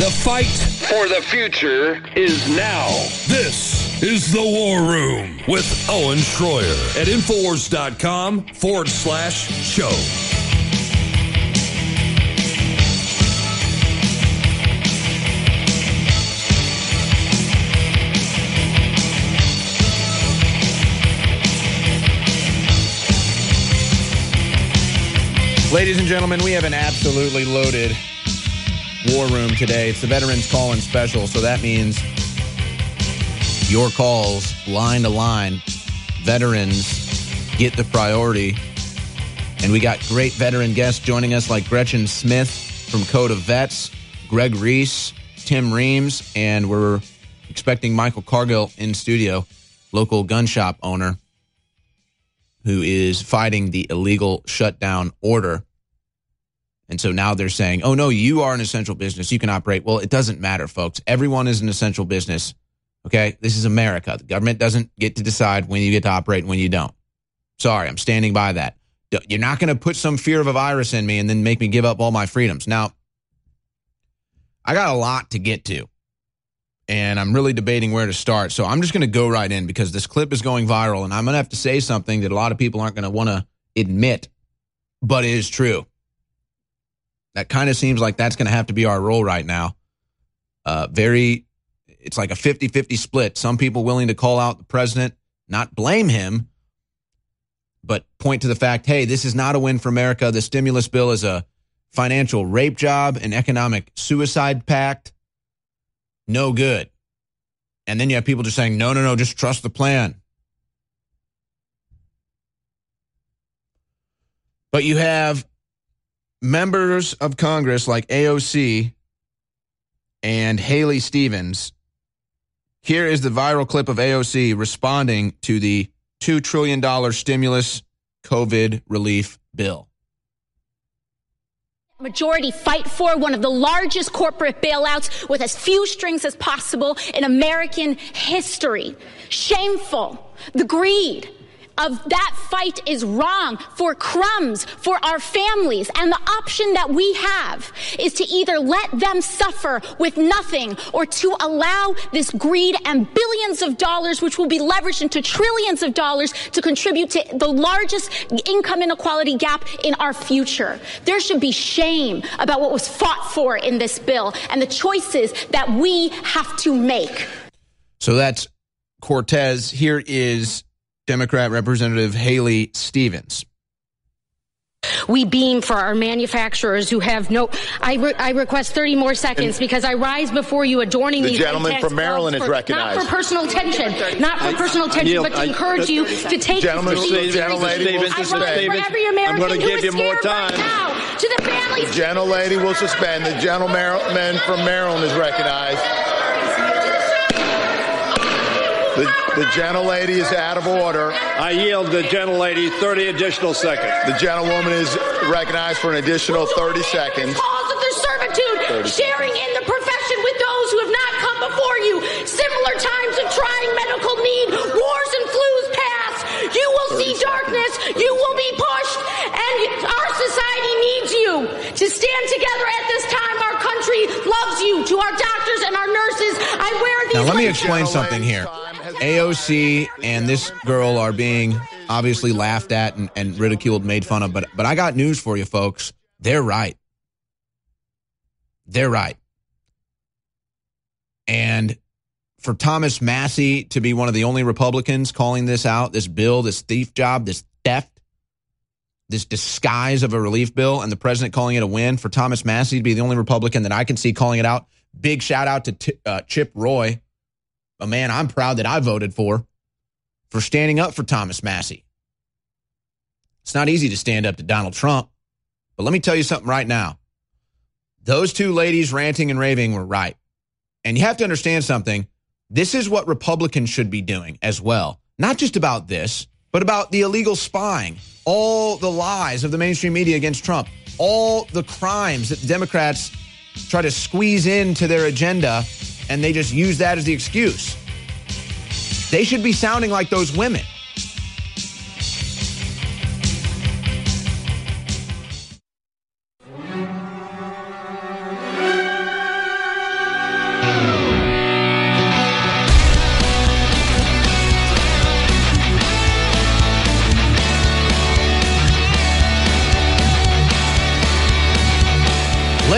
The fight for the future is now. This is The War Room with Owen Schroyer at Infowars.com/show. Ladies and gentlemen, we have an absolutely loaded War Room today. It's the Veterans Call-In Special, so that means your calls, line to line. Veterans get the priority. And we got great veteran guests joining us like Gretchen Smith from Code of Vets, Greg Reese, Tim Reams, and we're expecting Michael Cargill in studio, local gun shop owner, who is fighting the illegal shutdown order. And so now they're saying, oh, no, you are an essential business. You can operate. Well, it doesn't matter, folks. Everyone is an essential business. Okay? This is America. The government doesn't get to decide when you get to operate and when you don't. Sorry, I'm standing by that. You're not going to put some fear of a virus in me and then make me give up all my freedoms. Now, I got a lot to get to, and I'm really debating where to start. So I'm just going to go right in because this clip is going viral, and I'm going to have to say something that a lot of people aren't going to want to admit, but it is true. That kind of seems like that's going to have to be our role right now. It's like a 50-50 split. Some people willing to call out the president, not blame him, but point to the fact, hey, this is not a win for America. The stimulus bill is a financial rape job, an economic suicide pact. No good. And then you have people just saying, no, just trust the plan. But you have members of Congress like AOC and Haley Stevens. Here is the viral clip of AOC responding to the $2 trillion stimulus COVID relief bill. Majority fight for one of the largest corporate bailouts with as few strings as possible in American history. Shameful. The greed of that fight is wrong for crumbs, for our families. And the option that we have is to either let them suffer with nothing or to allow this greed and billions of dollars, which will be leveraged into trillions of dollars, to contribute to the largest income inequality gap in our future. There should be shame about what was fought for in this bill and the choices that we have to make. So that's Cortez. Here is Democrat Representative Haley Stevens. We beam for our manufacturers who have no... I request 30 more seconds because I rise before you adorning these... The gentleman from Maryland is recognized. Not for personal attention, but to encourage you to take... Gentleman, gentlelady, I'm going to give you more time. Right now, to the families... The gentlelady will suspend. The gentleman from Maryland is recognized. The gentlelady is out of order. I yield the gentlelady 30 additional seconds. The gentlewoman is recognized for an additional 30 seconds. Cause of their servitude, sharing in the profession with those who have not come before you. Similar times of trying medical need, wars and flus pass. You will see darkness. You will be pushed. And our society needs you to stand together at this time. Our country loves you. To our doctors and our nurses, I wear these... Now, let me explain something here. AOC and this girl are being obviously laughed at and ridiculed, made fun of. But I got news for you, folks. They're right. They're right. And for Thomas Massie to be one of the only Republicans calling this out, this bill, this thief job, this theft, this disguise of a relief bill, and the president calling it a win, for Thomas Massie to be the only Republican that I can see calling it out. Big shout out to Chip Roy, a man I'm proud that I voted for standing up for Thomas Massie. It's not easy to stand up to Donald Trump, but let me tell you something right now. Those two ladies ranting and raving were right. And you have to understand something. This is what Republicans should be doing as well. Not just about this, but about the illegal spying, all the lies of the mainstream media against Trump, all the crimes that the Democrats try to squeeze into their agenda, and they just use that as the excuse. They should be sounding like those women.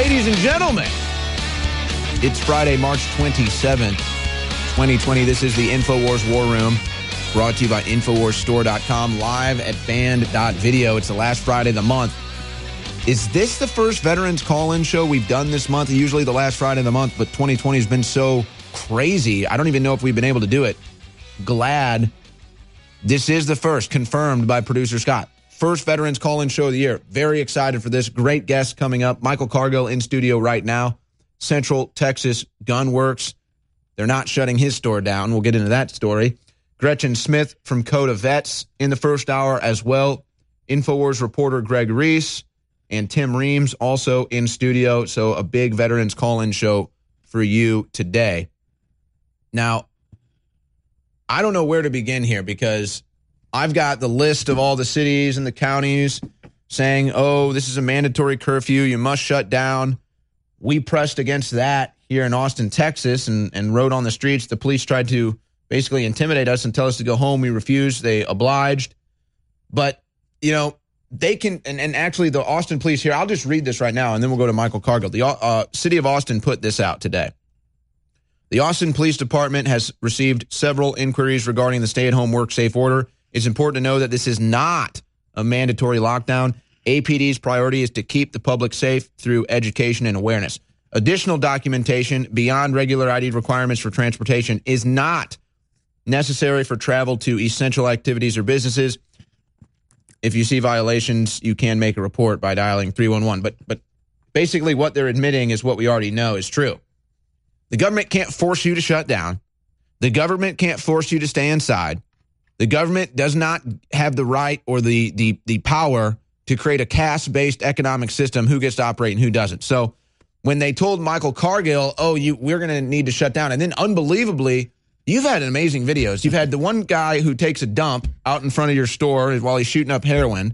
Ladies and gentlemen, it's Friday, March 27th, 2020. This is the InfoWars War Room, brought to you by InfoWarsStore.com, live at band.video. It's the last Friday of the month. Is this the first Veterans Call-In show we've done this month? Usually the last Friday of the month, but 2020 has been so crazy. I don't even know if we've been able to do it. Glad this is the first, confirmed by producer Scott. First Veterans Call-In show of the year. Very excited for this. Great guest coming up. Michael Cargill in studio right now. Central Texas Gun Works. They're not shutting his store down. We'll get into that story. Gretchen Smith from Code of Vets in the first hour as well. InfoWars reporter Greg Reese and Tim Reams also in studio. So a big Veterans Call-In show for you today. Now, I don't know where to begin here because I've got the list of all the cities and the counties saying, oh, this is a mandatory curfew. You must shut down. We pressed against that here in Austin, Texas, and rode on the streets. The police tried to basically intimidate us and tell us to go home. We refused. They obliged. But, you know, they can, and actually the Austin police here, I'll just read this right now, and then we'll go to Michael Cargill. The city of Austin put this out today. The Austin Police Department has received several inquiries regarding the stay-at-home work safe order. It's important to know that this is not a mandatory lockdown. APD's priority is to keep the public safe through education and awareness. Additional documentation beyond regular ID requirements for transportation is not necessary for travel to essential activities or businesses. If you see violations, you can make a report by dialing 311. But basically what they're admitting is what we already know is true. The government can't force you to shut down. The government can't force you to stay inside. The government does not have the right or the power to create a caste-based economic system, who gets to operate and who doesn't. So when they told Michael Cargill, we're going to need to shut down, and then unbelievably, you've had amazing videos. You've had the one guy who takes a dump out in front of your store while he's shooting up heroin,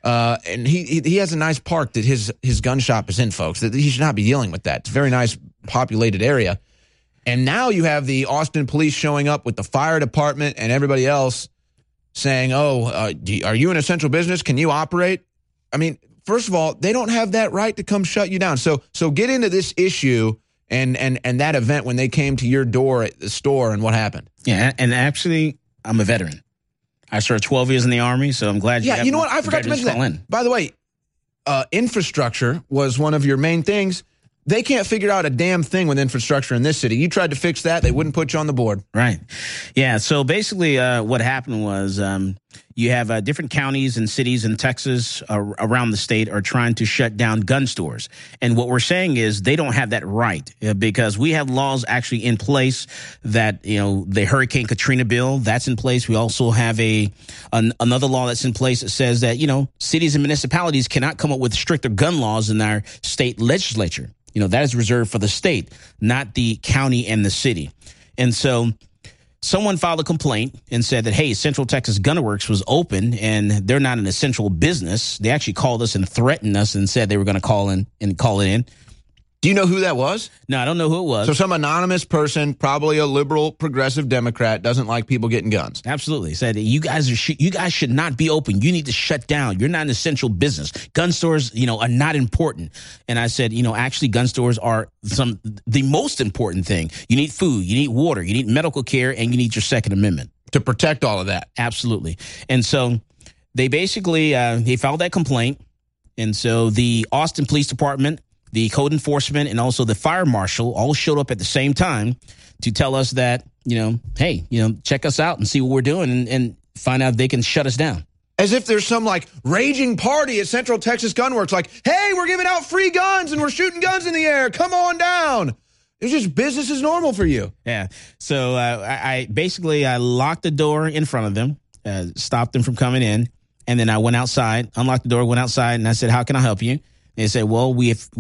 and he has a nice park that his gun shop is in, folks. That he should not be dealing with that. It's a very nice, populated area. And now you have the Austin police showing up with the fire department and everybody else saying, are you an essential business? Can you operate? I mean, first of all, they don't have that right to come shut you down. So get into this issue and that event when they came to your door at the store and what happened. Yeah, and actually, I'm a veteran. I served 12 years in the Army, so I'm glad you have. Yeah, you know what? I forgot to mention that. By the way, infrastructure was one of your main things. They can't figure out a damn thing with infrastructure in this city. You tried to fix that. They wouldn't put you on the board. Right. Yeah. So basically what happened was you have different counties and cities in Texas around the state are trying to shut down gun stores. And what we're saying is they don't have that right because we have laws actually in place that, the Hurricane Katrina bill, that's in place. We also have another law that's in place that says that, cities and municipalities cannot come up with stricter gun laws in our state legislature. That is reserved for the state, not the county and the city. And so someone filed a complaint and said that, hey, Central Texas Gun Works was open and they're not an essential business. They actually called us and threatened us and said they were going to call it in. Do you know who that was? No, I don't know who it was. So some anonymous person, probably a liberal progressive Democrat, doesn't like people getting guns. Absolutely. Said you guys should not be open. You need to shut down. You're not an essential business. Gun stores, are not important. And I said, actually gun stores are the most important thing. You need food, you need water, you need medical care, and you need your Second Amendment. To protect all of that. Absolutely. And so they basically, they filed that complaint. And so the Austin Police Department, the code enforcement, and also the fire marshal all showed up at the same time to tell us that, hey, check us out and see what we're doing and find out if they can shut us down. As if there's some raging party at Central Texas Gun Works, hey, we're giving out free guns and we're shooting guns in the air. Come on down. It's just business as normal for you. Yeah. So I locked the door in front of them, stopped them from coming in. And then I went outside, unlocked the door, went outside, and I said, how can I help you? They said, well,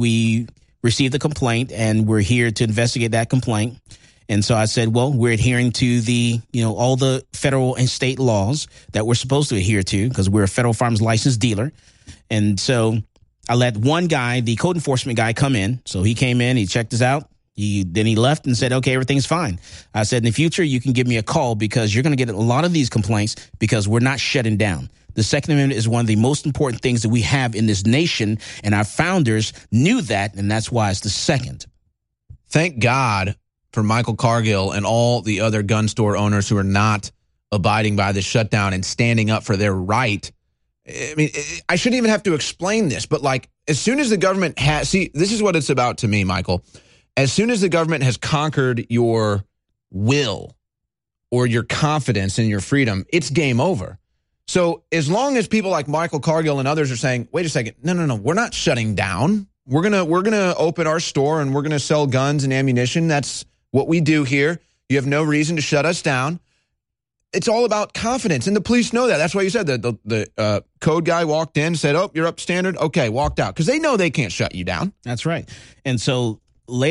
we received a complaint and we're here to investigate that complaint. And so I said, well, we're adhering to the, all the federal and state laws that we're supposed to adhere to because we're a federal firearms licensed dealer. And so I let one guy, the code enforcement guy, come in. So he came in, he checked us out. Then he left and said, okay, everything's fine. I said, in the future, you can give me a call because you're going to get a lot of these complaints because we're not shutting down. The Second Amendment is one of the most important things that we have in this nation, and our founders knew that, and that's why it's the second. Thank God for Michael Cargill and all the other gun store owners who are not abiding by the shutdown and standing up for their right. I mean, I shouldn't even have to explain this, but like as soon as the government has, see, this is what it's about to me, Michael. As soon as the government has conquered your will or your confidence in your freedom, it's game over. So as long as people like Michael Cargill and others are saying, wait a second, no, we're not shutting down. We're gonna open our store and we're gonna sell guns and ammunition. That's what we do here. You have no reason to shut us down. It's all about confidence, and the police know that. That's why you said that the code guy walked in, said, "Oh, you're up standard." Okay, walked out because they know they can't shut you down. That's right. And so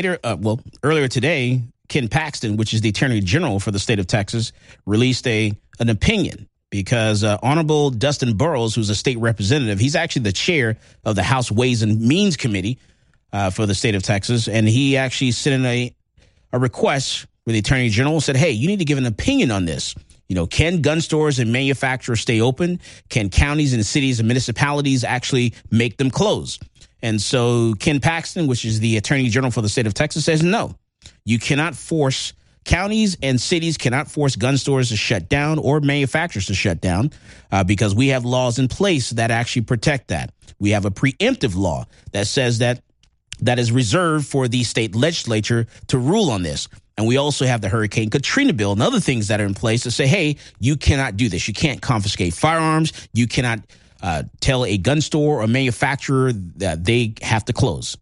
earlier today, Ken Paxton, which is the Attorney General for the state of Texas, released an opinion because Honorable Dustin Burrows, who's a state representative, he's actually the chair of the House Ways and Means Committee for the state of Texas, and he actually sent in a request with the Attorney General and said, "Hey, you need to give an opinion on this. You know, can gun stores and manufacturers stay open? Can counties and cities and municipalities actually make them close?" And so Ken Paxton, which is the Attorney General for the state of Texas, says no. You cannot force, counties and cities cannot force gun stores to shut down or manufacturers to shut down because we have laws in place that actually protect that. We have a preemptive law that says that is reserved for the state legislature to rule on this. And we also have the Hurricane Katrina bill and other things that are in place to say, hey, you cannot do this. You can't confiscate firearms. You cannot tell a gun store or manufacturer that they have to close.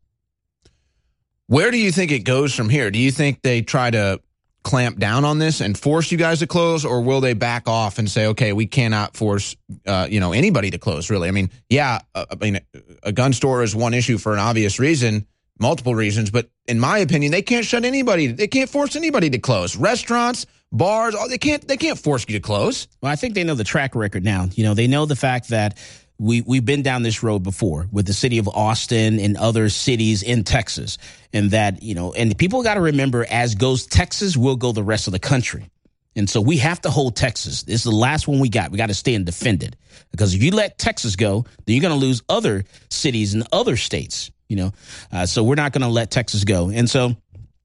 Where do you think it goes from here? Do you think they try to clamp down on this and force you guys to close, or will they back off and say, okay, we cannot force anybody to close, really? I mean, a gun store is one issue for an obvious reason, multiple reasons, but in my opinion, they can't shut anybody. They can't force anybody to close. Restaurants, bars, they can't force you to close. Well, I think they know the track record now. You know, they know the fact that we've been down this road before with the city of Austin and other cities in Texas, and that, and people got to remember, as goes Texas, will go the rest of the country. And so we have to hold Texas. This is the last one we got. We got to stay and defend it, because if you let Texas go, then you're going to lose other cities and other states. So we're not going to let Texas go. And so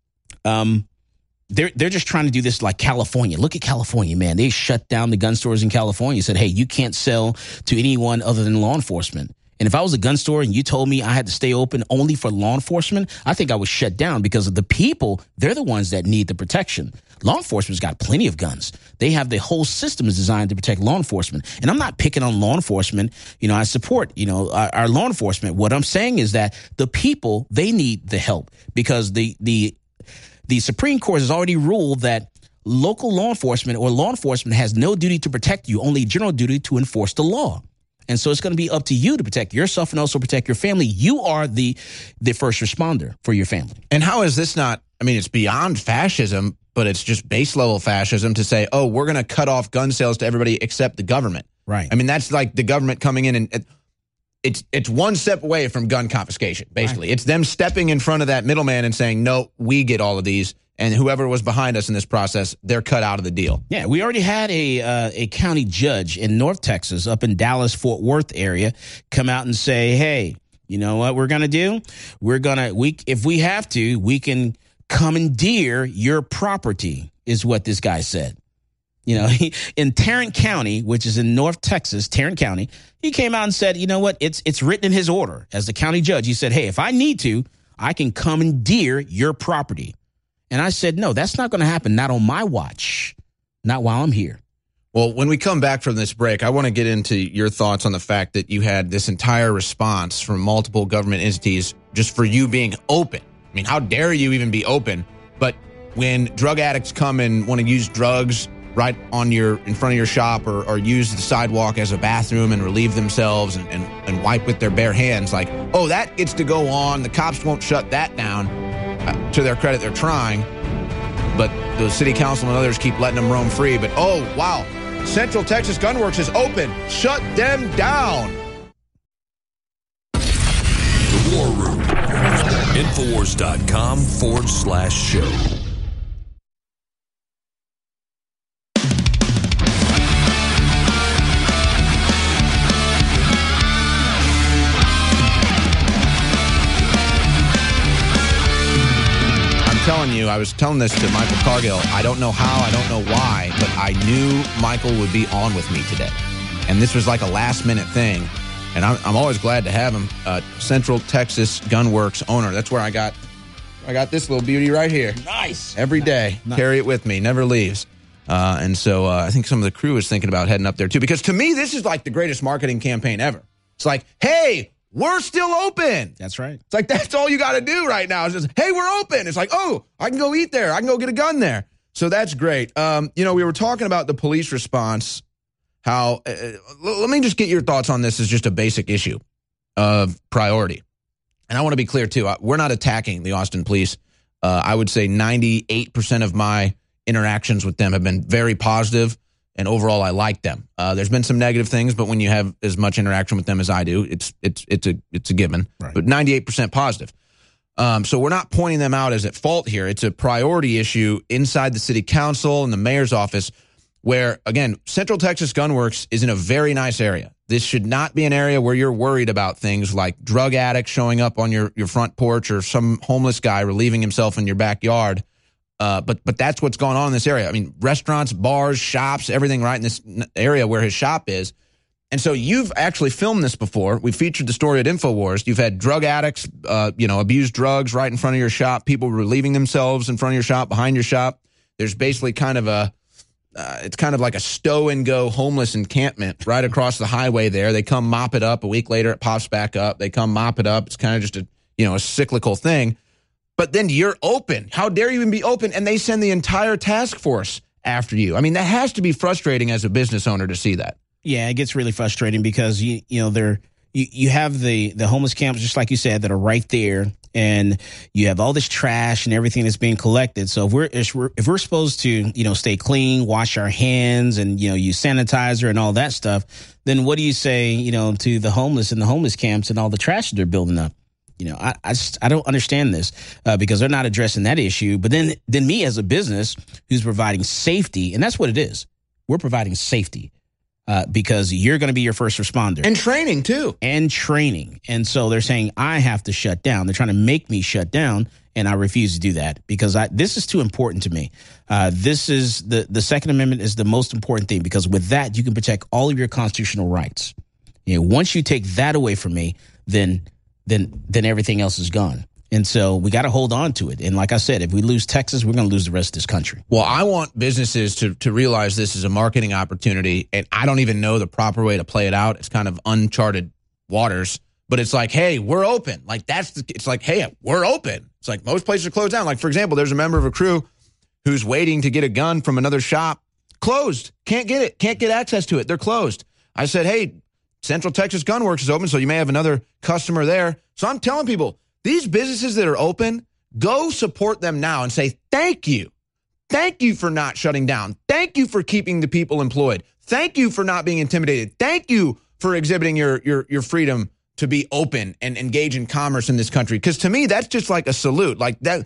they're just trying to do this like California. Look at California, man. They shut down the gun stores in California, said, hey, you can't sell to anyone other than law enforcement. And if I was a gun store and you told me I had to stay open only for law enforcement, I think I would shut down, because of the people. They're the ones that need the protection. Law enforcement's got plenty of guns. They have the whole system is designed to protect law enforcement. And I'm not picking on law enforcement. I support, our law enforcement. What I'm saying is that the people, they need the help, because the Supreme Court has already ruled that local law enforcement or law enforcement has no duty to protect you, only general duty to enforce the law. And so it's going to be up to you to protect yourself and also protect your family. You are the first responder for your family. And how is this not, it's beyond fascism, but it's just base level fascism to say, oh, we're going to cut off gun sales to everybody except the government. Right. That's like the government coming in and it's one step away from gun confiscation, basically. Right. It's them stepping in front of that middleman and saying, no, we get all of these. And whoever was behind us in this process, they're cut out of the deal. Yeah, we already had a county judge in North Texas, up in Dallas-Fort Worth area, come out and say, hey, you know what we're going to do? If we have to, we can commandeer your property, is what this guy said. In Tarrant County, which is in North Texas, Tarrant County, he came out and said, you know what? It's written in his order as the county judge. He said, hey, if I need to, I can commandeer your property. And I said, no, that's not going to happen. Not on my watch. Not while I'm here. Well, when we come back from this break, I want to get into your thoughts on the fact that you had this entire response from multiple government entities just for you being open. How dare you even be open? But when drug addicts come and want to use drugs right in front of your shop or use the sidewalk as a bathroom and relieve themselves and wipe with their bare hands, like, oh, that gets to go on. The cops won't shut that down. To their credit, they're trying, but the city council and others keep letting them roam free. But, oh, wow, Central Texas Gun Works is open. Shut them down. The War Room. Infowars.com/show. telling you, I was telling this to Michael Cargill. I don't know how, I don't know why, but I knew Michael would be on with me today. And this was like a last-minute thing. And I'm always glad to have him. Central Texas Gunworks owner. That's where I got this little beauty right here. Nice. Every day. Nice. Carry it with me. Never leaves. And so I think some of the crew is thinking about heading up there, too. Because to me, this is like the greatest marketing campaign ever. It's like, hey, we're still open. That's right. It's like, that's all you got to do right now. Is just, hey, we're open. It's like, oh, I can go eat there. I can go get a gun there. So that's great. We were talking about the police response. How, let me just get your thoughts on this as just a basic issue of priority. And I want to be clear, too. We're not attacking the Austin police. I would say 98% of my interactions with them have been very positive, and overall, I like them. There's been some negative things, but when you have as much interaction with them as I do, it's a given. Right. But 98% positive. So we're not pointing them out as at fault here. It's a priority issue inside the city council and the mayor's office, where, again, Central Texas Gunworks is in a very nice area. This should not be an area where you're worried about things like drug addicts showing up on your front porch or some homeless guy relieving himself in your backyard. But that's what's going on in this area. I mean, restaurants, bars, shops, everything right in this area where his shop is. And so you've actually filmed this before. We featured the story at InfoWars. You've had drug addicts, abuse drugs right in front of your shop, people relieving themselves in front of your shop, behind your shop. There's basically kind of it's kind of like a stow-and-go homeless encampment right across the highway there. They come mop it up. A week later, it pops back up. They come mop it up. It's kind of just a cyclical thing. But then you're open. How dare you even be open? And they send the entire task force after you. I mean, that has to be frustrating as a business owner to see that. Yeah, it gets really frustrating because, you have the homeless camps, just like you said, that are right there. And you have all this trash and everything that's being collected. So if we're supposed to, stay clean, wash our hands and, use sanitizer and all that stuff, then what do you say, to the homeless in the homeless camps and all the trash that they're building up? I don't understand this because they're not addressing that issue. But then me as a business who's providing safety, and that's what it is. We're providing safety. Because you're going to be your first responder. And training, too. And so they're saying, I have to shut down. They're trying to make me shut down, and I refuse to do that because this is too important to me. This is the Second Amendment is the most important thing because with that, you can protect all of your constitutional rights. Once you take that away from me, then everything else is gone. And so we got to hold on to it. And like I said, if we lose Texas, we're going to lose the rest of this country. Well, I want businesses to realize this is a marketing opportunity, and I don't even know the proper way to play it out. It's kind of uncharted waters. But it's like, hey, we're open. Like it's like, hey, we're open. It's like most places are closed down. Like, for example, there's a member of a crew who's waiting to get a gun from another shop. Closed. Can't get it. Can't get access to it. They're closed. I said, hey, Central Texas Gunworks is open, so you may have another customer there. So I'm telling people, these businesses that are open, go support them now and say, thank you. Thank you for not shutting down. Thank you for keeping the people employed. Thank you for not being intimidated. Thank you for exhibiting your freedom to be open and engage in commerce in this country. Because to me, that's just like a salute. Like that,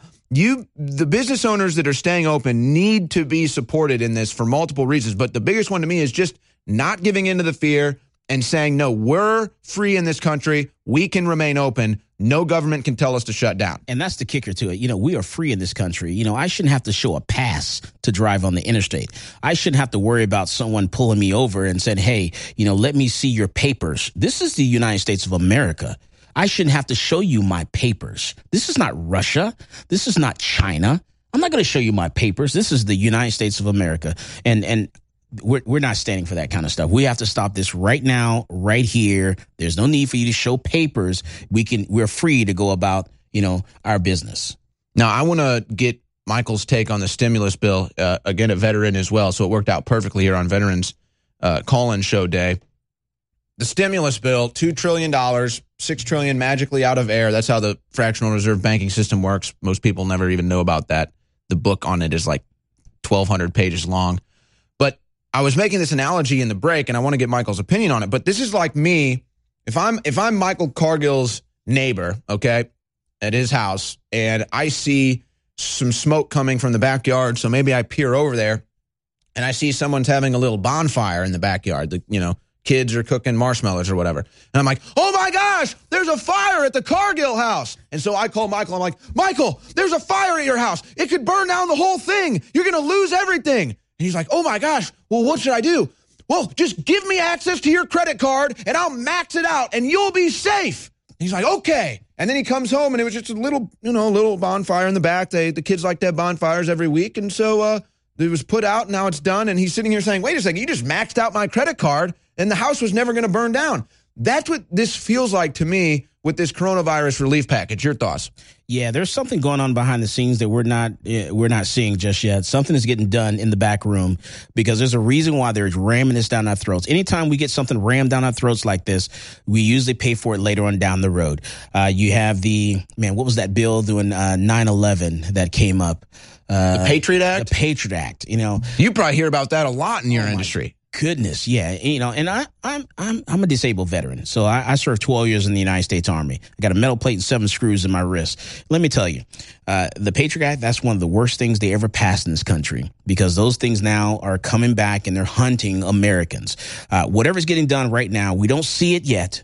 the business owners that are staying open need to be supported in this for multiple reasons. But the biggest one to me is just not giving into the fear and saying, no, we're free in this country. We can remain open. No government can tell us to shut down. And that's the kicker to it. We are free in this country. I shouldn't have to show a pass to drive on the interstate. I shouldn't have to worry about someone pulling me over and said, hey, let me see your papers. This is the United States of America. I shouldn't have to show you my papers. This is not Russia. This is not China. I'm not going to show you my papers. This is the United States of America. And we're not standing for that kind of stuff. We have to stop this right now, right here. There's no need for you to show papers. We're free to go about, our business. Now, I want to get Michael's take on the stimulus bill, again, a veteran as well. So it worked out perfectly here on Veterans Call-In Show Day. The stimulus bill, $2 trillion, $6 trillion magically out of air. That's how the fractional reserve banking system works. Most people never even know about that. The book on it is like 1,200 pages long. But I was making this analogy in the break, and I want to get Michael's opinion on it. But this is like me, if I'm Michael Cargill's neighbor, okay, at his house, and I see some smoke coming from the backyard, so maybe I peer over there, and I see someone's having a little bonfire in the backyard, kids are cooking marshmallows or whatever. And I'm like, oh my gosh, there's a fire at the Cargill house. And so I call Michael. I'm like, Michael, there's a fire at your house. It could burn down the whole thing. You're going to lose everything. And he's like, oh my gosh, well, what should I do? Well, just give me access to your credit card and I'll max it out and you'll be safe. And he's like, okay. And then he comes home and it was just a little bonfire in the back. The kids like to have bonfires every week. And so it was put out. Now it's done. And he's sitting here saying, wait a second, you just maxed out my credit card and the house was never going to burn down. That's what this feels like to me with this coronavirus relief package. Your thoughts? Yeah, there's something going on behind the scenes that we're not seeing just yet. Something is getting done in the back room because there's a reason why they're ramming this down our throats. Anytime we get something rammed down our throats like this, we usually pay for it later on down the road. You have what was that bill doing 9/11 that came up? The Patriot Act? The Patriot Act, You probably hear about that a lot in your industry. Goodness, yeah, and I'm a disabled veteran, so I served 12 years in the United States Army. I got a metal plate and 7 screws in my wrist. Let me tell you, the Patriot Act, that's one of the worst things they ever passed in this country because those things now are coming back and they're hunting Americans. Whatever's getting done right now, we don't see it yet.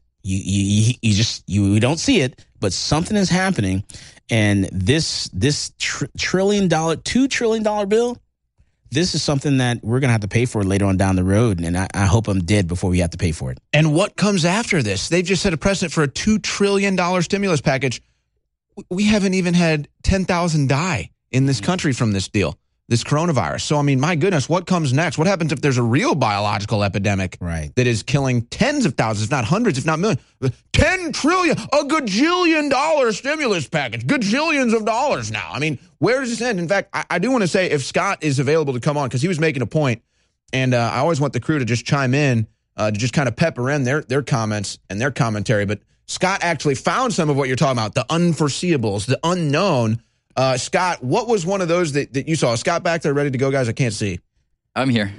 We don't see it, but something is happening, and this $2 trillion bill. This is something that we're going to have to pay for later on down the road, and I hope I'm dead before we have to pay for it. And what comes after this? They've just set a precedent for a $2 trillion stimulus package. We haven't even had 10,000 die in this country from this deal, this coronavirus. So, I mean, my goodness, what comes next? What happens if there's a real biological epidemic that is killing tens of thousands, if not hundreds, if not millions? 10 trillion, a gajillion dollar stimulus package, gajillions of dollars now. I mean, where does this end? In fact, I do want to say if Scott is available to come on, because he was making a point, and I always want the crew to just chime in, to just kind of pepper in their comments and their commentary. But Scott actually found some of what you're talking about, the unforeseeables, the unknown. Scott, what was one of those that you saw? Scott back there ready to go, guys? I can't see. I'm here.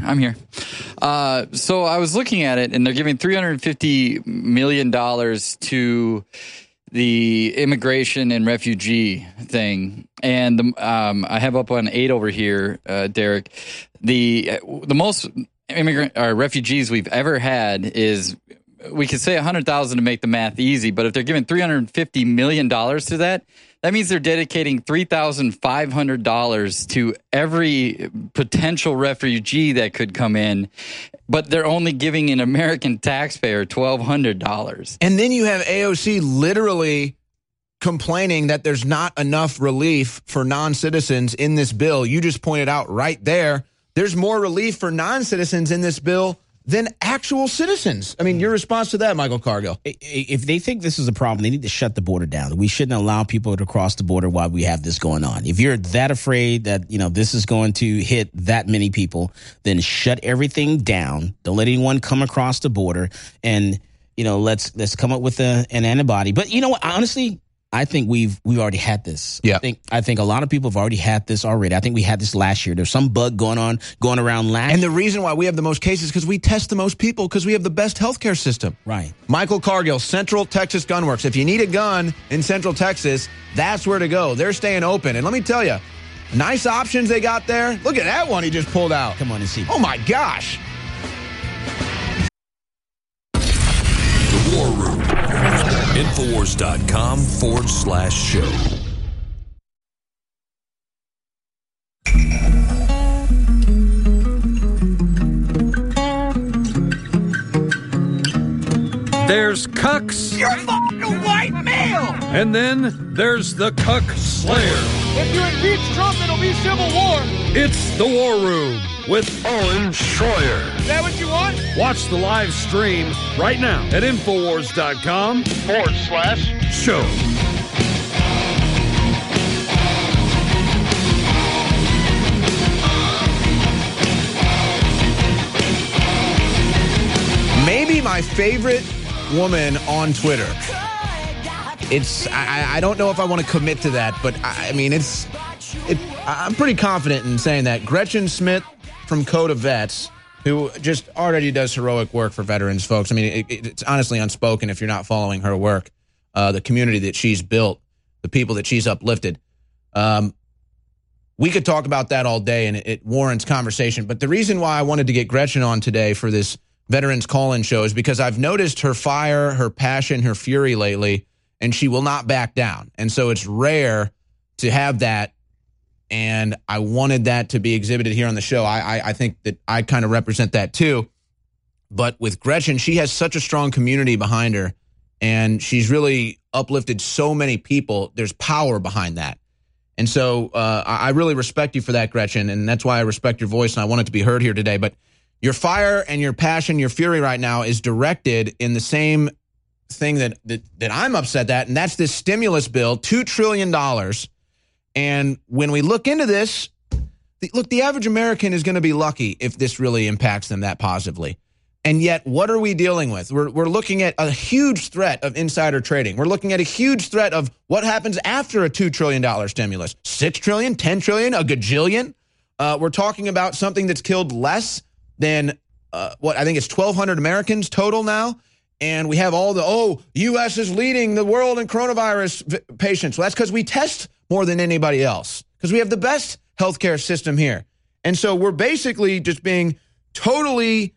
So I was looking at it, and they're giving $350 million to the immigration and refugee thing. And I have up on 8 over here, Derek. The most immigrant or refugees we've ever had is, we could say 100,000 to make the math easy, but if they're giving $350 million to that means they're dedicating $3,500 to every potential refugee that could come in, but they're only giving an American taxpayer $1,200. And then you have AOC literally complaining that there's not enough relief for non-citizens in this bill. You just pointed out right there, there's more relief for non-citizens in this bill than actual citizens. I mean, your response to that, Michael Cargill? If they think this is a problem, they need to shut the border down. We shouldn't allow people to cross the border while we have this going on. If you're that afraid that, this is going to hit that many people, then shut everything down. Don't let anyone come across the border, and, let's come up with an antibody. But you know what? Honestly, I think we've already had this. Yeah. I think a lot of people have already had this already. I think we had this last year. There's some bug going around last. And the reason why we have the most cases is because we test the most people, because we have the best healthcare system. Right. Michael Cargill, Central Texas Gunworks. If you need a gun in Central Texas, that's where to go. They're staying open. And let me tell you, nice options they got there. Look at that one he just pulled out. Come on and see. Oh my gosh. The War Room. Infowars.com/show. There's cucks. You're fucking a white male. And then there's the cuck slayer. If you impeach Trump, it'll be civil war. It's the War Room with Owen Schroyer. Is that what you want? Watch the live stream right now at Infowars.com/show. Maybe my favorite woman on Twitter. I don't know if I want to commit to that, but I'm pretty confident in saying that. Gretchen Smith from Code of Vets, who just already does heroic work for veterans, folks. I mean, it's honestly unspoken if you're not following her work. The community that she's built, the people that she's uplifted. We could talk about that all day, and it warrants conversation. But the reason why I wanted to get Gretchen on today for this Veterans Call-In show is because I've noticed her fire, her passion, her fury lately, and she will not back down. And so it's rare to have that, and I wanted that to be exhibited here on the show. I think that I kind of represent that too. But with Gretchen, she has such a strong community behind her, and she's really uplifted so many people. There's power behind that. And so I really respect you for that, Gretchen, and that's why I respect your voice, and I want it to be heard here today. But your fire and your passion, your fury right now is directed in the same thing that I'm upset at, and that's this stimulus bill, $2 trillion. And when we look into this, the average American is going to be lucky if this really impacts them that positively. And yet, what are we dealing with? We're looking at a huge threat of insider trading. We're looking at a huge threat of what happens after a $2 trillion stimulus. $6 trillion, $10 trillion, a gajillion. We're talking about something that's killed less than, I think it's 1,200 Americans total now. And we have all the, U.S. is leading the world in coronavirus patients. Well, that's because we test more than anybody else, because we have the best healthcare system here. And so we're basically just being totally,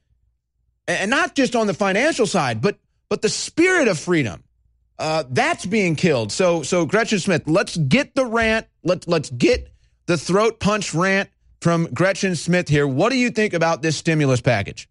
and not just on the financial side, but the spirit of freedom, that's being killed. So Gretchen Smith, let's get the rant. Let's get the throat punch rant from Gretchen Smith here. What do you think about this stimulus package?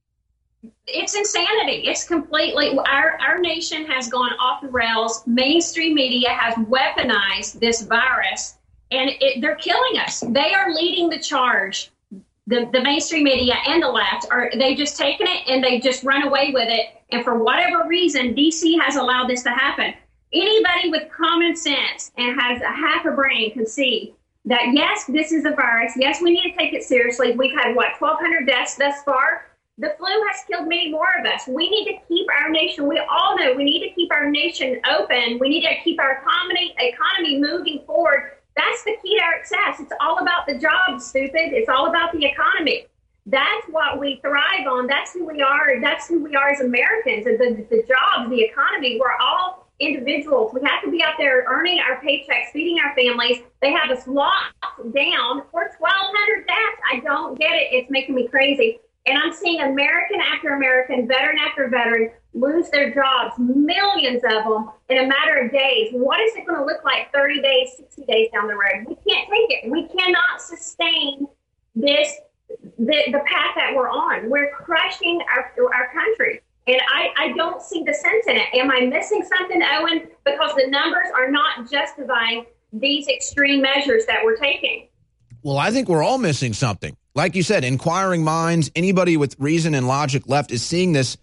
It's insanity. It's completely, our nation has gone off the rails. Mainstream media has weaponized this virus, and they're killing us. They are leading the charge. The mainstream media and the left they've just taken it and they just run away with it. And for whatever reason, DC has allowed this to happen. Anybody with common sense and has a half a brain can see that, yes, this is a virus. Yes, we need to take it seriously. We've had, 1,200 deaths thus far? The flu has killed many more of us. We need to keep our nation, we all know we need to keep our nation open. We need to keep our economy moving forward. That's the key to our success. It's all about the jobs, stupid. It's all about the economy. That's what we thrive on. That's who we are. That's who we are as Americans. The jobs, the economy, we're all individuals. We have to be out there earning our paychecks, feeding our families. They have us locked down for 1,200 deaths. I don't get it. It's making me crazy. And I'm seeing American after American, veteran after veteran, lose their jobs, millions of them in a matter of days. What is it going to look like 30 days, 60 days down the road? We can't take it. We cannot sustain this, the path that we're on. We're crushing our country. And I don't see the sense in it. Am I missing something, Owen? Because the numbers are not justifying these extreme measures that we're taking. Well, I think we're all missing something. Like you said, inquiring minds, anybody with reason and logic left is seeing this,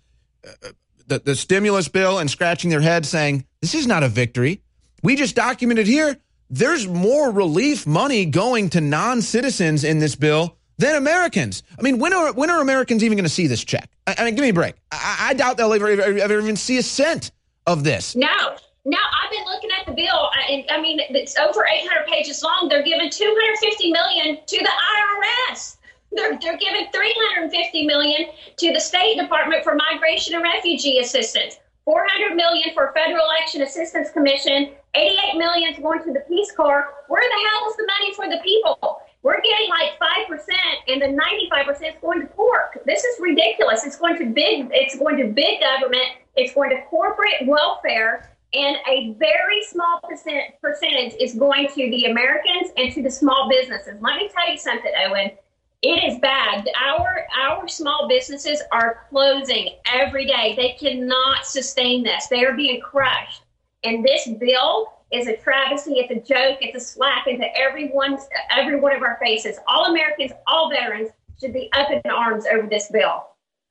the stimulus bill and scratching their head saying, this is not a victory. We just documented here, there's more relief money going to non-citizens in this bill than Americans. I mean, when are Americans even going to see this check? I mean, give me a break. I doubt they'll ever even see a cent of this. No, I've been looking at the bill. I mean, it's over 800 pages long. They're giving $250 million to the IRS. They're giving $350 million to the State Department for Migration and Refugee Assistance, $400 million for Federal Election Assistance Commission, $88 million going to the Peace Corps. Where the hell is the money for the people? We're getting like 5%, and the 95% is going to pork. This is ridiculous. It's going to big government. It's going to corporate welfare, and a very small percentage is going to the Americans and to the small businesses. Let me tell you something, Owen. It is bad. Our small businesses are closing every day. They cannot sustain this. They are being crushed. And this bill is a travesty. It's a joke. It's a slap into every one of our faces. All Americans, all veterans should be up in arms over this bill.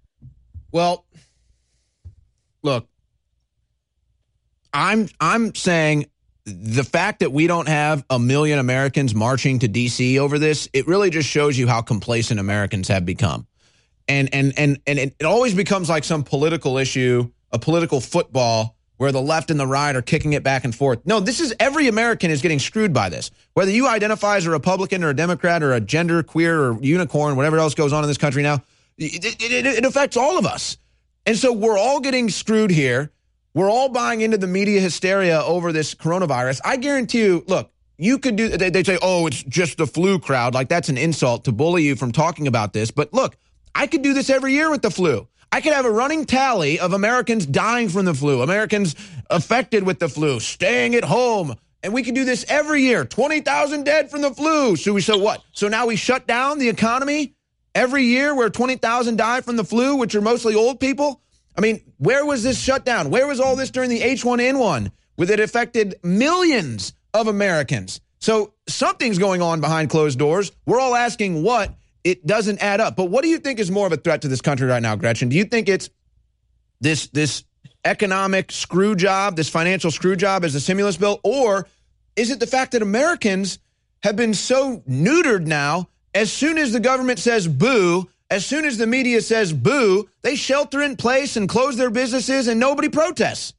Well, look, I'm saying the fact that we don't have 1 million Americans marching to D.C. over this, it really just shows you how complacent Americans have become. And it always becomes like some political issue, a political football, where the left and the right are kicking it back and forth. No, this is every American is getting screwed by this. Whether you identify as a Republican or a Democrat or a gender queer or unicorn, whatever else goes on in this country now, it affects all of us. And so we're all getting screwed here. We're all buying into the media hysteria over this coronavirus. I guarantee you, look, you could do, they say, oh, it's just the flu crowd. Like that's an insult to bully you from talking about this. But look, I could do this every year with the flu. I could have a running tally of Americans dying from the flu, Americans affected with the flu, staying at home. And we can do this every year. 20,000 dead from the flu. So what? So now we shut down the economy every year where 20,000 die from the flu, which are mostly old people? I mean, where was this shutdown? Where was all this during the H1N1? With it affected millions of Americans. So something's going on behind closed doors. We're all asking what. It doesn't add up. But what do you think is more of a threat to this country right now, Gretchen? Do you think it's this economic screw job, this financial screw job as a stimulus bill? Or is it the fact that Americans have been so neutered now, as soon as the government says boo, as soon as the media says boo, they shelter in place and close their businesses and nobody protests?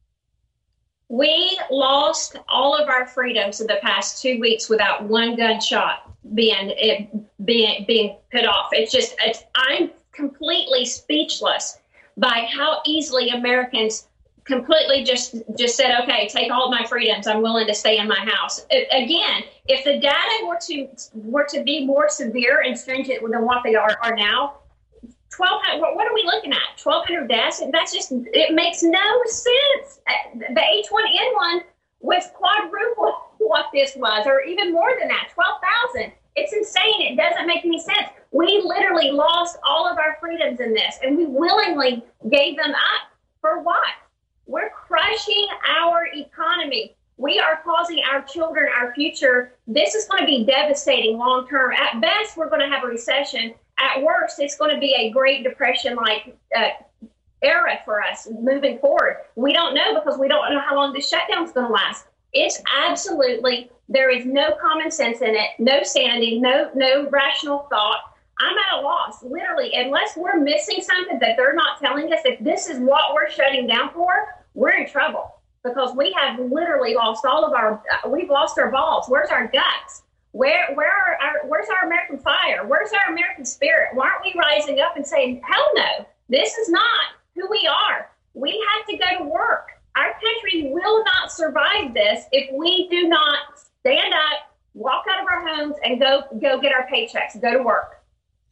We lost all of our freedoms in the past 2 weeks without one gunshot being put off. I'm completely speechless by how easily Americans completely just said, okay, take all of my freedoms. I'm willing to stay in my house. Again, if the data were to be more severe and stringent than what they are now, 1,200. What are we looking at? 1,200 deaths? It makes no sense. The H1N1 was quadruple what this was, or even more than that, 12,000. It's insane. It doesn't make any sense. We literally lost all of our freedoms in this, and we willingly gave them up. For what? We're crushing our economy. We are causing our children, our future. This is going to be devastating long term. At best, we're going to have a recession. At worst, it's going to be a Great Depression-like era for us moving forward. We don't know because we don't know how long this shutdown is going to last. It's absolutely, there is no common sense in it, no sanity, no rational thought. I'm at a loss, literally, unless we're missing something that they're not telling us. If this is what we're shutting down for, we're in trouble because we have literally lost we've lost our balls. Where's our guts? Where's our American fire? Where's our American spirit? Why aren't we rising up and saying, hell no, this is not who we are. We have to go to work. Our country will not survive this if we do not stand up, walk out of our homes, and go get our paychecks, go to work.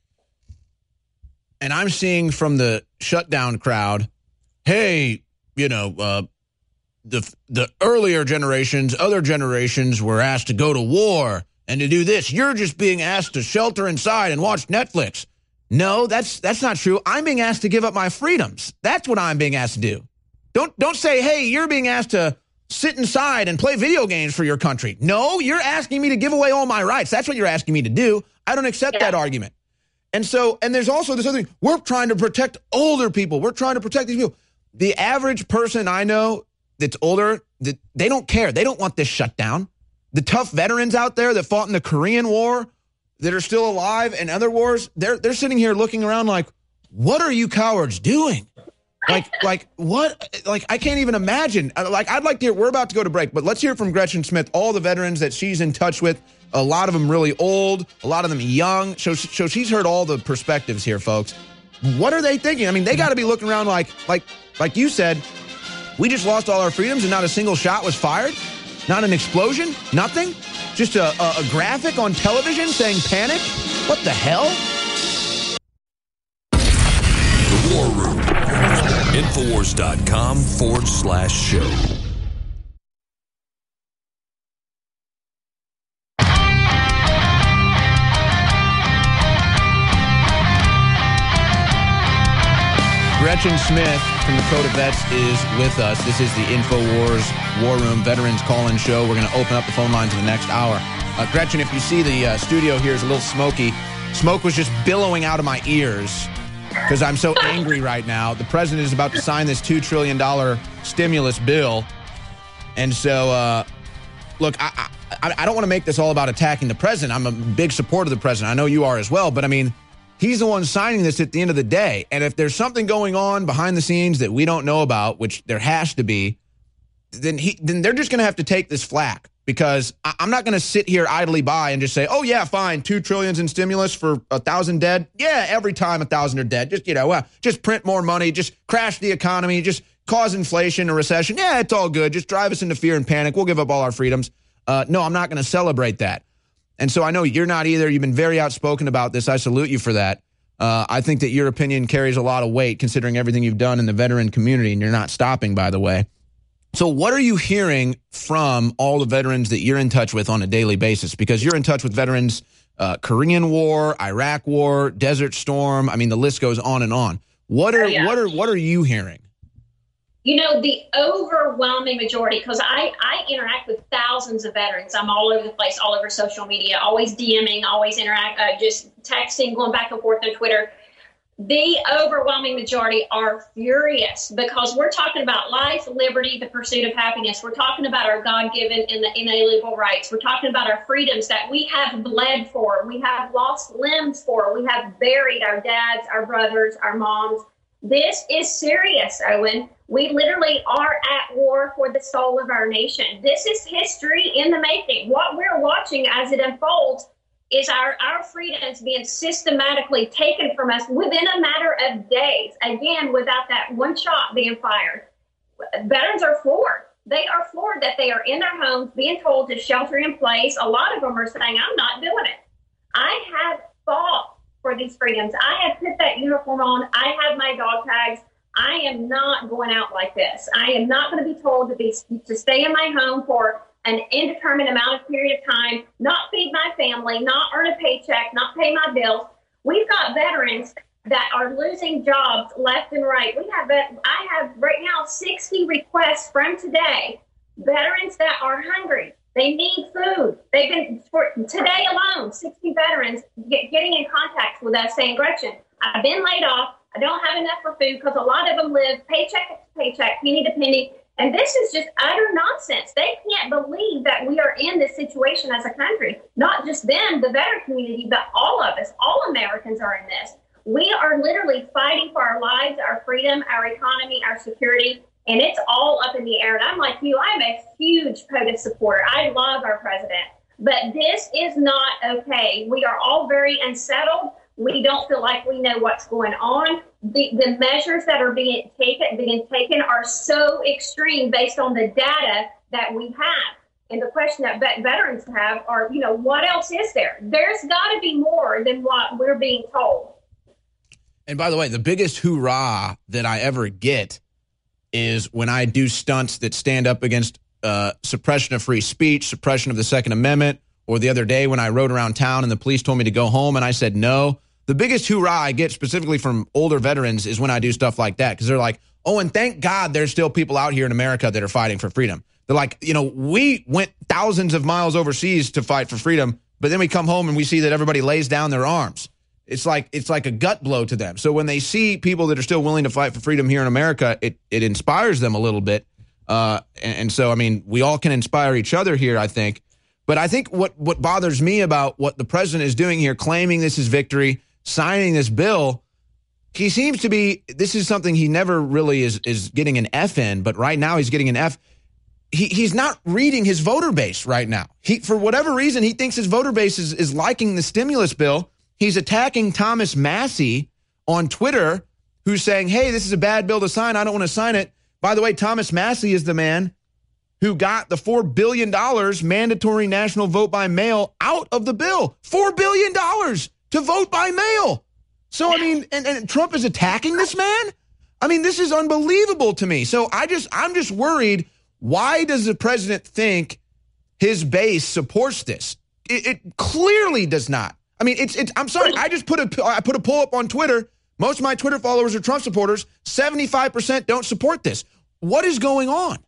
And I'm seeing from the shutdown crowd, hey, the earlier generations, other generations were asked to go to war and to do this. You're just being asked to shelter inside and watch Netflix. No, that's not true. I'm being asked to give up my freedoms. That's what I'm being asked to do. Don't say, hey, you're being asked to sit inside and play video games for your country. No, you're asking me to give away all my rights. That's what you're asking me to do. I don't accept that argument. And there's also this other thing. We're trying to protect older people. We're trying to protect these people. The average person I know that's older, they don't care. They don't want this shut down. The tough veterans out there that fought in the Korean War that are still alive and other wars, they're sitting here looking around like, what are you cowards doing? Like what? Like, I can't even imagine. Like, I'd like to hear, we're about to go to break, but let's hear from Gretchen Smith, all the veterans that she's in touch with, a lot of them really old, a lot of them young. So she's heard all the perspectives here, folks. What are they thinking? I mean, they got to be looking around like you said, we just lost all our freedoms and not a single shot was fired? Not an explosion? Nothing? Just a graphic on television saying panic? What the hell? The War Room. Infowars.com/show. Gretchen Smith from the Code of Vets is with us. This is the InfoWars War Room Veterans Call-In Show. We're going to open up the phone lines in the next hour. Gretchen, if you see the studio here is a little smoky. Smoke was just billowing out of my ears because I'm so angry right now. The president is about to sign this $2 trillion stimulus bill. And so, look, I don't want to make this all about attacking the president. I'm a big supporter of the president. I know you are as well. But, I mean, he's the one signing this at the end of the day. And if there's something going on behind the scenes that we don't know about, which there has to be, then they're just going to have to take this flack. Because I'm not going to sit here idly by and just say, oh, yeah, fine, $2 trillion in stimulus for 1,000 dead. Yeah, every time 1,000 are dead. Just print more money, just crash the economy, just cause inflation or recession. Yeah, it's all good. Just drive us into fear and panic. We'll give up all our freedoms. No, I'm not going to celebrate that. And so I know you're not either. You've been very outspoken about this. I salute you for that. I think that your opinion carries a lot of weight considering everything you've done in the veteran community, and you're not stopping, by the way. So what are you hearing from all the veterans that you're in touch with on a daily basis? Because you're in touch with veterans, Korean War, Iraq War, Desert Storm. I mean, the list goes on and on. What are you hearing? You know, the overwhelming majority, because I interact with thousands of veterans. I'm all over the place, all over social media, always DMing, always just texting, going back and forth on Twitter. The overwhelming majority are furious because we're talking about life, liberty, the pursuit of happiness. We're talking about our God-given and the inalienable rights. We're talking about our freedoms that we have bled for. We have lost limbs for. We have buried our dads, our brothers, our moms. This is serious, Owen. We literally are at war for the soul of our nation. This is history in the making. What we're watching as it unfolds is our freedoms being systematically taken from us within a matter of days, again, without that one shot being fired. Veterans are floored. They are floored that they are in their homes being told to shelter in place. A lot of them are saying, I'm not doing it. I have fought for these freedoms. I have put that uniform on. I have my dog tags. I am not going out like this. I am not going to be told to stay in my home for an indeterminate amount of period of time, not feed my family, not earn a paycheck, not pay my bills. We've got veterans that are losing jobs left and right. I have right now 60 requests from today, veterans that are hungry. They need food. They've been, for today alone, 60 veterans getting in contact with us saying, Gretchen, I've been laid off. I don't have enough for food because a lot of them live paycheck to paycheck, penny to penny. And this is just utter nonsense. They can't believe that we are in this situation as a country. Not just them, the veteran community, but all of us, all Americans are in this. We are literally fighting for our lives, our freedom, our economy, our security, and it's all up in the air. And I'm like you, I'm a huge POTUS supporter. I love our president, but this is not okay. We are all very unsettled. We don't feel like we know what's going on. The measures that are being taken are so extreme based on the data that we have. And the question that veterans have are, what else is there? There's got to be more than what we're being told. And by the way, the biggest hoorah that I ever get is when I do stunts that stand up against suppression of free speech, suppression of the Second Amendment, or the other day when I rode around town and the police told me to go home and I said no. The biggest hoorah I get specifically from older veterans is when I do stuff like that, because they're like, oh, and thank God there's still people out here in America that are fighting for freedom. They're like, we went thousands of miles overseas to fight for freedom, but then we come home and we see that everybody lays down their arms. It's like a gut blow to them. So when they see people that are still willing to fight for freedom here in America, it inspires them a little bit. And so, I mean, we all can inspire each other here, I think. But I think what bothers me about what the president is doing here, claiming this is victory, signing this bill, he seems to be, this is something he never really is getting an F in, but right now he's getting an F. He's not reading his voter base right now. For whatever reason, he thinks his voter base is liking the stimulus bill. He's attacking Thomas Massie on Twitter, who's saying, hey, this is a bad bill to sign. I don't want to sign it. By the way, Thomas Massie is the man who got the $4 billion mandatory national vote by mail out of the bill. $4 billion to vote by mail. So, I mean, and Trump is attacking this man? I mean, this is unbelievable to me. So I'm just worried, why does the president think his base supports this? It clearly does not. I mean, I'm sorry, I put a poll up on Twitter. Most of my Twitter followers are Trump supporters. 75% don't support this. What is going on?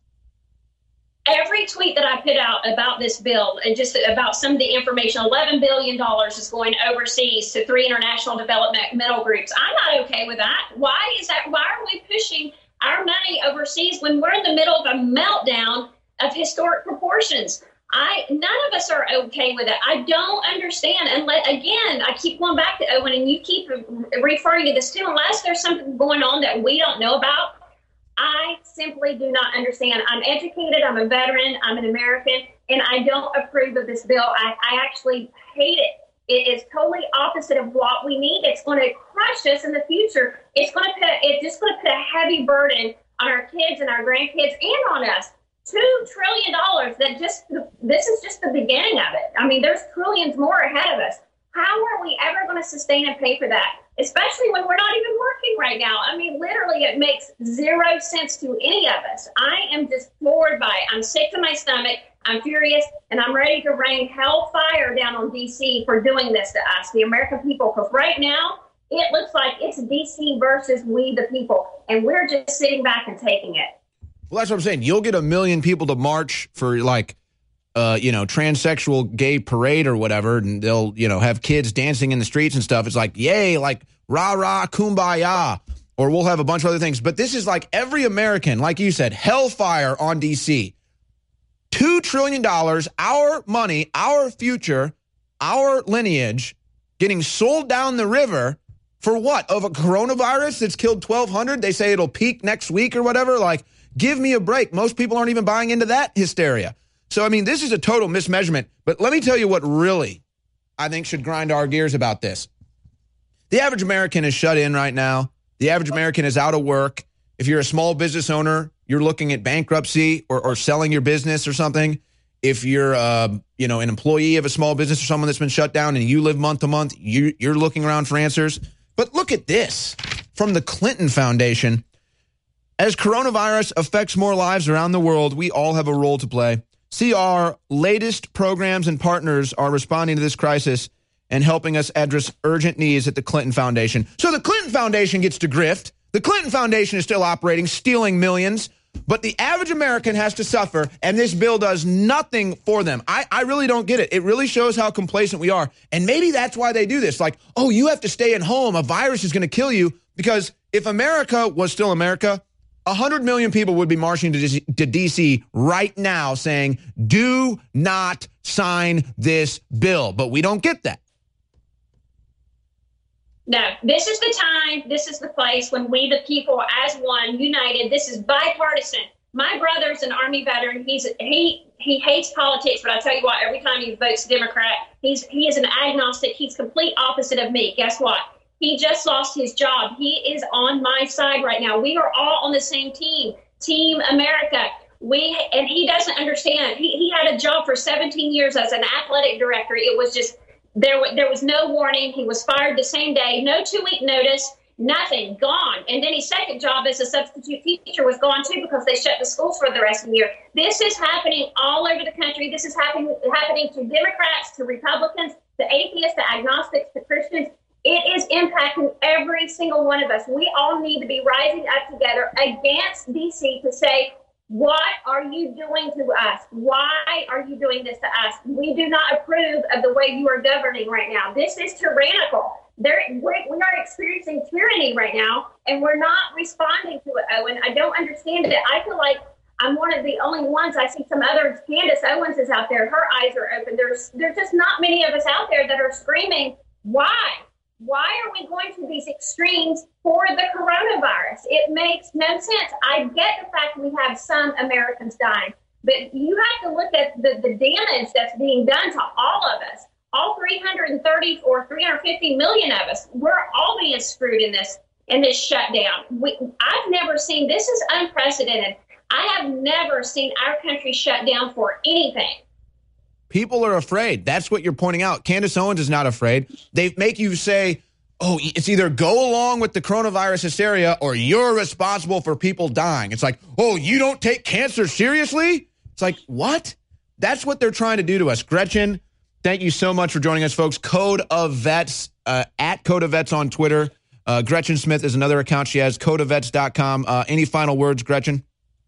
Every tweet that I put out about this bill and just about some of the information, $11 billion is going overseas to 3 international developmental groups. I'm not okay with that. Why is that? Why are we pushing our money overseas when we're in the middle of a meltdown of historic proportions? None of us are okay with it. I don't understand. And again, I keep going back to Owen, and you keep referring to this too. Unless there's something going on that we don't know about, I simply do not understand. I'm educated. I'm a veteran. I'm an American, and I don't approve of this bill. I actually hate it. It is totally opposite of what we need. It's going to crush us in the future. It's just going to put a heavy burden on our kids and our grandkids and on us. $2 trillion. This is just the beginning of it. I mean, there's trillions more ahead of us. How are we ever going to sustain and pay for that? especially when we're not even working right now. I mean, literally, it makes zero sense to any of us. I am just floored by it. I'm sick to my stomach. I'm furious, and I'm ready to rain hellfire down on D.C. for doing this to us, the American people, because right now, it looks like it's D.C. versus we, the people, and we're just sitting back and taking it. Well, that's what I'm saying. You'll get 1 million people to march for, like, transsexual gay parade or whatever, and they'll, have kids dancing in the streets and stuff. It's like, yay, like, rah-rah, kumbaya, or we'll have a bunch of other things. But this is like every American, like you said, hellfire on D.C. $2 trillion, our money, our future, our lineage, getting sold down the river for what? Of a coronavirus that's killed 1,200? They say it'll peak next week or whatever. Like, give me a break. Most people aren't even buying into that hysteria. So, I mean, this is a total mismeasurement. But let me tell you what really I think should grind our gears about this. The average American is shut in right now. The average American is out of work. If you're a small business owner, you're looking at bankruptcy or selling your business or something. If you're, an employee of a small business or someone that's been shut down and you live month to month, you're looking around for answers. But look at this from the Clinton Foundation. As coronavirus affects more lives around the world, we all have a role to play. See, our latest programs and partners are responding to this crisis and helping us address urgent needs at the Clinton Foundation. So the Clinton Foundation gets to grift. The Clinton Foundation is still operating, stealing millions, but the average American has to suffer, and this bill does nothing for them. I really don't get it. It really shows how complacent we are, and maybe that's why they do this. Like, oh, you have to stay at home. A virus is going to kill you, because if America was still America, 100 million people would be marching to D.C. right now saying, do not sign this bill. But we don't get that. No, this is the time, this is the place when we, the people, as one, united, this is bipartisan. My brother's an Army veteran. He hates politics, but I tell you what, every time he votes Democrat, he is an agnostic. He's complete opposite of me. Guess what? He just lost his job. He is on my side right now. We are all on the same team, Team America. And he doesn't understand. He had a job for 17 years as an athletic director. It was just, there was no warning. He was fired the same day, no 2-week notice, nothing, gone. And then his second job as a substitute teacher was gone too, because they shut the schools for the rest of the year. This is happening all over the country. This is happening to Democrats, to Republicans, to atheists, to agnostics, to Christians. It is impacting every single one of us. We all need to be rising up together against D.C. to say, what are you doing to us? Why are you doing this to us? We do not approve of the way you are governing right now. This is tyrannical. We are experiencing tyranny right now, and we're not responding to it, Owen. I don't understand it. I feel like I'm one of the only ones. I see some other, Candace Owens is out there. Her eyes are open. There's just not many of us out there that are screaming, why? Why are we going to these extremes for the coronavirus? It makes no sense. I get the fact we have some Americans dying, but you have to look at the damage that's being done to all of us. All 330 or 350 million of us, we're all being screwed in this shutdown. I've never seen, this is unprecedented. I have never seen our country shut down for anything. People are afraid. That's what you're pointing out. Candace Owens is not afraid. They make you say, oh, it's either go along with the coronavirus hysteria or you're responsible for people dying. It's like, oh, you don't take cancer seriously? It's like, what? That's what they're trying to do to us. Gretchen, thank you so much for joining us, folks. Code of Vets, at Code of Vets on Twitter. Gretchen Smith is another account she has, codeofvets.com. Any final words, Gretchen?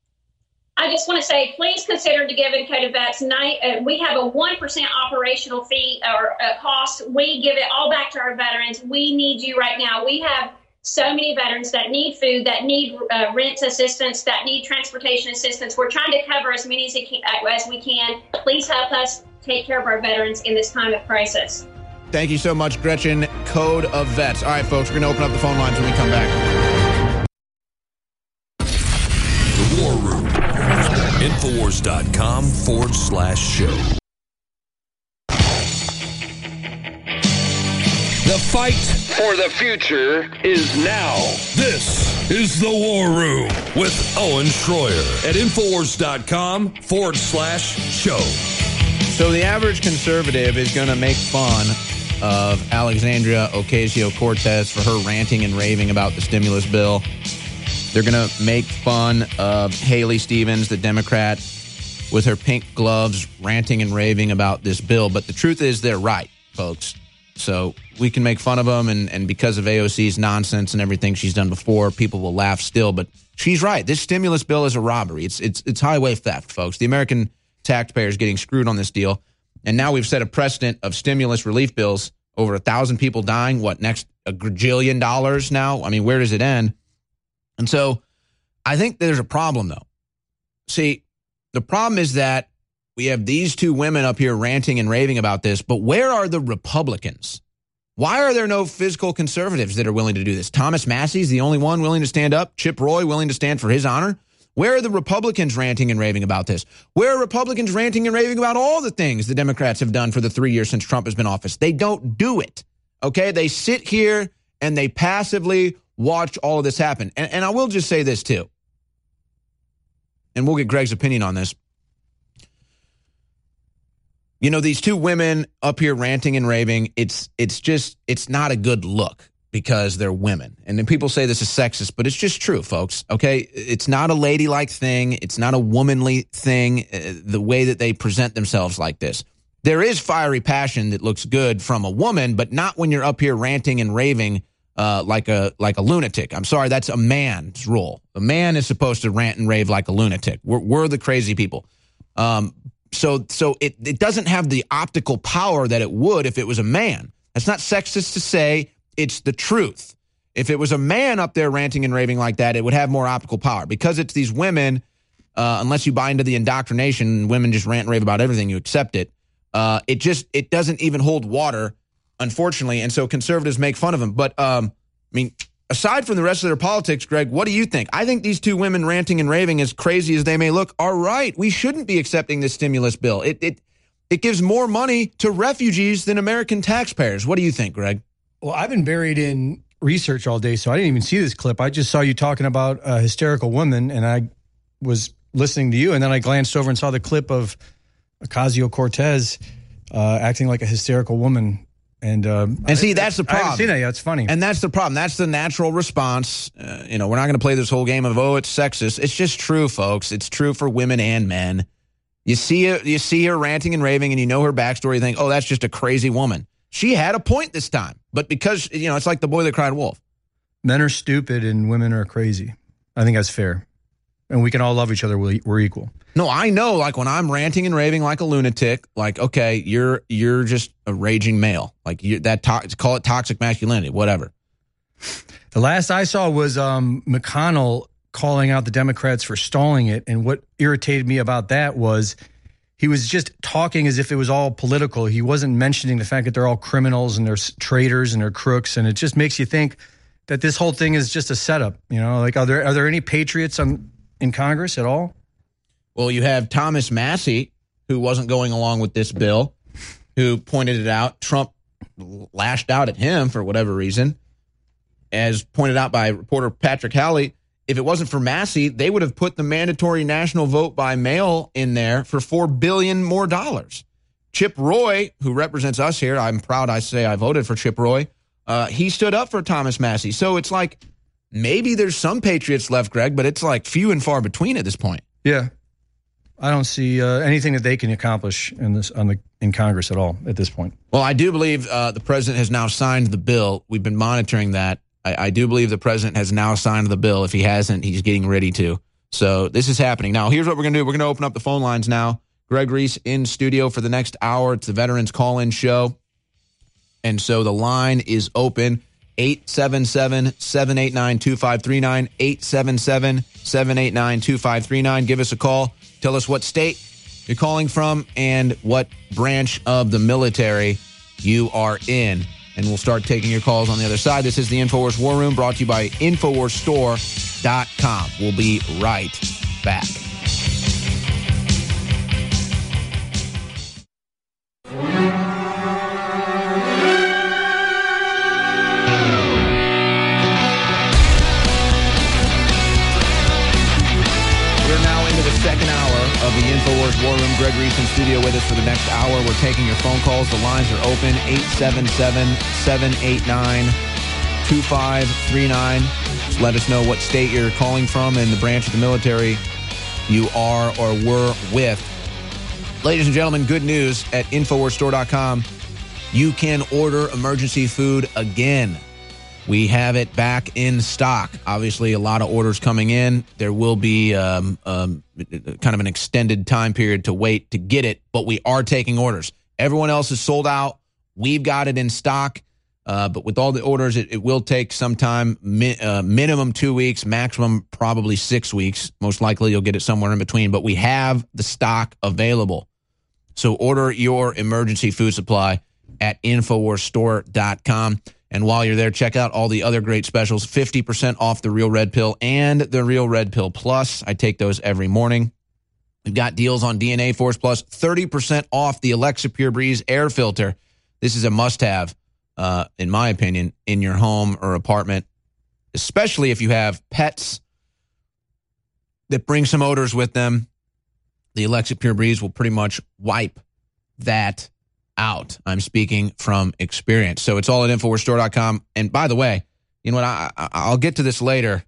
I just want to say, please consider to give in Code of Vets. We have a 1% operational fee or cost. We give it all back to our veterans. We need you right now. We have so many veterans that need food, that need rent assistance, that need transportation assistance. We're trying to cover as many as we can. Please help us take care of our veterans in this time of crisis. Thank you so much, Gretchen. Code of Vets. All right, folks, we're going to open up the phone lines when we come back. The War Room. Infowars.com/show. The fight for the future is now. This is the War Room with Owen Schroyer at Infowars.com/show. So the average conservative is going to make fun of Alexandria Ocasio-Cortez for her ranting and raving about the stimulus bill. They're going to make fun of Haley Stevens, the Democrat, with her pink gloves, ranting and raving about this bill. But the truth is they're right, folks. So we can make fun of them, and because of AOC's nonsense and everything she's done before, people will laugh still. But she's right. This stimulus bill is a robbery. It's highway theft, folks. The American taxpayer is getting screwed on this deal. And now we've set a precedent of stimulus relief bills, over 1,000 people dying. What, next, $1 gajillion now? I mean, where does it end? And so I think there's a problem, though. See, the problem is that we have these two women up here ranting and raving about this, but where are the Republicans? Why are there no fiscal conservatives that are willing to do this? Thomas Massey's the only one willing to stand up. Chip Roy willing to stand for his honor. Where are the Republicans ranting and raving about this? Where are Republicans ranting and raving about all the things the Democrats have done for the 3 years since Trump has been in office? They don't do it, okay? They sit here and they passively watch all of this happen. And I will just say this, too, and we'll get Greg's opinion on this. You know, these two women up here ranting and raving, it's not a good look because they're women. And then people say this is sexist, but it's just true, folks, okay? It's not a ladylike thing. It's not a womanly thing, the way that they present themselves like this. There is fiery passion that looks good from a woman, but not when you're up here ranting and raving like a lunatic. I'm sorry, that's a man's role. A man is supposed to rant and rave like a lunatic. We're the crazy people. So it doesn't have the optical power that it would if it was a man. That's not sexist to say. It's the truth. If it was a man up there ranting and raving like that, it would have more optical power. Because it's these women, unless you buy into the indoctrination, women just rant and rave about everything, you accept it. It doesn't even hold water, unfortunately. And so conservatives make fun of them. But, I mean, aside from the rest of their politics, Greg, what do you think? I think these two women ranting and raving, as crazy as they may look, are right. We shouldn't be accepting this stimulus bill. It gives more money to refugees than American taxpayers. What do you think, Greg? Well, I've been buried in research all day, so I didn't even see this clip. I just saw you talking about a hysterical woman, and I was listening to you, and then I glanced over and saw the clip of Ocasio-Cortez acting like a hysterical woman. And see, that's the problem. I haven't seen that yet. It's funny. And that's the problem. That's the natural response. We're not going to play this whole game of, it's sexist. It's just true, folks. It's true for women and men. You see her ranting and raving, and you know her backstory. You think, that's just a crazy woman. She had a point this time. But because, it's like the boy that cried wolf. Men are stupid and women are crazy. I think that's fair. And we can all love each other. We're equal. No, I know, like when I'm ranting and raving like a lunatic, like, okay, you're just a raging male. Like call it toxic masculinity, whatever. The last I saw was McConnell calling out the Democrats for stalling it. And what irritated me about that was he was just talking as if it was all political. He wasn't mentioning the fact that they're all criminals and they're traitors and they're crooks. And it just makes you think that this whole thing is just a setup. Like, are there any patriots in Congress at all? Well, you have Thomas Massey, who wasn't going along with this bill, who pointed it out. Trump lashed out at him for whatever reason. As pointed out by reporter Patrick Halley, if it wasn't for Massey, they would have put the mandatory national vote by mail in there for $4 billion more dollars. Chip Roy, who represents us here, I'm proud I say I voted for Chip Roy, he stood up for Thomas Massey. So it's like maybe there's some patriots left, Greg, but it's like few and far between at this point. Yeah. I don't see anything that they can accomplish in Congress at all at this point. Well, I do believe the president has now signed the bill. We've been monitoring that. I do believe the president has now signed the bill. If he hasn't, he's getting ready to. So this is happening. Now, here's what we're going to do. We're going to open up the phone lines now. Greg Reese in studio for the next hour. It's the Veterans Call-In Show. And so the line is open. 877-789-2539. 877-789-2539. Give us a call. Tell us what state you're calling from and what branch of the military you are in. And we'll start taking your calls on the other side. This is the InfoWars War Room, brought to you by InfoWarsStore.com. We'll be right back. We're now into the second hour of the InfoWars War Room. Greg Reese in studio with us for the next hour. We're taking your phone calls. The lines are open, 877-789-2539. Just let us know what state you're calling from and the branch of the military you are or were with. Ladies and gentlemen, good news. At InfoWarsStore.com, you can order emergency food again. We have it back in stock. Obviously, a lot of orders coming in. There will be kind of an extended time period to wait to get it, but we are taking orders. Everyone else is sold out. We've got it in stock, but with all the orders, it will take some time, minimum 2 weeks, maximum probably 6 weeks. Most likely you'll get it somewhere in between, but we have the stock available. So order your emergency food supply at InfoWarsStore.com. And while you're there, check out all the other great specials. 50% off the Real Red Pill and the Real Red Pill Plus. I take those every morning. We've got deals on DNA Force Plus. 30% off the Alexa Pure Breeze air filter. This is a must-have, in my opinion, in your home or apartment, especially if you have pets that bring some odors with them. The Alexa Pure Breeze will pretty much wipe that out. I'm speaking from experience. So it's all at InfoWarsStore.com. And by the way, you know what? I'll get to this later.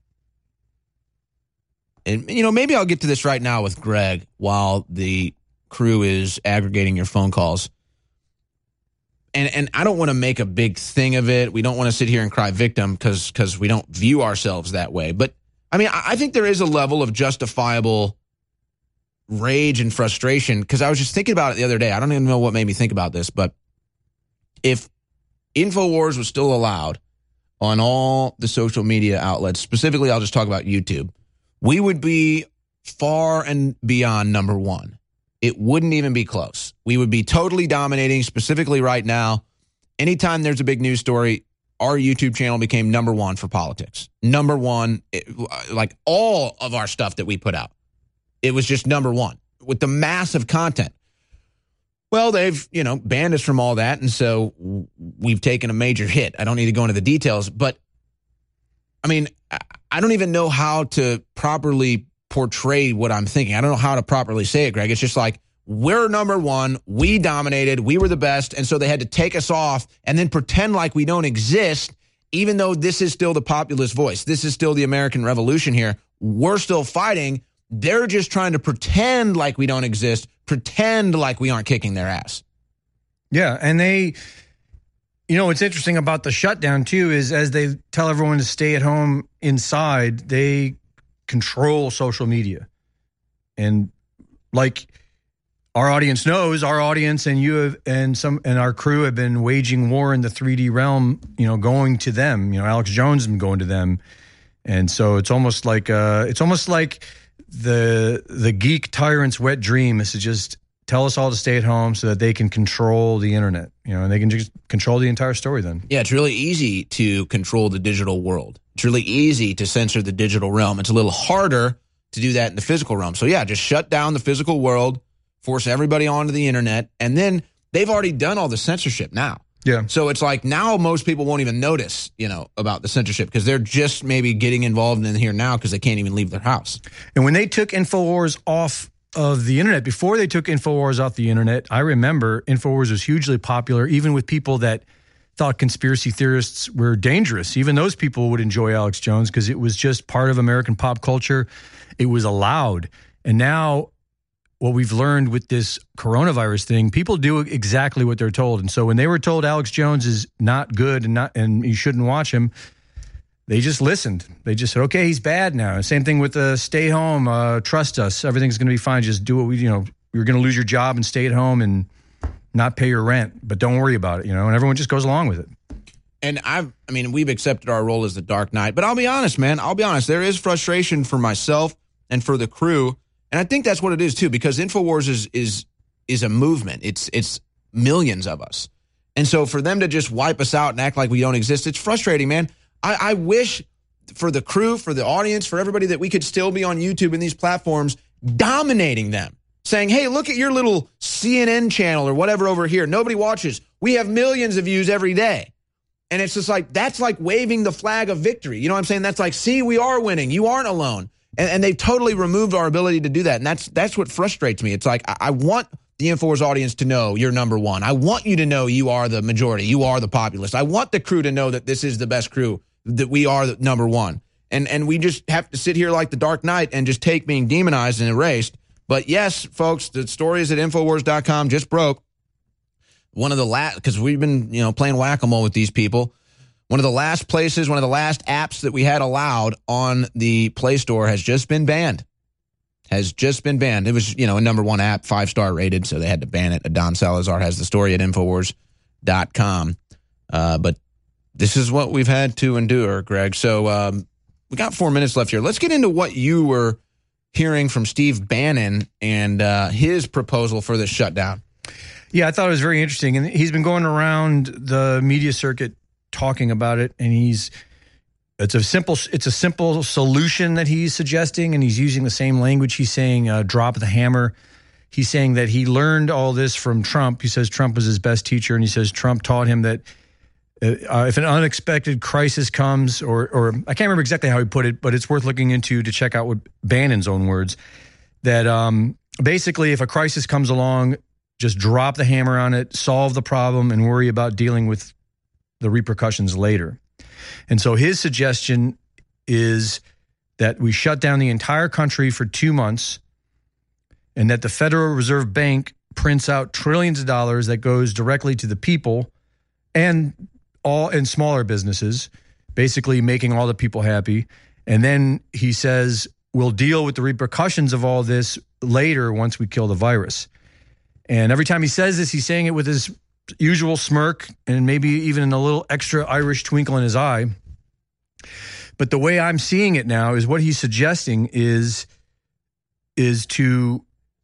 And, you know, maybe I'll get to this right now with Greg while the crew is aggregating your phone calls. And I don't want to make a big thing of it. We don't want to sit here and cry victim because we don't view ourselves that way. But, I mean, I think there is a level of justifiable rage and frustration, because I was just thinking about it the other day. I don't even know what made me think about this, but if InfoWars was still allowed on all the social media outlets, specifically I'll just talk about YouTube, we would be far and beyond number one. It wouldn't even be close. We would be totally dominating, specifically right now. Anytime there's a big news story, our YouTube channel became number one for politics. Number one, like all of our stuff that we put out. It was just number one with the massive content. Well, they've, banned us from all that. And so we've taken a major hit. I don't need to go into the details, but I mean, I don't even know how to properly portray what I'm thinking. I don't know how to properly say it, Greg. It's just like, we're number one. We dominated. We were the best. And so they had to take us off and then pretend like we don't exist, even though this is still the populist voice. This is still the American Revolution here. We're still fighting. They're just trying to pretend like we don't exist, pretend like we aren't kicking their ass. Yeah, and they, what's interesting about the shutdown, too, is as they tell everyone to stay at home inside, they control social media. And like our audience knows, our audience and you have, and our crew have been waging war in the 3D realm, going to them. Alex Jones has been going to them. And so it's almost like the geek tyrant's wet dream is to just tell us all to stay at home so that they can control the internet, and they can just control the entire story then. Yeah, it's really easy to control the digital world. It's really easy to censor the digital realm. It's a little harder to do that in the physical realm. So yeah, just shut down the physical world, force everybody onto the internet, and then they've already done all the censorship now. Yeah. So it's like now most people won't even notice, about the censorship because they're just maybe getting involved in here now because they can't even leave their house. And when they took InfoWars off of the internet, before they took InfoWars off the internet, I remember InfoWars was hugely popular, even with people that thought conspiracy theorists were dangerous. Even those people would enjoy Alex Jones because it was just part of American pop culture. It was allowed. And now what we've learned with this coronavirus thing, people do exactly what they're told. And so when they were told Alex Jones is not good and you shouldn't watch him, they just listened. They just said, okay, he's bad now. Same thing with stay home, trust us. Everything's going to be fine. Just do what you're going to lose your job and stay at home and not pay your rent, but don't worry about it, and everyone just goes along with it. And we've accepted our role as the Dark Knight, but I'll be honest, man. There is frustration for myself and for the crew. And I think that's what it is, too, because InfoWars is a movement. It's millions of us. And so for them to just wipe us out and act like we don't exist, it's frustrating, man. I wish for the crew, for the audience, for everybody that we could still be on YouTube and these platforms dominating them, saying, hey, look at your little CNN channel or whatever over here. Nobody watches. We have millions of views every day. And it's just like, that's like waving the flag of victory. You know what I'm saying? That's like, see, we are winning. You aren't alone. And they've totally removed our ability to do that. And that's what frustrates me. It's like, I want the InfoWars audience to know you're number one. I want you to know you are the majority. You are the populace. I want the crew to know that this is the best crew, that we are the number one. And we just have to sit here like the Dark Knight and just take being demonized and erased. But yes, folks, the story is at Infowars.com, just broke. One of the last, because we've been, playing whack-a-mole with these people. One of the last places, one of the last apps that we had allowed on the Play Store has just been banned. It was, a number one app, 5-star rated, so they had to ban it. Don Salazar has the story at Infowars.com. But this is what we've had to endure, Greg. So we got 4 minutes left here. Let's get into what you were hearing from Steve Bannon and his proposal for this shutdown. Yeah, I thought it was very interesting. And he's been going around the media circuit talking about it, and it's a simple solution that he's suggesting, and he's using the same language. He's saying drop the hammer. He's saying that he learned all this from Trump. He says Trump was his best teacher, and he says Trump taught him that if an unexpected crisis comes, or I can't remember exactly how he put it, but it's worth looking into to check out what Bannon's own words, that basically if a crisis comes along, just drop the hammer on it, solve the problem, and worry about dealing with the repercussions later. And so his suggestion is that we shut down the entire country for 2 months, and that the Federal Reserve Bank prints out trillions of dollars that goes directly to the people and smaller businesses, basically making all the people happy. And then he says, we'll deal with the repercussions of all this later once we kill the virus. And every time he says this, he's saying it with his usual smirk and maybe even a little extra Irish twinkle in his eye. But the way I'm seeing it now is what he's suggesting is to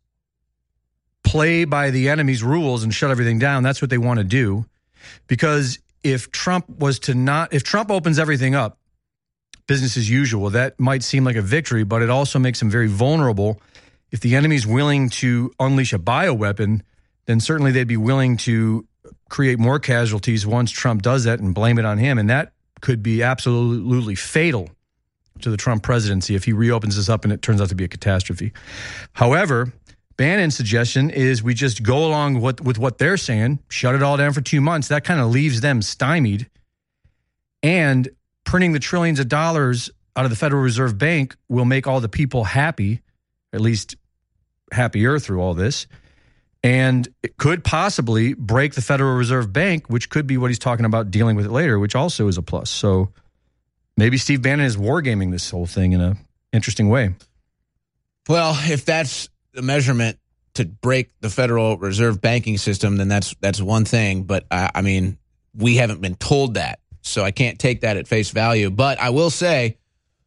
play by the enemy's rules and shut everything down. That's what they want to do. Because if Trump opens everything up, business as usual, that might seem like a victory, but it also makes him very vulnerable. If the enemy's willing to unleash a bioweapon, then certainly they'd be willing to create more casualties once Trump does that and blame it on him. And that could be absolutely fatal to the Trump presidency if he reopens this up and it turns out to be a catastrophe. However, Bannon's suggestion is we just go along with what they're saying, shut it all down for 2 months. That kind of leaves them stymied. And printing the trillions of dollars out of the Federal Reserve Bank will make all the people happy, at least happier through all this. And it could possibly break the Federal Reserve Bank, which could be what he's talking about dealing with it later, which also is a plus. So maybe Steve Bannon is wargaming this whole thing in an interesting way. Well, if that's the measurement to break the Federal Reserve banking system, then that's one thing. But I mean, we haven't been told that, so I can't take that at face value. But I will say,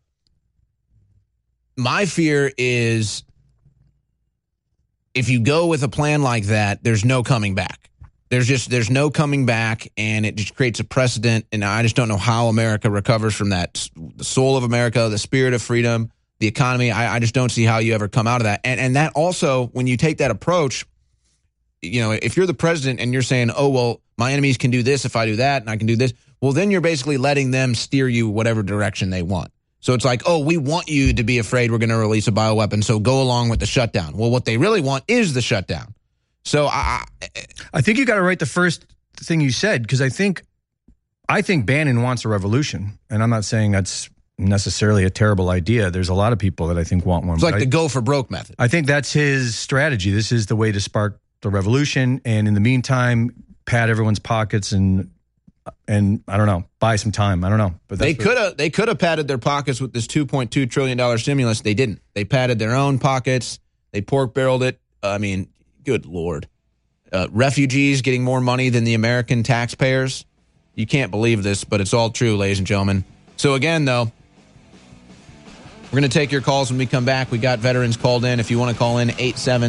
my fear is if you go with a plan like that, there's no coming back. There's no coming back, and it just creates a precedent. And I just don't know how America recovers from that. The soul of America, the spirit of freedom, the economy, I just don't see how you ever come out of that. And that also, when you take that approach, if you're the president and you're saying, oh, well, my enemies can do this if I do that and I can do this, well, then you're basically letting them steer you whatever direction they want. So it's like, oh, we want you to be afraid we're going to release a bioweapon, so go along with the shutdown. Well, what they really want is the shutdown. So I think you got to write the first thing you said, because I think Bannon wants a revolution. And I'm not saying that's necessarily a terrible idea. There's a lot of people that I think want one. It's like the go for broke method. I think that's his strategy. This is the way to spark the revolution. And in the meantime, pad everyone's pockets and I don't know, buy some time. I don't know. But they could have padded their pockets with this $2.2 trillion stimulus. They didn't. They padded their own pockets. They pork barreled it. I mean, good Lord. Refugees getting more money than the American taxpayers. You can't believe this, but it's all true, ladies and gentlemen. So again, though, we're going to take your calls when we come back. We got veterans called in. If you want to call in,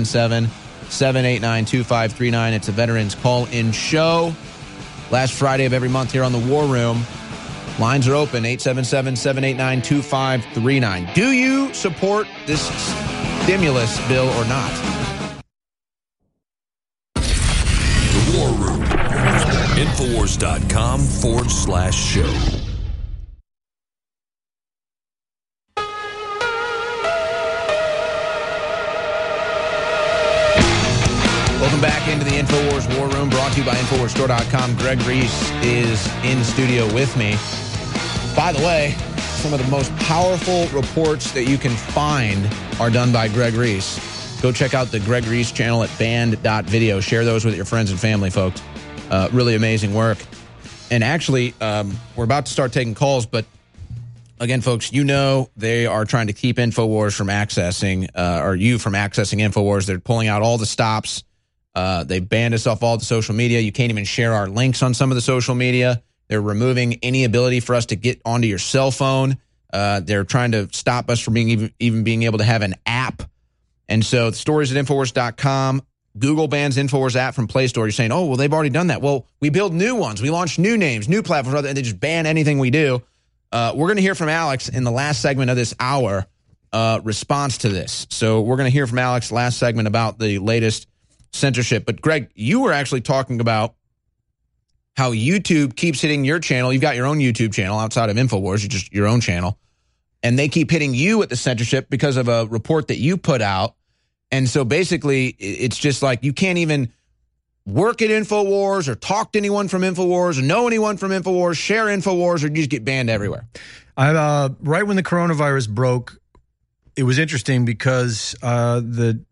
877-789-2539. It's a Veterans Call-In Show. Last Friday of every month here on the War Room. Lines are open, 877-789-2539. Do you support this stimulus bill or not? The War Room. Infowars.com/show. Welcome into the InfoWars War Room, brought to you by InfoWarsStore.com. Greg Reese is in studio with me. By the way, some of the most powerful reports that you can find are done by Greg Reese. Go check out the Greg Reese channel at band.video. Share those with your friends and family, folks. Really amazing work. And actually, we're about to start taking calls, but again, folks, you know they are trying to keep InfoWars from accessing, or you from accessing InfoWars. They're pulling out all the stops. They banned us off all the social media. You can't even share our links on some of the social media. They're removing any ability for us to get onto your cell phone. They're trying to stop us from even being able to have an app. And so the stories at Infowars.com. Google bans InfoWars app from Play Store. You're saying, oh, well, they've already done that. Well, we build new ones. We launch new names, new platforms, and they just ban anything we do. We're going to hear from Alex in the last segment of this hour response to this. So we're going to hear from Alex last segment about the latest censorship. But, Greg, you were actually talking about how YouTube keeps hitting your channel. You've got your own YouTube channel outside of InfoWars, just your own channel. And they keep hitting you with the censorship because of a report that you put out. And so basically, it's just like you can't even work at InfoWars or talk to anyone from InfoWars or know anyone from InfoWars, share InfoWars, or you just get banned everywhere. Right when the coronavirus broke, it was interesting because not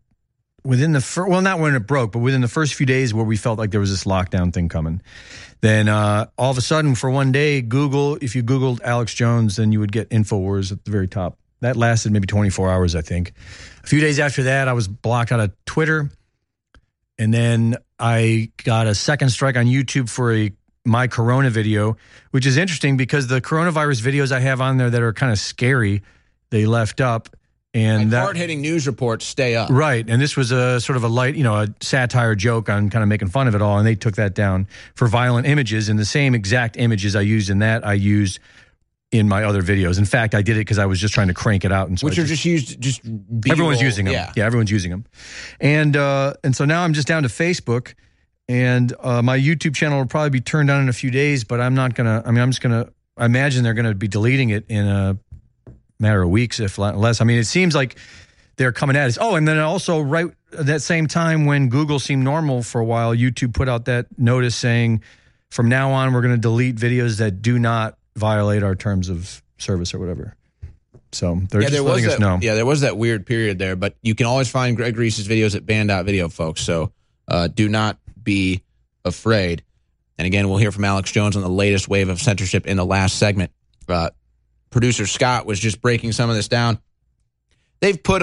when it broke, but within the first few days where we felt like there was this lockdown thing coming, then all of a sudden for one day, Google, if you Googled Alex Jones, then you would get InfoWars at the very top. That lasted maybe 24 hours, I think. A few days after that, I was blocked out of Twitter. And then I got a second strike on YouTube for a My Corona video, which is interesting because the coronavirus videos I have on there that are kind of scary, they left up. And that hard-hitting news reports stay up. Right. And this was a sort of a light, a satire joke on kind of making fun of it all. And they took that down for violent images. And the same exact images I used in that, I used in my other videos. In fact, I did it because I was just trying to crank it out. And so which are just used, everyone's using them. Yeah, everyone's using them. And so now I'm just down to Facebook, and my YouTube channel will probably be turned on in a few days, but I'm not going to, I'm just going to, I imagine they're going to be deleting it in a matter of weeks, if less. I mean, it seems like they're coming at us. Oh, and then also right at that same time when Google seemed normal for a while, YouTube put out that notice saying, from now on, we're going to delete videos that do not violate our terms of service or whatever. So they're just letting us know. Yeah, there was that weird period there, but you can always find Greg Reese's videos at band.video, folks. So do not be afraid. And again, we'll hear from Alex Jones on the latest wave of censorship in the last segment. Producer Scott was just breaking some of this down. They've put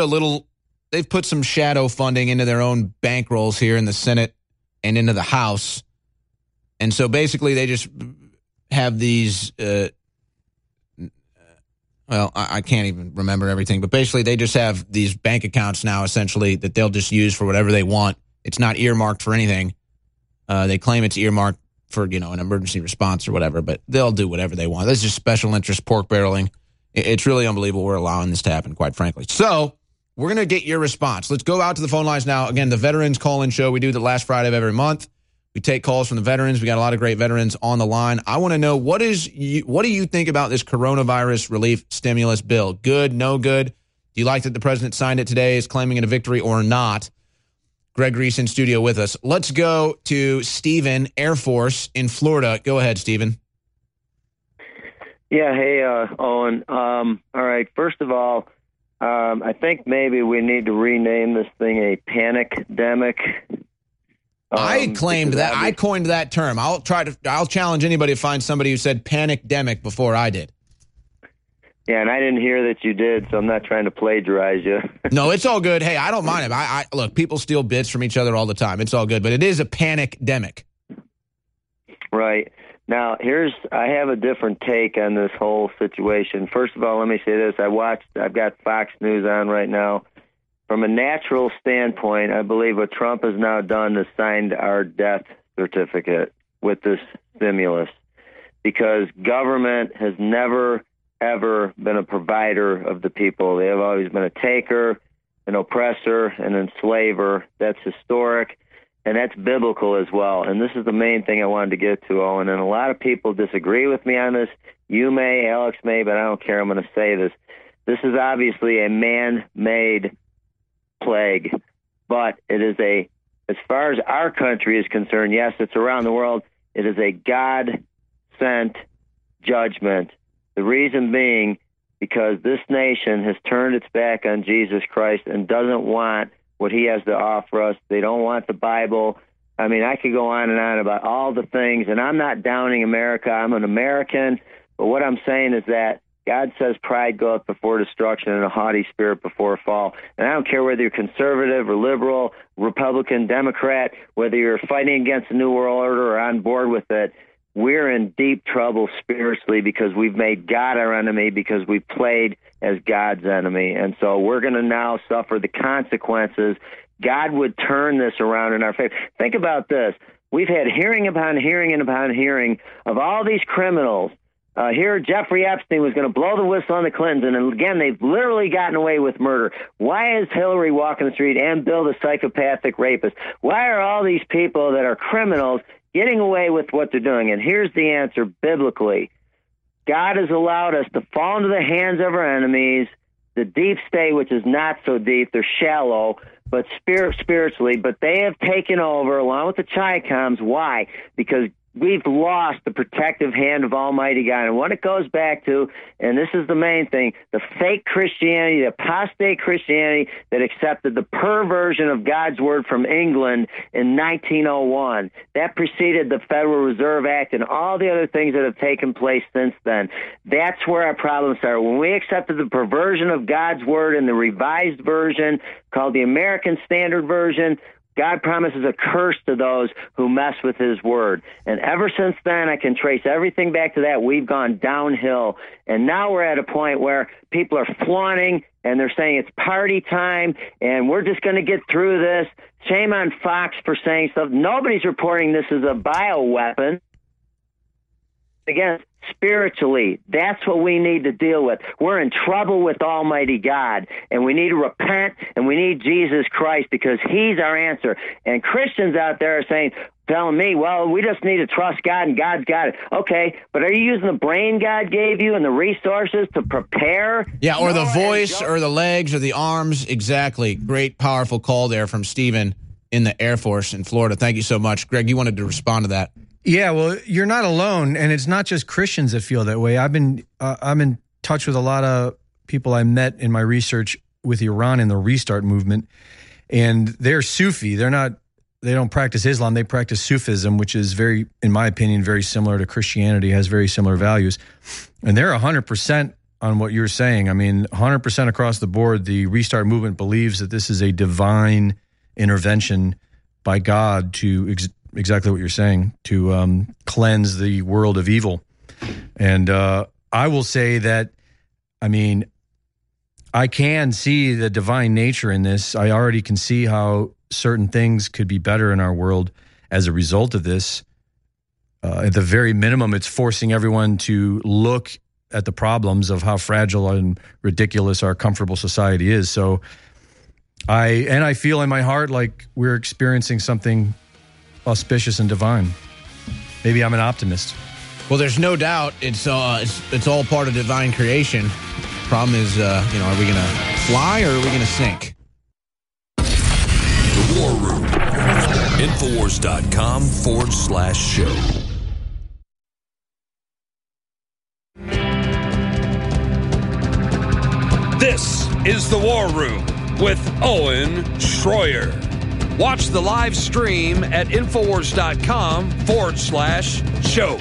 some shadow funding into their own bankrolls here in the Senate and into the House. And so basically they just have these, I can't even remember everything, but basically they just have these bank accounts now essentially that they'll just use for whatever they want. It's not earmarked for anything. They claim it's earmarked for, an emergency response or whatever, but they'll do whatever they want. This is just special interest pork barreling. It's really unbelievable we're allowing this to happen, quite frankly. So we're going to get your response. Let's go out to the phone lines now. Again, the Veterans Call-In Show, we do the last Friday of every month. We take calls from the veterans. We got a lot of great veterans on the line. I want to know, what do you think about this coronavirus relief stimulus bill? Good, no good? Do you like that the president signed it today, is claiming it a victory or not? Greg Reese in studio with us. Let's go to Stephen, Air Force in Florida. Go ahead, Stephen. Yeah, hey, Owen. All right, first of all, I think maybe we need to rename this thing a panic-demic. I claimed that. I coined that term. I'll challenge anybody to find somebody who said panic-demic before I did. Yeah, and I didn't hear that you did, so I'm not trying to plagiarize you. No, it's all good. Hey, I don't mind it. Look, people steal bits from each other all the time. It's all good, but it is a panic-demic. Right. Now, I have a different take on this whole situation. First of all, let me say this. I've got Fox News on right now. From a natural standpoint, I believe what Trump has now done is signed our death certificate with this stimulus, because government has never, ever been a provider of the people. They have always been a taker, an oppressor, an enslaver. That's historic, and that's biblical as well. And this is the main thing I wanted to get to, Owen. And a lot of people disagree with me on this. You may, Alex may, but I don't care. I'm going to say this. This is obviously a man-made plague, but it is a as far as our country is concerned, yes, it's around the world. It is a God-sent judgment. The reason being because this nation has turned its back on Jesus Christ and doesn't want what he has to offer us. They don't want the Bible. I mean, I could go on and on about all the things, and I'm not downing America. I'm an American, but what I'm saying is that God says pride goeth before destruction and a haughty spirit before a fall. And I don't care whether you're conservative or liberal, Republican, Democrat, whether you're fighting against the New World Order or on board with it, we're in deep trouble spiritually because we've made God our enemy because we played as God's enemy. And so we're going to now suffer the consequences. God would turn this around in our favor. Think about this. We've had hearing upon hearing and upon hearing of all these criminals. Here, Jeffrey Epstein was going to blow the whistle on the Clintons, and again, they've literally gotten away with murder. Why is Hillary walking the street and Bill the psychopathic rapist? Why are all these people that are criminals getting away with what they're doing? And here's the answer biblically. God has allowed us to fall into the hands of our enemies, the deep state, which is not so deep, they're shallow, but spiritually, but they have taken over along with the Chicoms. Why? Because we've lost the protective hand of Almighty God. And what it goes back to, and this is the main thing, the fake Christianity, the apostate Christianity that accepted the perversion of God's word from England in 1901. That preceded the Federal Reserve Act and all the other things that have taken place since then. That's where our problems are. When we accepted the perversion of God's word in the revised version called the American Standard Version, God promises a curse to those who mess with his word. And ever since then, I can trace everything back to that. We've gone downhill. And now we're at a point where people are flaunting and they're saying it's party time and we're just going to get through this. Shame on Fox for saying stuff. Nobody's reporting this as a bioweapon. Again, spiritually, that's what we need to deal with. We're in trouble with Almighty God, and we need to repent, and we need Jesus Christ because he's our answer. And Christians out there are saying, telling me, well, we just need to trust God, and God's got it. Okay, but are you using the brain God gave you and the resources to prepare? Yeah, or the voice or the legs or the arms. Exactly. Great, powerful call there from Stephen in the Air Force in Florida. Thank you so much. Greg, you wanted to respond to that. Yeah, well, you're not alone, and it's not just Christians that feel that way. I'm in touch with a lot of people I met in my research with Iran and the Restart movement, and they're Sufi. They don't practice Islam. They practice Sufism, which is very, in my opinion, very similar to Christianity, has very similar values, and they're 100% on what you're saying. I mean, 100% across the board, the Restart movement believes that this is a divine intervention by God to exactly what you're saying, to cleanse the world of evil. And I will say that, I mean, I can see the divine nature in this. I already can see how certain things could be better in our world as a result of this. At the very minimum, it's forcing everyone to look at the problems of how fragile and ridiculous our comfortable society is. So I feel in my heart like we're experiencing something auspicious and divine. Maybe I'm an optimist. Well, there's no doubt it's all part of divine creation. Problem is, are we going to fly or are we going to sink? The War Room. Infowars.com/show. This is The War Room with Owen Schroyer. Watch the live stream at Infowars.com/show.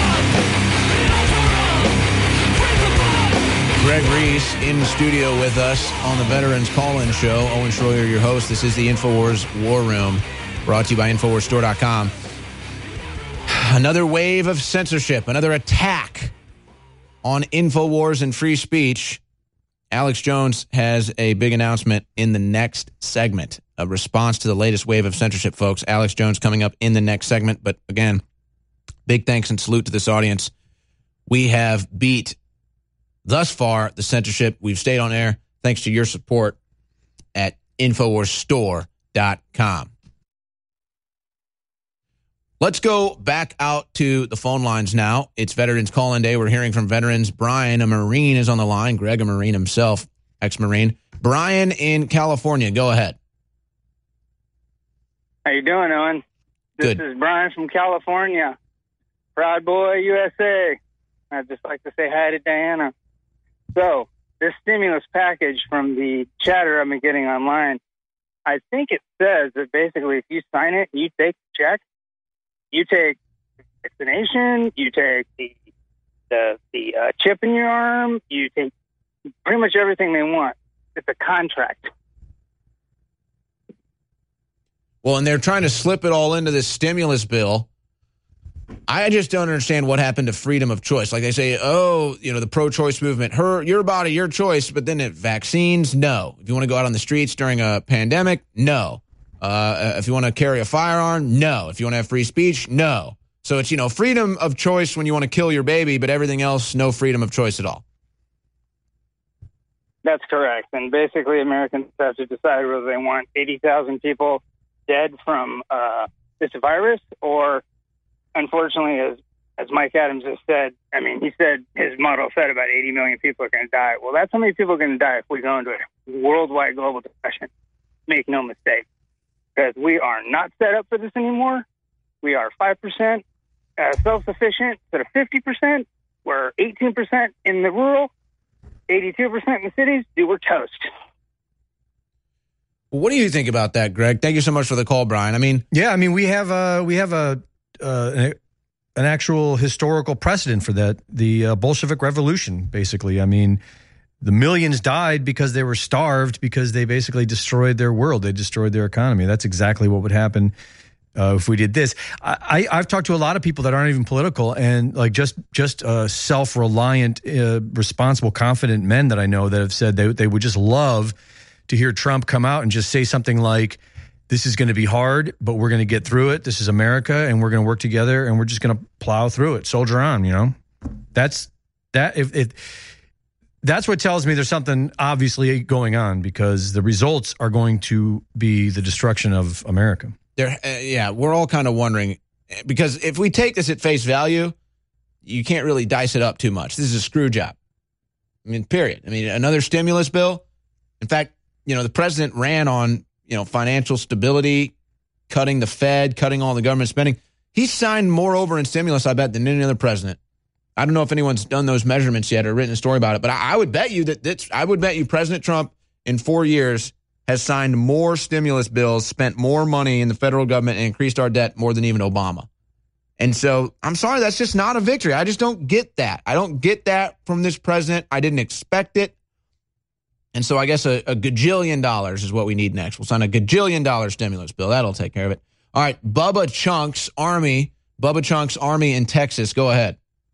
Greg Reese in studio with us on the Veterans Call-In Show. Owen Schroyer, your host. This is the Infowars War Room, brought to you by InfoWarsStore.com. Another wave of censorship, another attack on Infowars and free speech. Alex Jones has a big announcement in the next segment, a response to the latest wave of censorship, folks. Alex Jones coming up in the next segment. But again, big thanks and salute to this audience. We have beat, thus far, the censorship. We've stayed on air thanks to your support at InfoWarsStore.com. Let's go back out to the phone lines now. It's Veterans Call-In Day. We're hearing from veterans. Brian, a Marine, is on the line. Greg, a Marine himself, ex-Marine. Brian in California, go ahead. How you doing, Owen? This Good. is Brian from California. Proud boy, USA. I'd just like to say hi to Diana. So, this stimulus package from the chatter I've been getting online, I think it says that basically if you sign it, you take the check, you take vaccination, you take the chip in your arm, you take pretty much everything they want. It's a contract. Well, and they're trying to slip it all into this stimulus bill. I just don't understand what happened to freedom of choice. Like they say, the pro-choice movement, your body, your choice, but then vaccines, no. If you want to go out on the streets during a pandemic, no. If you want to carry a firearm, no. If you want to have free speech, no. So it's, freedom of choice when you want to kill your baby, but everything else, no freedom of choice at all. That's correct. And basically Americans have to decide whether they want 80,000 people dead from this virus, or unfortunately, as Mike Adams has said, he said his model said about 80 million people are going to die. Well, that's how many people are going to die if we go into a worldwide global depression. Make no mistake, because we are not set up for this anymore. We are 5% self-sufficient instead of 50%. We're 18% in the rural, 82% in the cities. Dude, we're toast. What do you think about that, Greg? Thank you so much for the call, Brian. We have an actual historical precedent for that. The Bolshevik Revolution, basically. The millions died because they were starved, because they basically destroyed their world. They destroyed their economy. That's exactly what would happen if we did this. I've talked to a lot of people that aren't even political, and like just self-reliant, responsible, confident men that I know that have said they would just love to hear Trump come out and just say something like, this is going to be hard, but we're going to get through it. This is America, and we're going to work together, and we're just going to plow through it. Soldier on, That's what tells me there's something obviously going on, because the results are going to be the destruction of America. We're all kind of wondering, because if we take this at face value, you can't really dice it up too much. This is a screw job. Period. Another stimulus bill. In fact, the president ran on, financial stability, cutting the Fed, cutting all the government spending. He signed more over in stimulus, I bet, than any other president. I don't know if anyone's done those measurements yet or written a story about it, but I would bet you President Trump in 4 years has signed more stimulus bills, spent more money in the federal government, and increased our debt more than even Obama. And so I'm sorry, that's just not a victory. I just don't get that. I don't get that from this president. I didn't expect it. And so I guess a gajillion dollars is what we need next. We'll sign a gajillion dollar stimulus bill. That'll take care of it. All right, Bubba Chunk's Army in Texas. Go ahead.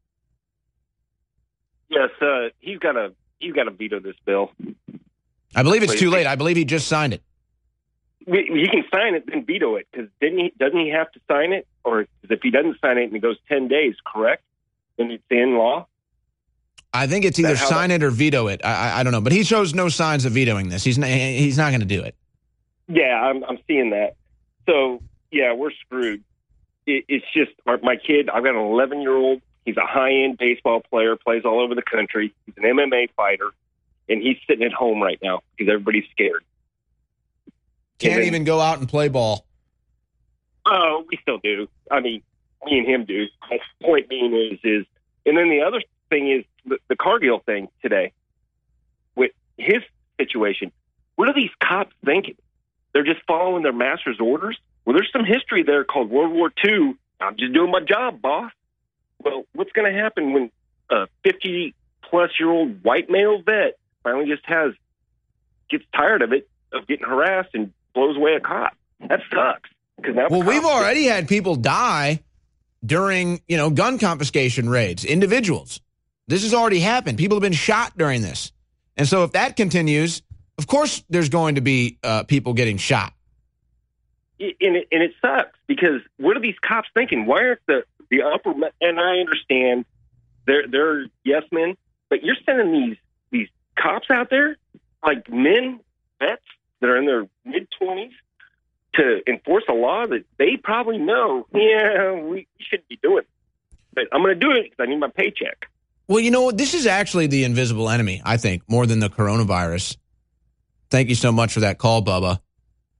Yes, he's got to veto this bill. I believe it's too late. I believe he just signed it. He can sign it and veto it, because doesn't he have to sign it? Or if he doesn't sign it and it goes 10 days, correct? Then it's in law? I think it's either sign it or veto it. I don't know, but he shows no signs of vetoing this. He's not going to do it. Yeah, I'm seeing that. So yeah, we're screwed. It's just my kid. I've got an 11-year-old. He's a high-end baseball player, plays all over the country. He's an MMA fighter, and he's sitting at home right now because everybody's scared. Can't even go out and play ball. Oh, we still do. Me and him do. My point being is, and then the other thing is the Cargill thing today. With his situation, what are these cops thinking? They're just following their master's orders? Well, there's some history there called World War II. I'm just doing my job, boss. Well, what's going to happen when a 50-plus-year-old white male vet finally gets tired of getting harassed and blows away a cop? That sucks. Well, we've already had people die during, gun confiscation raids, individuals. This has already happened. People have been shot during this. And so if that continues, of course there's going to be people getting shot. And it sucks, because what are these cops thinking? Why aren't the upper, and I understand they're yes men, but you're sending these cops out there, like vets that are in their mid-20s, to enforce a law that they probably know, we shouldn't be doing. But I'm going to do it because I need my paycheck. Well, this is actually the invisible enemy, I think, more than the coronavirus. Thank you so much for that call, Bubba.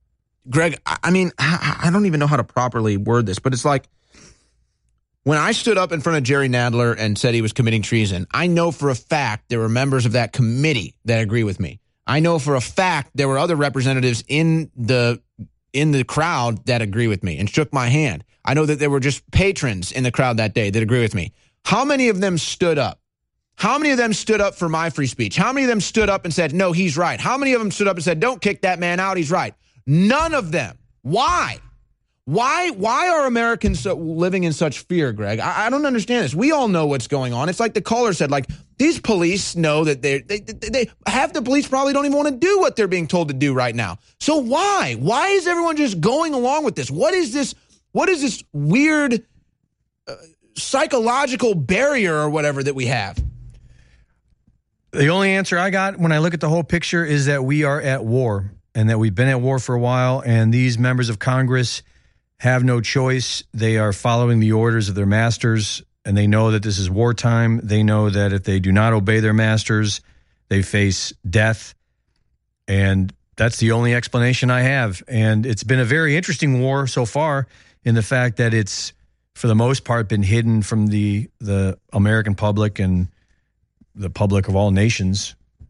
Greg, I mean, I don't even know how to properly word this, but it's like when I stood up in front of Jerry Nadler and said he was committing treason, I know for a fact there were members of that committee that agree with me. I know for a fact there were other representatives in the crowd that agree with me and shook my hand. I know that there were just patrons in the crowd that day that agree with me. How many of them stood up? How many of them stood up for my free speech? How many of them stood up and said, no, he's right? How many of them stood up and said, don't kick that man out, he's right? None of them. Why? Why are Americans living in such fear, Greg? I don't understand this. We all know what's going on. It's like the caller said, like, these police know that they half the police probably don't even want to do what they're being told to do right now. So why? Why is everyone just going along with this? What is this weird psychological barrier or whatever that we have? The only answer I got when I look at the whole picture is that we are at war and that we've been at war for a while, and these members of Congress have no choice. They are following the orders of their masters, and they know that this is wartime. They know that if they do not obey their masters, they face death. And that's the only explanation I have. And it's been a very interesting war so far in the fact that it's, for the most part, been hidden from the American public and the public of all nations.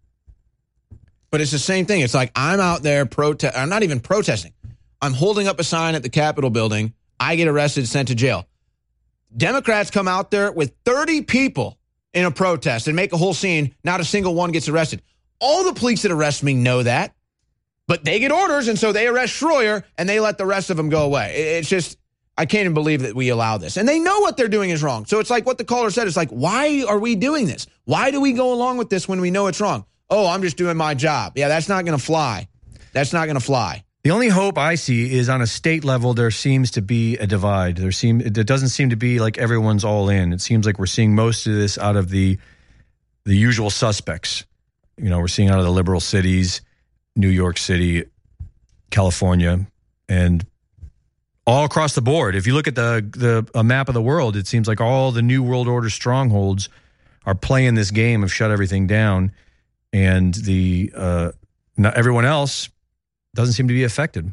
But it's the same thing. It's like I'm out there I'm not even protesting. I'm holding up a sign at the Capitol building. I get arrested, sent to jail. Democrats come out there with 30 people in a protest and make a whole scene. Not a single one gets arrested. All the police that arrest me know that, but they get orders, and so they arrest Schroyer, and they let the rest of them go away. It's just, I can't even believe that we allow this. And they know what they're doing is wrong. So it's like what the caller said. It's like, why are we doing this? Why do we go along with this when we know it's wrong? Oh, I'm just doing my job. Yeah, that's not going to fly. That's not going to fly. The only hope I see is on a state level, there seems to be a divide. It doesn't seem to be like everyone's all in. It seems like we're seeing most of this out of the usual suspects. You know, we're seeing out of the liberal cities, New York City, California, and all across the board. If you look at a map of the world, it seems like all the New World Order strongholds are playing this game of shut everything down, and everyone else doesn't seem to be affected.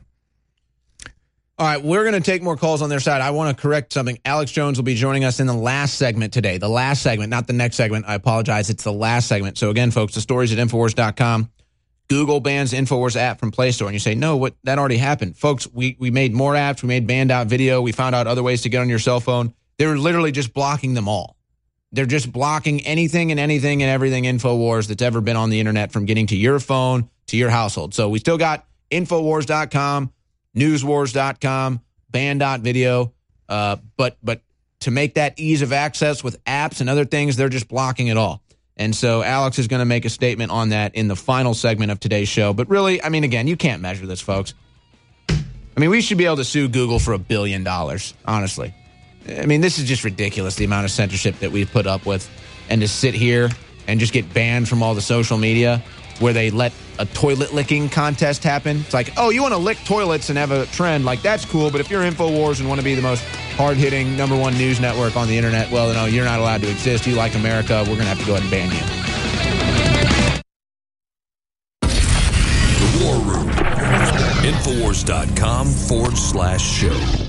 All right, we're going to take more calls on their side. I want to correct something. Alex Jones will be joining us in the last segment today. The last segment, not the next segment. I apologize. It's the last segment. So again, folks, the stories at Infowars.com. Google bans Infowars app from Play Store. And you say, no, that already happened. Folks, we made more apps. We made banned out video. We found out other ways to get on your cell phone. They're literally just blocking them all. They're just blocking anything and everything Infowars that's ever been on the internet from getting to your phone, to your household. So we still got Infowars.com, Newswars.com, ban.video. But to make that ease of access with apps and other things, they're just blocking it all. And so Alex is going to make a statement on that in the final segment of today's show. But really, I mean, again, you can't measure this, folks. I mean, we should be able to sue Google for $1 billion, honestly. I mean, this is just ridiculous, the amount of censorship that we've put up with. And to sit here and just get banned from all the social media where they let a toilet licking contest happen. It's like, oh, you want to lick toilets and have a trend, like that's cool, but if you're InfoWars and want to be the most hard-hitting #1 news network on the internet, well, no, you're not allowed to exist. You like America, we're going to have to go ahead and ban you. The War Room. Infowars.com/show.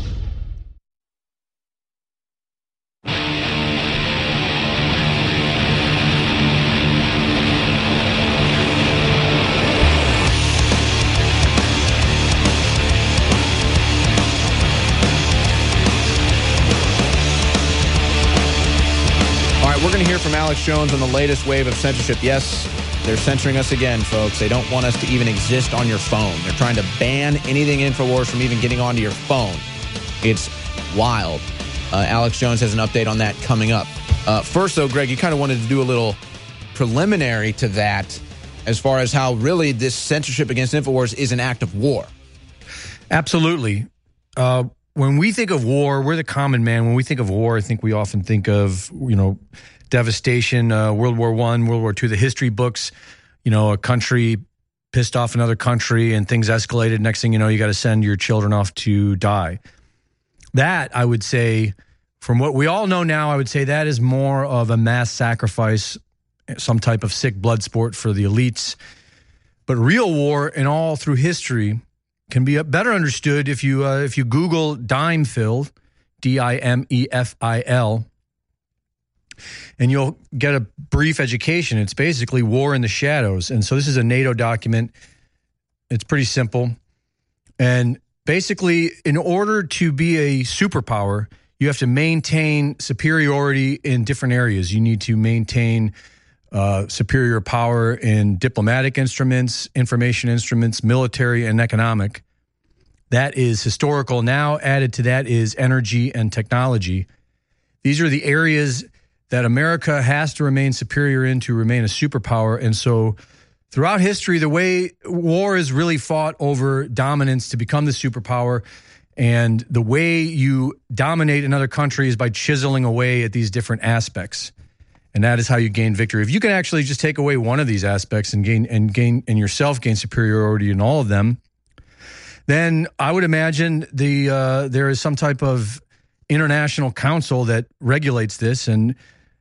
We're going to hear from Alex Jones on the latest wave of censorship. Yes, they're censoring us again, folks. They don't want us to even exist on your phone. They're trying to ban anything Infowars from even getting onto your phone. It's wild. Alex Jones has an update on that coming up. First, though, Greg, you kind of wanted to do a little preliminary to that as far as how really this censorship against Infowars is an act of war. Absolutely. When we think of war, we're the common man. When we think of war, I think we often think of, devastation, World War I, World War II, the history books, a country pissed off another country and things escalated. Next thing you know, you got to send your children off to die. That, I would say, from what we all know now, I would say that is more of a mass sacrifice, some type of sick blood sport for the elites. But real war and all through history can be better understood if you Google Dimefil, Dimefil, and you'll get a brief education. It's basically War in the Shadows. And so this is a NATO document. It's pretty simple. And basically, in order to be a superpower, you have to maintain superiority in different areas. You need to maintain superior power in diplomatic instruments, information instruments, military, and economic. That is historical. Now added to that is energy and technology. These are the areas that America has to remain superior in to remain a superpower. And so throughout history, the way war is really fought over dominance to become the superpower, and the way you dominate another country is by chiseling away at these different aspects. And that is how you gain victory. If you can actually just take away one of these aspects and gain yourself gain superiority in all of them, then I would imagine there is some type of international council that regulates this. And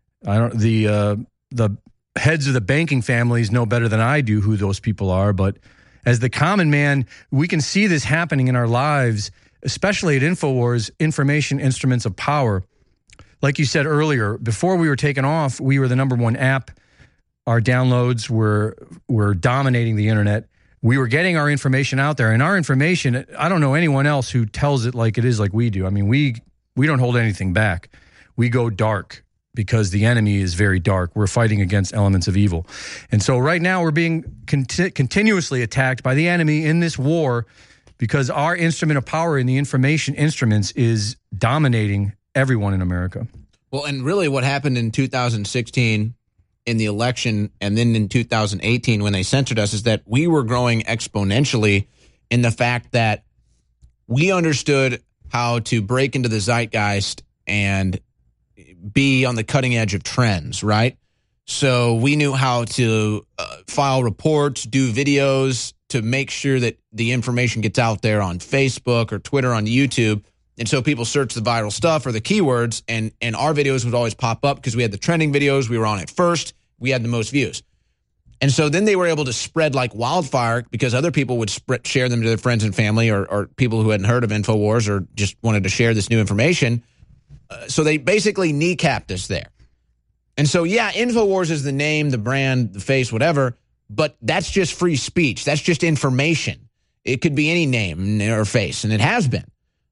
the heads of the banking families know better than I do who those people are. But as the common man, we can see this happening in our lives, especially at InfoWars, information instruments of power. Like you said earlier, before we were taken off, we were the #1 app. Our downloads were dominating the internet. We were getting our information out there, and our information, I don't know anyone else who tells it like it is like we do. I mean, we don't hold anything back. We go dark because the enemy is very dark. We're fighting against elements of evil. And so right now we're being continuously attacked by the enemy in this war because our instrument of power in the information instruments is dominating everyone in America. Well, and really what happened in 2016 in the election and then in 2018 when they censored us is that we were growing exponentially in the fact that we understood how to break into the zeitgeist and be on the cutting edge of trends, right? So we knew how to file reports, do videos to make sure that the information gets out there on Facebook or Twitter, on YouTube. And so people search the viral stuff or the keywords, and our videos would always pop up because we had the trending videos. We were on it first. We had the most views. And so then they were able to spread like wildfire because other people would share them to their friends and family or people who hadn't heard of InfoWars or just wanted to share this new information. So they basically kneecapped us there. And so, yeah, InfoWars is the name, the brand, the face, whatever, but that's just free speech. That's just information. It could be any name or face, and it has been.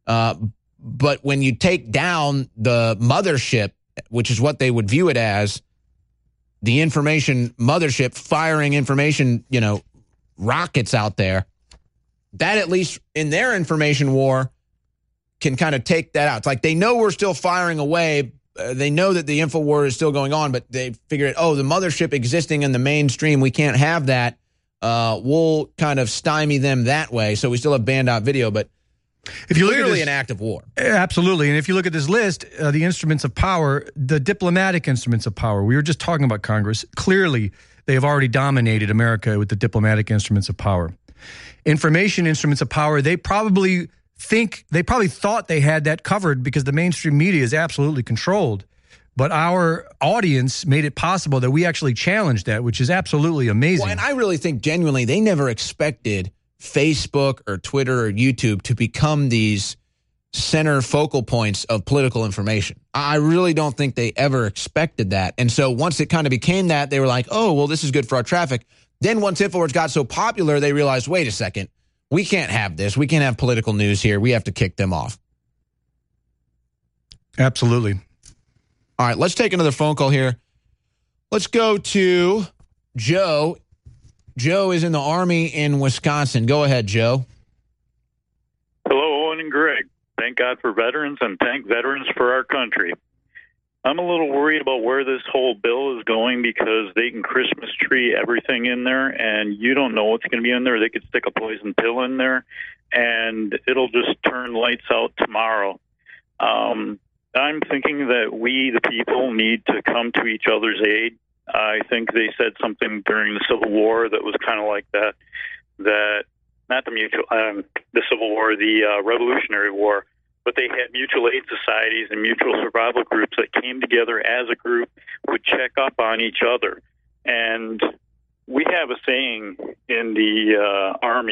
But when you take down the mothership, which is what they would view it as, the information mothership firing information, rockets out there, that at least in their information war can kind of take that out. It's like they know we're still firing away. They know that the info war is still going on, but they figure the mothership existing in the mainstream, we can't have that. We'll kind of stymie them that way. So we still have banned out video, but if you clearly look at an act of war. Absolutely. And if you look at this list, the instruments of power, the diplomatic instruments of power, we were just talking about Congress. Clearly, they have already dominated America with the diplomatic instruments of power. Information instruments of power, they probably thought they had that covered because the mainstream media is absolutely controlled. But our audience made it possible that we actually challenged that, which is absolutely amazing. Well, and I really think genuinely they never expected Facebook or Twitter or YouTube to become these center focal points of political information. I really don't think they ever expected that. And so once it kind of became that, they were like, oh, well, this is good for our traffic. Then once InfoWars got so popular, they realized, wait a second, we can't have this. We can't have political news here. We have to kick them off. Absolutely. All right, let's take another phone call here. Let's go to Joe. Joe is in the Army in Wisconsin. Go ahead, Joe. Hello, Owen and Greg. Thank God for veterans and thank veterans for our country. I'm a little worried about where this whole bill is going because they can Christmas tree everything in there, and you don't know what's going to be in there. They could stick a poison pill in there, and it'll just turn lights out tomorrow. I'm thinking that we, the people, need to come to each other's aid. I think they said something during the Civil War that was kind of like that not the Civil War, the Revolutionary War, but they had mutual aid societies and mutual survival groups that came together as a group, would check up on each other. And we have a saying in the Army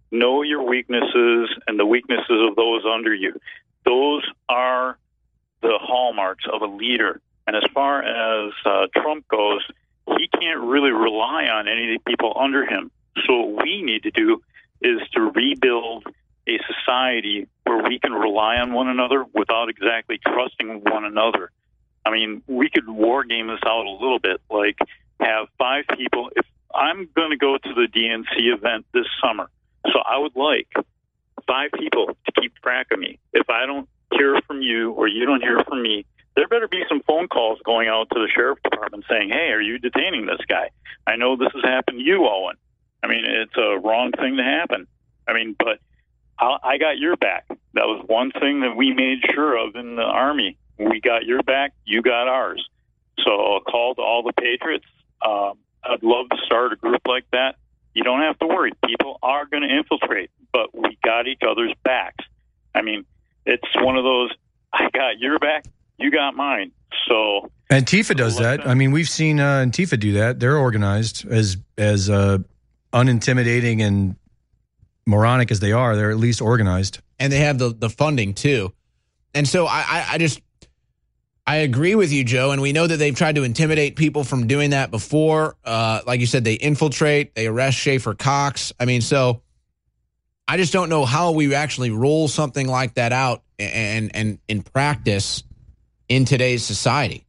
know your weaknesses and the weaknesses of those under you. Those are the hallmarks of a leader. And as far as Trump goes, he can't really rely on any of the people under him. So what we need to do is to rebuild a society where we can rely on one another without exactly trusting one another. I mean, we could war game this out a little bit, like have 5 people. If I'm going to go to the DNC event this summer, so I would like 5 people to keep track of me. If I don't hear from you or you don't hear from me, there better be some phone calls going out to the sheriff's department saying, hey, are you detaining this guy? I know this has happened to you, Owen. I mean, it's a wrong thing to happen. I mean, but I got your back. That was one thing that we made sure of in the Army. We got your back, you got ours. So a call to all the patriots. I'd love to start a group like that. You don't have to worry. People are going to infiltrate, but we got each other's backs. I mean, it's one of those, I got your back, you got mine. So Antifa does that. I mean, we've seen Antifa do that. They're organized as unintimidating and moronic as they are. They're at least organized, and they have the funding too. And so I agree with you, Joe. And we know that they've tried to intimidate people from doing that before. Like you said, they infiltrate, they arrest Schaefer Cox. I mean, so I just don't know how we actually roll something like that out and in practice in today's society.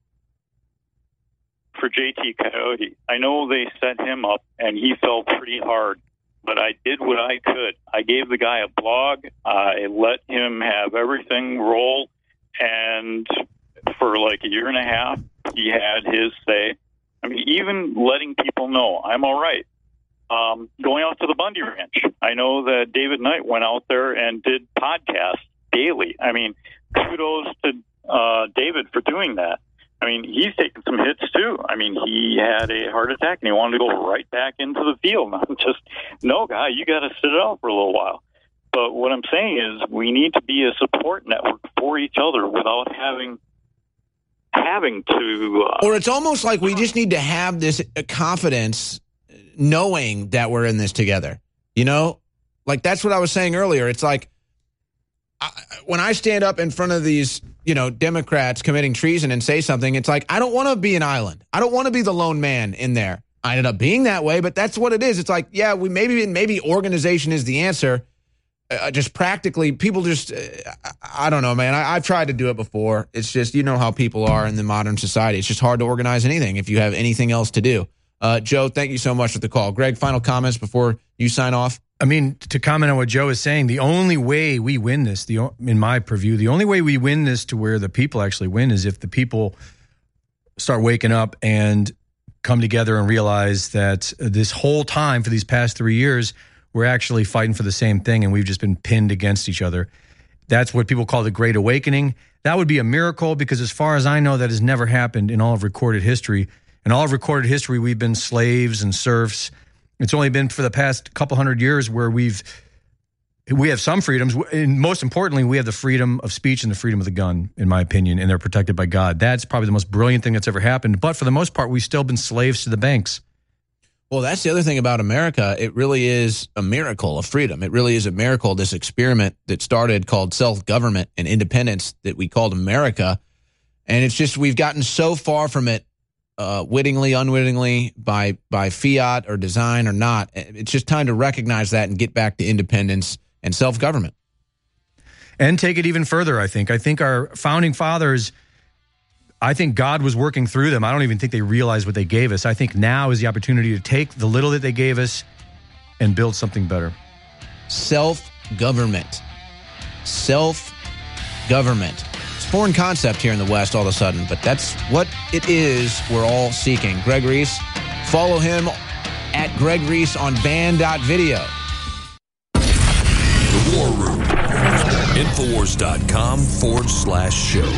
For JT Coyote, I know they set him up and he fell pretty hard, but I did what I could. I gave the guy a blog. I let him have everything roll, and for like a year and a half, he had his say. I mean, even letting people know I'm all right. Going out to the Bundy Ranch. I know that David Knight went out there and did podcasts daily. I mean, kudos to David for doing that. I mean, he's taken some hits too. I mean, he had a heart attack and he wanted to go right back into the field. I'm just, no, guy, you got to sit it out for a little while. But what I'm saying is we need to be a support network for each other without having to... or it's almost like we just need to have this confidence knowing that we're in this together. You know? Like, that's what I was saying earlier. It's like, when I stand up in front of these, Democrats committing treason and say something, it's like, I don't want to be an island. I don't want to be the lone man in there. I ended up being that way, but that's what it is. It's like, yeah, we maybe organization is the answer. Just practically, people just, I don't know, man. I've tried to do it before. It's just, you know how people are in the modern society. It's just hard to organize anything if you have anything else to do. Joe, thank you so much for the call. Greg, final comments before you sign off? I mean, to comment on what Joe is saying, the only way we win this, in my purview, the only way we win this to where the people actually win is if the people start waking up and come together and realize that this whole time for these past 3 years, we're actually fighting for the same thing and we've just been pinned against each other. That's what people call the Great Awakening. That would be a miracle because as far as I know, that has never happened in all of recorded history. In all of recorded history, we've been slaves and serfs. It's only been for the past couple hundred years where we have some freedoms. And most importantly, we have the freedom of speech and the freedom of the gun, in my opinion, and they're protected by God. That's probably the most brilliant thing that's ever happened. But for the most part, we've still been slaves to the banks. Well, that's the other thing about America. It really is a miracle of freedom. It really is a miracle, this experiment that started called self-government and independence that we called America. And it's just we've gotten so far from it, wittingly, unwittingly, by fiat or design or not. It's just time to recognize that and get back to independence and self-government. And take it even further, I think. I think our founding fathers, I think God was working through them. I don't even think they realized what they gave us. I think now is the opportunity to take the little that they gave us and build something better. Self-government. Self-government. It's a foreign concept here in the West all of a sudden, but that's what it is we're all seeking. Greg Reese, follow him at Greg Reese on band.video. The War Room. Infowars.com/show.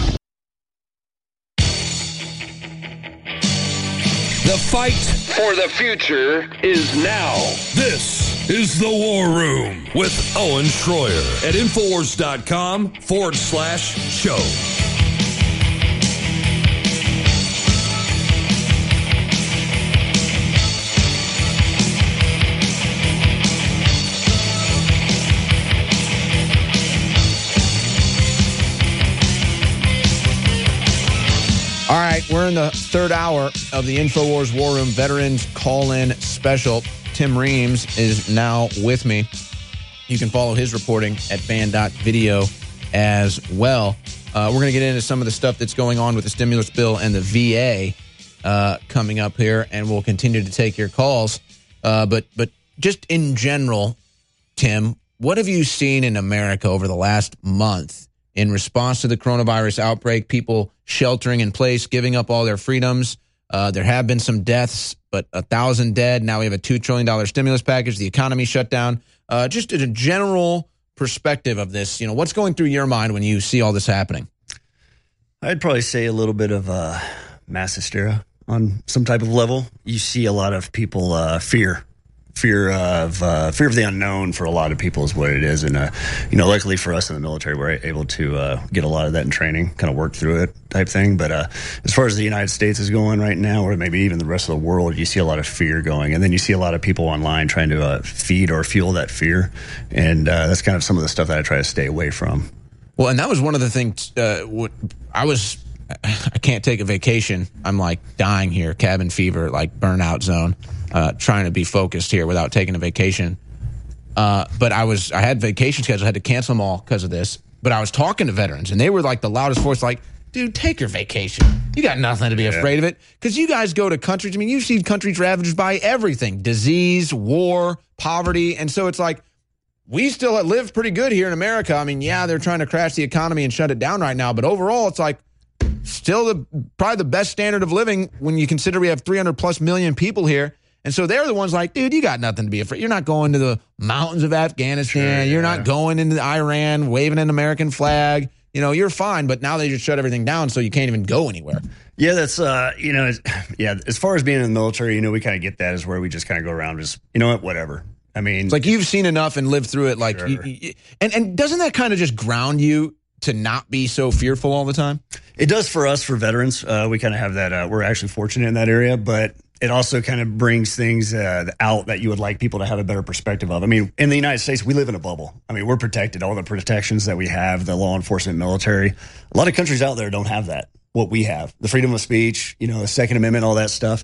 The fight for the future is now. This is the War Room with Owen Schroyer at Infowars.com/show. All right, we're in the third hour of the InfoWars War Room Veterans Call-In Special. Tim Reams is now with me. You can follow his reporting at band.video as well. We're going to get into some of the stuff that's going on with the stimulus bill and the VA coming up here, and we'll continue to take your calls. But just in general, Tim, what have you seen in America over the last month in response to the coronavirus outbreak? People sheltering in place, giving up all their freedoms. There have been some deaths, but 1,000 dead. Now we have a $2 trillion stimulus package. The economy shut down. Just in a general perspective of this, what's going through your mind when you see all this happening? I'd probably say a little bit of mass hysteria on some type of level. You see a lot of people fear of the unknown for a lot of people is what it is. And, luckily for us in the military, we're able to get a lot of that in training, kind of work through it type thing. But as far as the United States is going right now, or maybe even the rest of the world, you see a lot of fear going. And then you see a lot of people online trying to feed or fuel that fear. And that's kind of some of the stuff that I try to stay away from. Well, and that was one of the things I can't take a vacation. I'm like dying here, cabin fever, like burnout zone. Trying to be focused here without taking a vacation. But I had vacation schedules. I had to cancel them all because of this. But I was talking to veterans, and they were like the loudest voice, like, dude, take your vacation. You got nothing to be afraid of it. Because you guys go to countries, you see countries ravaged by everything. Disease, war, poverty. And so it's like, we still live pretty good here in America. They're trying to crash the economy and shut it down right now. But overall, it's like, still probably the best standard of living when you consider we have 300 plus million people here. And so they're the ones like, dude, you got nothing to be afraid. You're not going to the mountains of Afghanistan. You're not going into Iran, waving an American flag. You're fine. But now they just shut everything down, so you can't even go anywhere. Yeah, that's, as far as being in the military, we kind of get that is where we just kind of go around just, whatever. It's like you've seen enough and lived through it. Like, and doesn't that kind of just ground you to not be so fearful all the time? It does for us, for veterans. We kind of have that. We're actually fortunate in that area, but it also kind of brings things out that you would like people to have a better perspective of. In the United States, we live in a bubble. We're protected. All the protections that we have, the law enforcement, military. A lot of countries out there don't have that, what we have. The freedom of speech, the Second Amendment, all that stuff.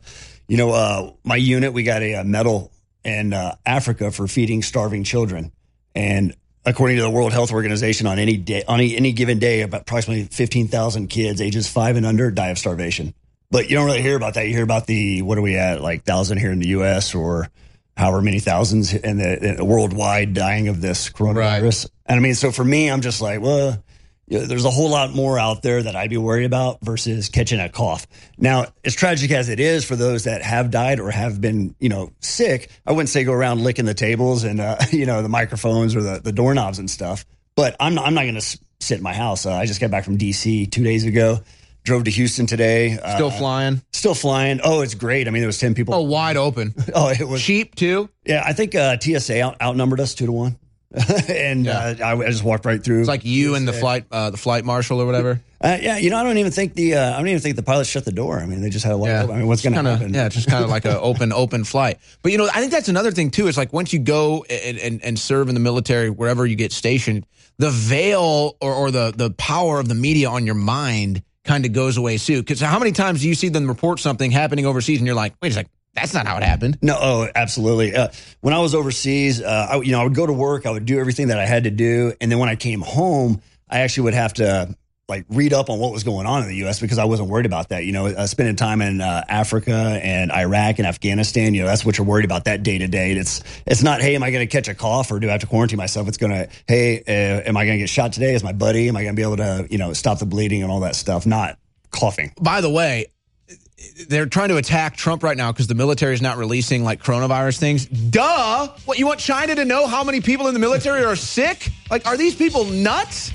My unit, we got a medal in Africa for feeding starving children. And according to the World Health Organization, on any given day, about approximately 15,000 kids ages 5 and under die of starvation. But you don't really hear about that. You hear about what are we at, like 1,000 here in the U.S. or however many thousands in the worldwide dying of this coronavirus. Right. And so for me, I'm just like, well, there's a whole lot more out there that I'd be worried about versus catching a cough. Now, as tragic as it is for those that have died or have been, sick, I wouldn't say go around licking the tables and, the microphones or the doorknobs and stuff. But I'm not going to sit in my house. I just got back from D.C. 2 days ago. Drove to Houston today. Still flying? Still flying. Oh, it's great. There was 10 people. Oh, wide open. Oh, it was cheap too. Yeah, I think TSA outnumbered us 2-1, and I just walked right through. It's like you and the flight marshal or whatever. I don't even think the pilots shut the door. They just had a lot. What's going to happen? Yeah, it's just kind of like an open flight. But I think that's another thing too. It's like once you go and serve in the military, wherever you get stationed, the veil or the power of the media on your mind kind of goes away too. Because how many times do you see them report something happening overseas and you're like, wait a second, that's not how it happened? No, absolutely. When I was overseas, I would go to work, I would do everything that I had to do, and then when I came home, I actually would have to read up on what was going on in the U.S. because I wasn't worried about that. Spending time in Africa and Iraq and Afghanistan, that's what you're worried about that day to day. It's not, hey, am I going to catch a cough or do I have to quarantine myself? It's going to, hey, am I going to get shot today? Is my buddy? Am I going to be able to, stop the bleeding and all that stuff? Not coughing. By the way, they're trying to attack Trump right now because the military is not releasing coronavirus things. Duh! What, you want China to know how many people in the military are sick? Are these people nuts?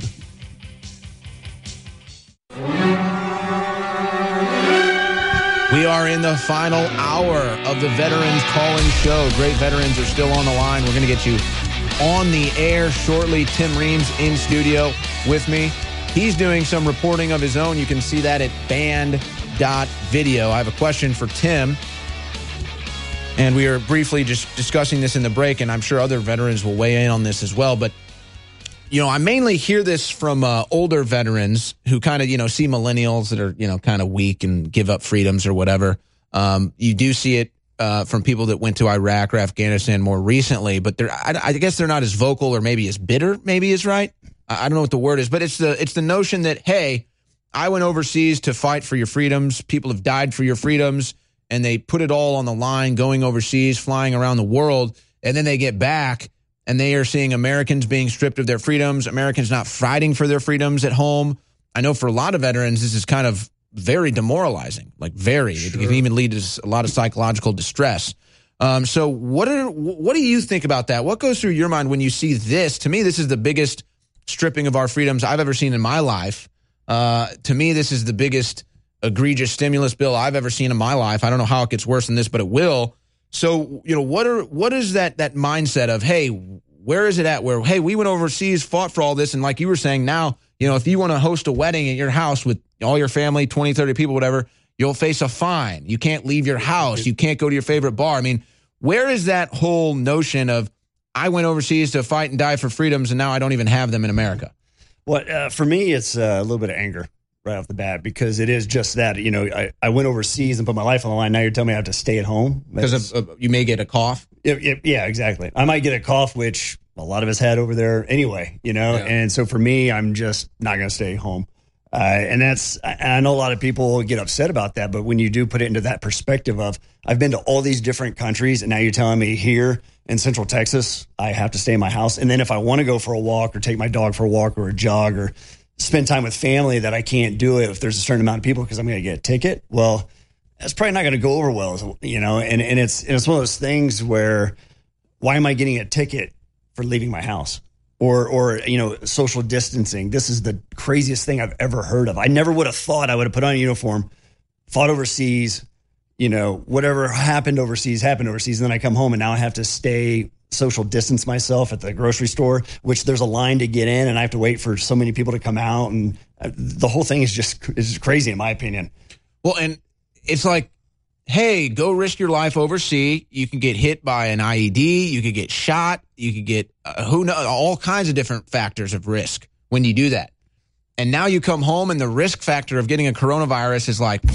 We are in the final hour of the Veterans Call-In Show. Great veterans are still on the line. We're going to get you on the air shortly. Tim Reams in studio with me. He's doing some reporting of his own. You can see that at band.video. I have a question for Tim. And we are briefly just discussing this in the break, and I'm sure other veterans will weigh in on this as well. But I mainly hear this from older veterans who kind of, see millennials that are, kind of weak and give up freedoms or whatever. You do see it from people that went to Iraq or Afghanistan more recently, but I guess they're not as vocal or maybe as bitter, maybe is right. I don't know what the word is, but it's the notion that, hey, I went overseas to fight for your freedoms. People have died for your freedoms, and they put it all on the line going overseas, flying around the world, and then they get back and they are seeing Americans being stripped of their freedoms, Americans not fighting for their freedoms at home. I know for a lot of veterans, this is kind of very demoralizing, like very. Sure. It can even lead to a lot of psychological distress. So what do you think about that? What goes through your mind when you see this? To me, this is the biggest stripping of our freedoms I've ever seen in my life. To me, this is the biggest egregious stimulus bill I've ever seen in my life. I don't know how it gets worse than this, but it will. So, what is that mindset of, hey, where is it at? Where, hey, we went overseas, fought for all this, and like you were saying, now, if you want to host a wedding at your house with all your family, 20, 30 people, whatever, you'll face a fine. You can't leave your house. You can't go to your favorite bar. I mean, where is that whole notion of, I went overseas to fight and die for freedoms, and now I don't even have them in America? Well, for me, it's a little bit of anger right off the bat, because it is just that, I went overseas and put my life on the line. Now you're telling me I have to stay at home? Because you may get a cough? Yeah, exactly. I might get a cough, which a lot of us had over there anyway, Yeah. And so for me, I'm just not going to stay home. And I know a lot of people get upset about that, but when you do put it into that perspective of, I've been to all these different countries, and now you're telling me here in Central Texas, I have to stay in my house. And then if I want to go for a walk or take my dog for a walk or a jog or spend time with family, that I can't do it if there's a certain amount of people because I'm going to get a ticket. Well, that's probably not going to go over well, and it's one of those things where, why am I getting a ticket for leaving my house? Or social distancing. This is the craziest thing I've ever heard of. I never would have thought I would have put on a uniform, fought overseas, whatever happened overseas, and then I come home and now I have to stay social distance myself at the grocery store, which there's a line to get in and I have to wait for so many people to come out. And the whole thing is crazy in my opinion. Well, and it's like, hey, go risk your life overseas. You can get hit by an IED. You could get shot. You could get all kinds of different factors of risk when you do that. And now you come home and the risk factor of getting a coronavirus is like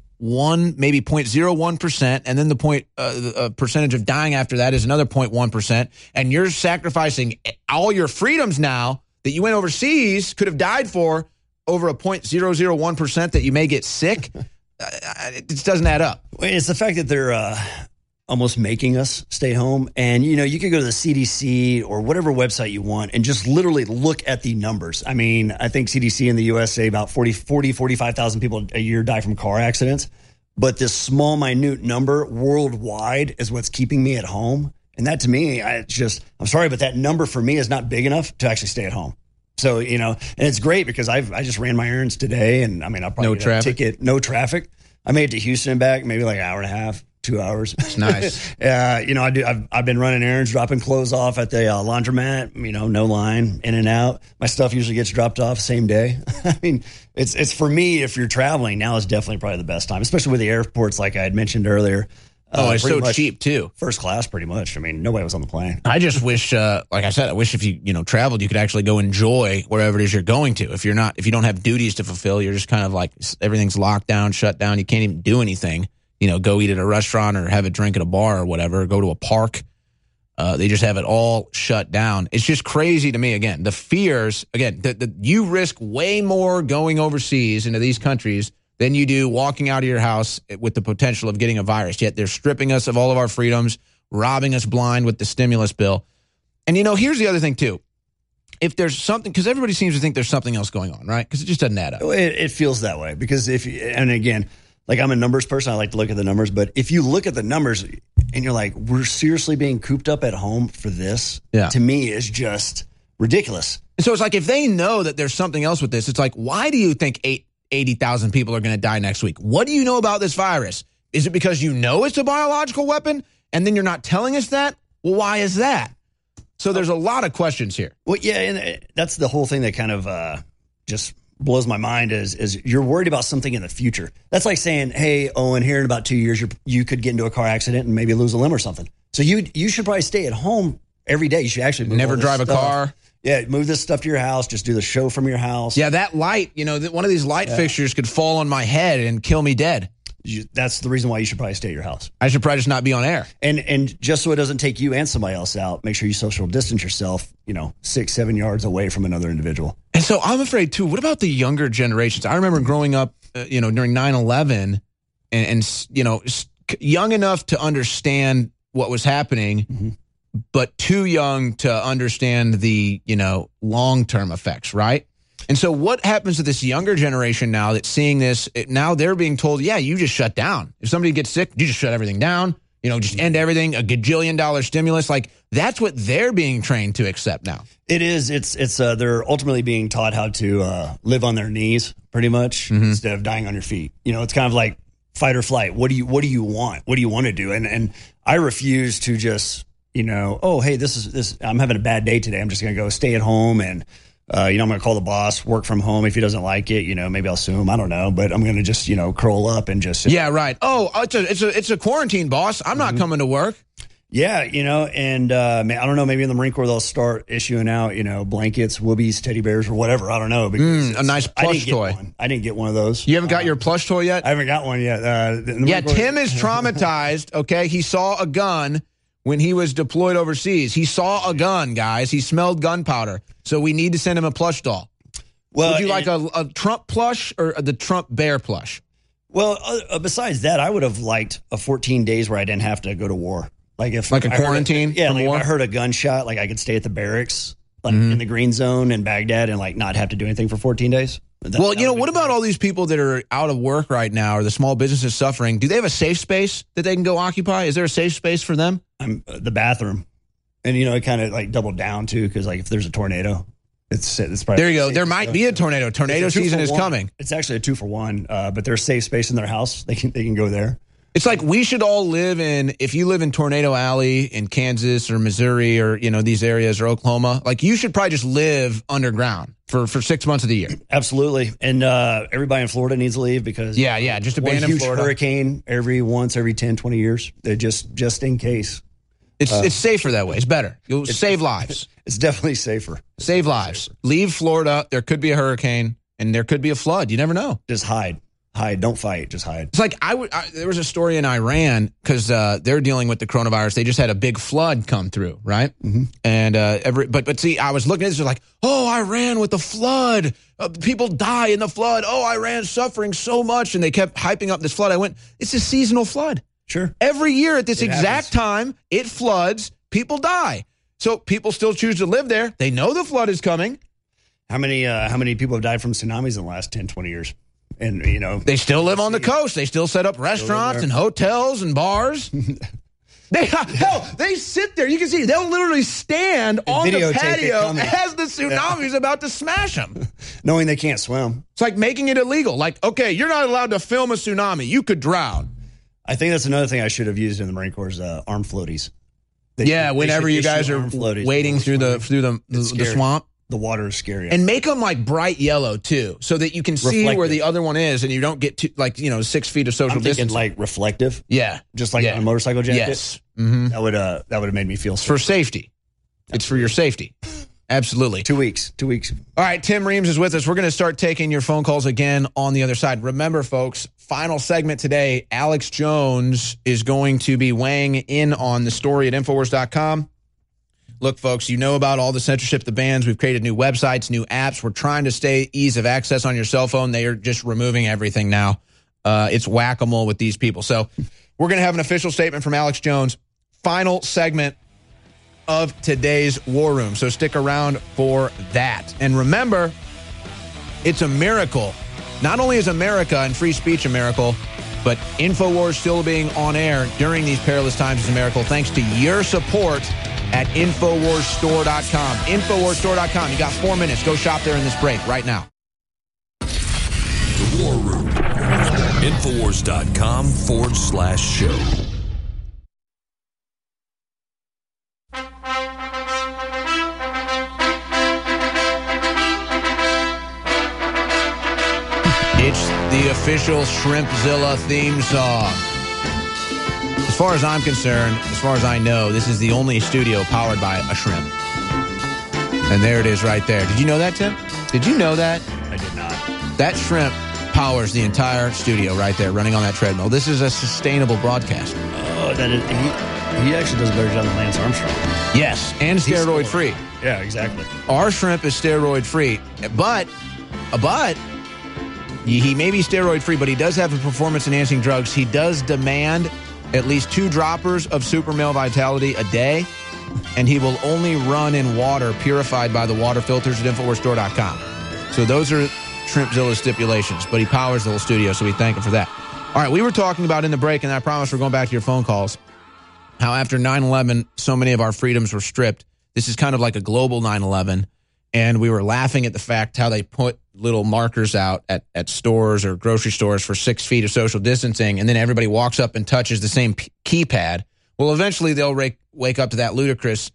0.1, maybe 0.01%. And then the percentage of dying after that is another 0.1%. And you're sacrificing all your freedoms now that you went overseas, could have died for, over a 0.001% that you may get sick. It just doesn't add up. It's the fact that they're almost making us stay home. And, you could go to the CDC or whatever website you want and just literally look at the numbers. I mean, I think CDC in the U.S. say about 45,000 people a year die from car accidents. But this small, minute number worldwide is what's keeping me at home. And that to me, I'm sorry, but that number for me is not big enough to actually stay at home. So, and it's great because I just ran my errands today, and I mean, I'll probably get a ticket, no traffic. I made it to Houston and back, maybe like an hour and a half, 2 hours. It's nice. I've been running errands, dropping clothes off at the laundromat, no line, in and out. My stuff usually gets dropped off same day. I mean, it's for me, if you're traveling, now is definitely probably the best time, especially with the airports, like I had mentioned earlier. It's so cheap too. First class, pretty much. I mean, nobody was on the plane. I just wish, like I said, I wish if you traveled, you could actually go enjoy wherever it is you're going to. If you don't have duties to fulfill, you're just kind of like everything's locked down, shut down. You can't even do anything. Go eat at a restaurant or have a drink at a bar or whatever. Or go to a park. They just have it all shut down. It's just crazy to me. Again, the fears. Again, you risk way more going overseas into these countries than you do walking out of your house with the potential of getting a virus. Yet they're stripping us of all of our freedoms, robbing us blind with the stimulus bill. And, here's the other thing, too. If there's something, because everybody seems to think there's something else going on, right? Because it just doesn't add up. It feels that way. Because and again, like I'm a numbers person, I like to look at the numbers. But if you look at the numbers and you're like, we're seriously being cooped up at home for this, to me is just ridiculous. So it's like, if they know that there's something else with this, it's like, why do you think 80,000 people are going to die next week? What do you know about this virus? Is it because you know it's a biological weapon and then you're not telling us that? Well, why is that? So there's a lot of questions here. Well, yeah, and that's the whole thing that kind of just blows my mind is you're worried about something in the future. That's like saying, hey, Owen, here in about 2 years, you could get into a car accident and maybe lose a limb or something. So you should probably stay at home every day. You should actually never drive a car. Yeah, move this stuff to your house. Just do the show from your house. Yeah, that light, one of these light fixtures could fall on my head and kill me dead. That's the reason why you should probably stay at your house. I should probably just not be on air. And just so it doesn't take you and somebody else out, make sure you social distance yourself, 6-7 yards away from another individual. And so I'm afraid, too, what about the younger generations? I remember growing up, during 9/11 and young enough to understand what was happening, but too young to understand the, long-term effects, right? And so what happens to this younger generation now that's seeing this? Now they're being told, yeah, you just shut down. If somebody gets sick, you just shut everything down. Just end everything, a gajillion-dollar stimulus. Like, that's what they're being trained to accept now. It is. It's they're ultimately being taught how to live on their knees, pretty much, instead of dying on your feet. It's kind of like fight or flight. What do you want? What do you want to do? And I refuse to just, oh, hey, this I'm having a bad day today. I'm just going to go stay at home and I'm going to call the boss, work from home. If he doesn't like it, maybe I'll sue him. I don't know, but I'm going to just, curl up and just. Yeah, right. Oh, it's a quarantine, boss. I'm not coming to work. Yeah, and I don't know. Maybe in the Marine Corps they'll start issuing out, blankets, whoobies, teddy bears, or whatever. I don't know. A nice plush toy. I didn't get one of those. You haven't got your plush toy yet? I haven't got one yet. Tim is traumatized. Okay, he saw a gun when he was deployed overseas. He saw a gun, guys. He smelled gunpowder. So we need to send him a plush doll. Well, would you like a Trump plush or the Trump bear plush? Well, besides that, I would have liked a 14 days where I didn't have to go to war. Like a quarantine? If I heard a gunshot, I could stay at the barracks, in the green zone in Baghdad and not have to do anything for 14 days. What about all these people that are out of work right now or the small businesses suffering? Do they have a safe space that they can go occupy? Is there a safe space for them? The bathroom. And, it kind of doubled down, too, because, if there's a tornado, it's probably. There you go. There might be a tornado. Tornado season is coming. It's actually a 2-for-1, but there's safe space in their house. They can go there. It's like we should all live if you live in Tornado Alley in Kansas or Missouri or, these areas or Oklahoma, you should probably just live underground for 6 months of the year. Absolutely. And everybody in Florida needs to leave because. Yeah. Just abandon huge Florida. Hurricane every 10, 20 years. Just in case. It's safer that way. It's better. You'll save lives. It's definitely safer. Save lives. Leave Florida. There could be a hurricane and there could be a flood. You never know. Just hide. Don't fight. Just hide. It's like there was a story in Iran because they're dealing with the coronavirus. They just had a big flood come through, right? Mm-hmm. And but see, I was looking at this like, oh, Iran with the flood, people die in the flood. Oh, Iran's suffering so much, and they kept hyping up this flood. I went, it's a seasonal flood. Sure. Every year at this exact time, it floods. People die. So people still choose to live there. They know the flood is coming. How many people have died from tsunamis in the last 10, 20 years? And, they still live on the coast. They still set up restaurants and hotels and bars. They sit there. You can see they'll literally stand on the patio as the tsunami is about to smash them. Knowing they can't swim. It's like making it illegal. Like, okay, you're not allowed to film a tsunami. You could drown. I think that's another thing I should have used in the Marine Corps is armed floaties. Whenever you guys are wading through the swamp. The water is scary. And make them bright yellow too, so that you can see where the other one is and you don't get 6 feet of social distance. Reflective. Yeah. Just like on a motorcycle jacket. Yes. Mm-hmm. That would have made me feel safe. For safety. It's for your safety. Absolutely. 2 weeks. All right, Tim Reams is with us. We're going to start taking your phone calls again on the other side. Remember, folks, final segment today, Alex Jones is going to be weighing in on the story at Infowars.com. Look, folks, you know about all the censorship, the bans. We've created new websites, new apps. We're trying to stay ease of access on your cell phone. They are just removing everything now. It's whack-a-mole with these people. So we're going to have an official statement from Alex Jones. Final segment of today's War Room. So stick around for that. And remember, it's a miracle. Not only is America and free speech a miracle, but InfoWars still being on air during these perilous times is a miracle thanks to your support at InfoWarsStore.com. InfoWarsStore.com. You got 4 minutes. Go shop there in this break right now. The War Room. InfoWars.com/show. It's the official Shrimpzilla theme song. As far as I'm concerned, as far as I know, this is the only studio powered by a shrimp. And there it is right there. Did you know that, Tim? Did you know that? I did not. That shrimp powers the entire studio right there, running on that treadmill. This is a sustainable broadcast. Oh, that is, he actually does a better job than Lance Armstrong. Yes, and steroid-free. Yeah, exactly. Our shrimp is steroid-free, but he may be steroid-free, but he does have the performance-enhancing drugs. He does demand at least 2 droppers of Super Male Vitality a day, and he will only run in water purified by the water filters at InfoWarsStore.com. So those are Shrimpzilla's stipulations, but he powers the whole studio, so we thank him for that. All right, we were talking about in the break, and I promise we're going back to your phone calls, how after 9/11, so many of our freedoms were stripped. This is kind of like a global 9/11, and we were laughing at the fact how they put little markers out at stores or grocery stores for 6 feet of social distancing, and then everybody walks up and touches the same keypad. Well, eventually they'll wake up to that ludicrous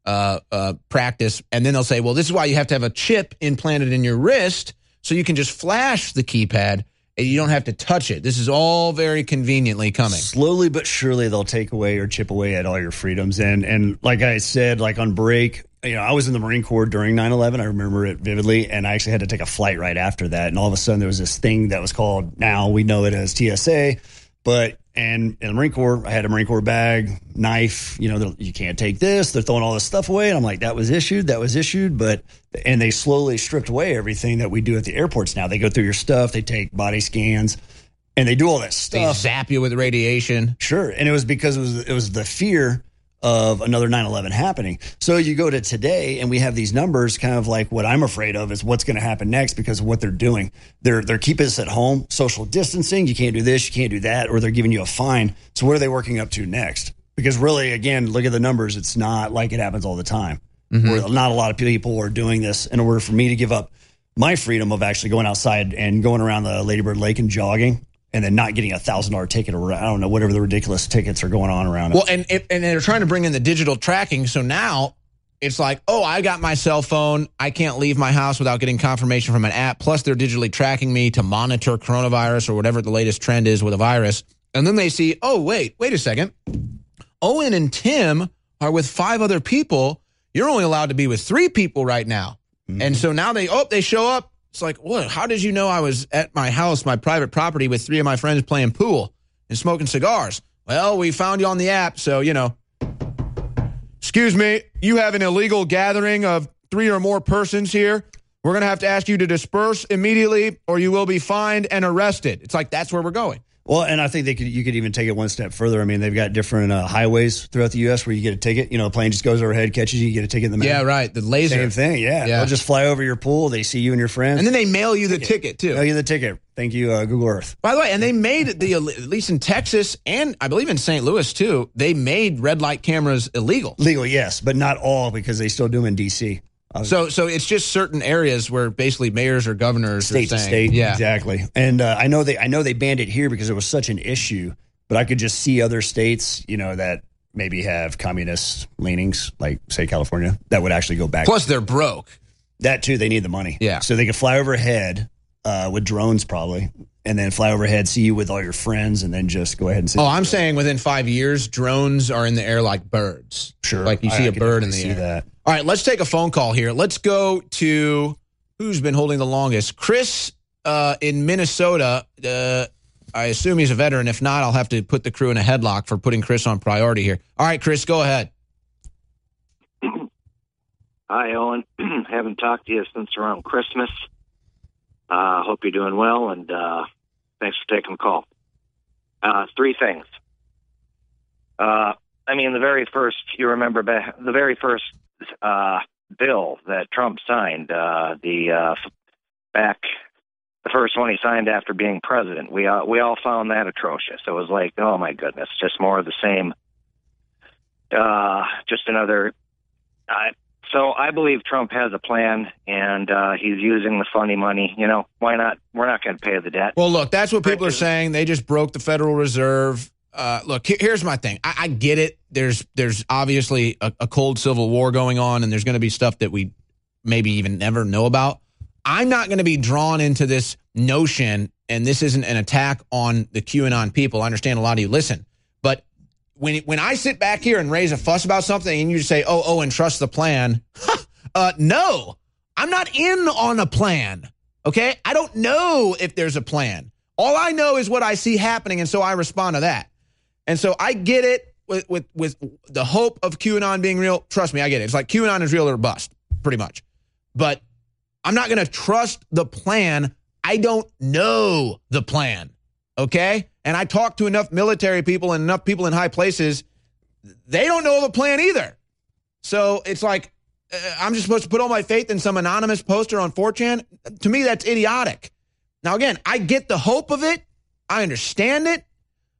practice, and then they'll say, well, this is why you have to have a chip implanted in your wrist so you can just flash the keypad and you don't have to touch it. This is all very conveniently coming. Slowly but surely they'll take away or chip away at all your freedoms. And like I said, like on break, I was in the Marine Corps during 9/11. I remember it vividly, and I actually had to take a flight right after that. And all of a sudden there was this thing that was called, now we know it as TSA, and in the Marine Corps, I had a Marine Corps bag, knife, you can't take this. They're throwing all this stuff away. And I'm like, that was issued. And they slowly stripped away everything that we do at the airports now. They go through your stuff. They take body scans and they do all that stuff. They zap you with radiation. Sure. And it was because it was the fear of another 9/11 happening. So you go to today and we have these numbers, kind of like what I'm afraid of is what's going to happen next because of what they're doing. They're keeping us at home, social distancing. You can't do this, you can't do that, or they're giving you a fine. So what are they working up to next? Because really, again, look at the numbers. It's not like it happens all the time. Where not a lot of people are doing this in order for me to give up my freedom of actually going outside and going around the Lady Bird Lake and jogging. And then not getting $1,000 ticket, or I don't know, whatever the ridiculous tickets are going on around it. Well, and they're trying to bring in the digital tracking. So now it's like, oh, I got my cell phone. I can't leave my house without getting confirmation from an app. Plus, they're digitally tracking me to monitor coronavirus or whatever the latest trend is with a virus. And then they see, oh, wait a second. Owen and Tim are with 5 other people. You're only allowed to be with 3 people right now. And so now they show up. It's like, what? How did you know I was at my house, my private property, with 3 of my friends playing pool and smoking cigars? Well, we found you on the app, so, excuse me, you have an illegal gathering of 3 or more persons here. We're going to have to ask you to disperse immediately or you will be fined and arrested. It's like, that's where we're going. Well, and I think you could even take it one step further. I mean, they've got different highways throughout the U.S. where you get a ticket. A plane just goes overhead, catches you, you get a ticket in the mail. Yeah, right. The laser. Same thing, yeah. They'll just fly over your pool. They see you and your friends. And then they mail you the ticket, too. Mail you the ticket. Thank you, Google Earth. By the way, and they made at least in Texas and I believe in St. Louis, too, they made red light cameras illegal. Legal, yes, but not all because they still do them in D.C. So it's just certain areas where basically mayors or governors state are to saying, state, exactly. And I know they banned it here because it was such an issue. But I could just see other states, that maybe have communist leanings, like say California, that would actually go back. Plus, they're broke. That too, they need the money. Yeah, so they could fly overhead with drones probably, and then fly overhead, see you with all your friends, and then just go ahead and say. Oh, I'm saying within 5 years, drones are in the air like birds. Sure, like you see a bird in the air. That. All right, let's take a phone call here. Let's go to who's been holding the longest. Chris in Minnesota. I assume he's a veteran. If not, I'll have to put the crew in a headlock for putting Chris on priority here. All right, Chris, go ahead. Hi, Owen. Haven't talked to you since around Christmas. Hope you're doing well, and thanks for taking the call. 3 things. The very first, you remember the very first bill that Trump signed, the first one he signed after being president. We all found that atrocious. It was like, oh my goodness, just more of the same. Just another. So I believe Trump has a plan, and he's using the funny money. Why not? We're not going to pay the debt. Well, look, that's what people are saying. They just broke the Federal Reserve. Look, here's my thing. I get it. There's obviously a cold civil war going on, and there's going to be stuff that we maybe even never know about. I'm not going to be drawn into this notion, and this isn't an attack on the QAnon people. I understand a lot of you listen. But when I sit back here and raise a fuss about something and you say, oh, and trust the plan, No, I'm not in on a plan. Okay, I don't know if there's a plan. All I know is what I see happening, and so I respond to that. And so I get it with the hope of QAnon being real. Trust me, I get it. It's like QAnon is real or bust, pretty much. But I'm not going to trust the plan. I don't know the plan, okay? And I talk to enough military people and enough people in high places. They don't know the plan either. So it's like I'm just supposed to put all my faith in some anonymous poster on 4chan? To me, that's idiotic. Now, again, I get the hope of it. I understand it.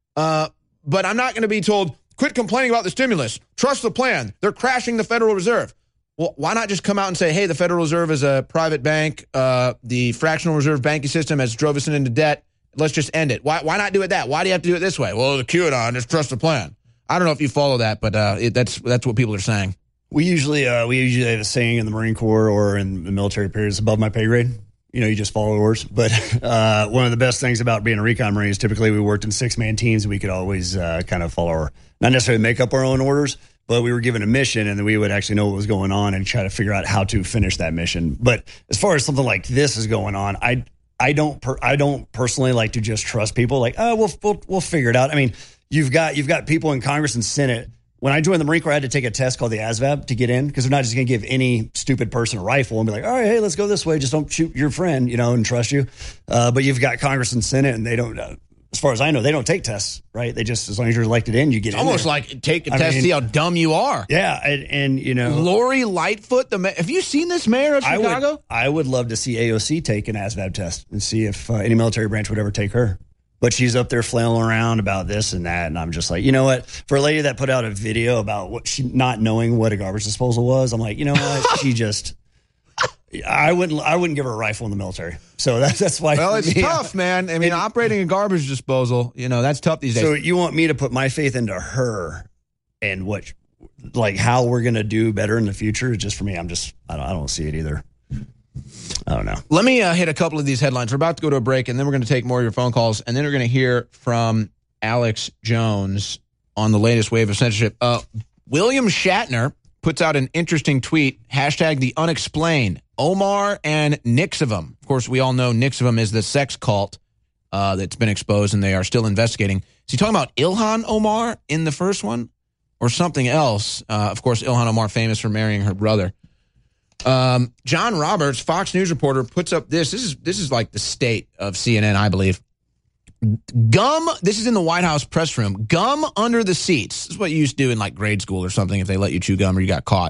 But I'm not going to be told, quit complaining about the stimulus. Trust the plan. They're crashing the Federal Reserve. Well, why not just come out and say, hey, the Federal Reserve is a private bank. The fractional reserve banking system has drove us into debt. Let's just end it. Why not do it that? Why do you have to do it this way? Well, the QAnon, just trust the plan. I don't know if you follow that, but that's what people are saying. We usually have a saying in the Marine Corps or in the military periods, above my pay grade. You know, you just follow orders. But one of the best things about being a recon Marine is typically we worked in 6-man teams and we could always kind of follow not necessarily make up our own orders, but we were given a mission and then we would actually know what was going on and try to figure out how to finish that mission. But as far as something like this is going on, I don't personally like to just trust people like, oh, we'll figure it out. I mean, you've got people in Congress and Senate. When I joined the Marine Corps, I had to take a test called the ASVAB to get in because they're not just going to give any stupid person a rifle and be like, all right, hey, let's go this way. Just don't shoot your friend, and trust you. But you've got Congress and Senate, and they don't, as far as I know, they don't take tests, right? They just, as long as you're elected in, you get in. Almost like take a test, see how dumb you are. Yeah, and Lori Lightfoot, have you seen this mayor of Chicago? I would love to see AOC take an ASVAB test and see if any military branch would ever take her. But she's up there flailing around about this and that, and I'm just like, you know what? For a lady that put out a video about what she not knowing what a garbage disposal was, I'm like, you know what? She just, I wouldn't give her a rifle in the military. So that's why. Well, it's tough, man. I mean, operating a garbage disposal, that's tough these days. So you want me to put my faith into her and how we're gonna do better in the future? Just for me, I don't see it either. I don't know. Let me hit a couple of these headlines. We're about to go to a break, and then we're going to take more of your phone calls, and then we're going to hear from Alex Jones on the latest wave of censorship. William Shatner puts out an interesting tweet, #TheUnexplained. Omar and Nixivum. Of course, we all know Nixivum is the sex cult that's been exposed, and they are still investigating. Is he talking about Ilhan Omar in the first one or something else? Of course, Ilhan Omar famous for marrying her brother. John Roberts, Fox News reporter, puts up this. This is like the state of CNN, I believe. Gum, this is in the White House press room. Gum under the seats. This is what you used to do in like grade school or something if they let you chew gum or you got caught.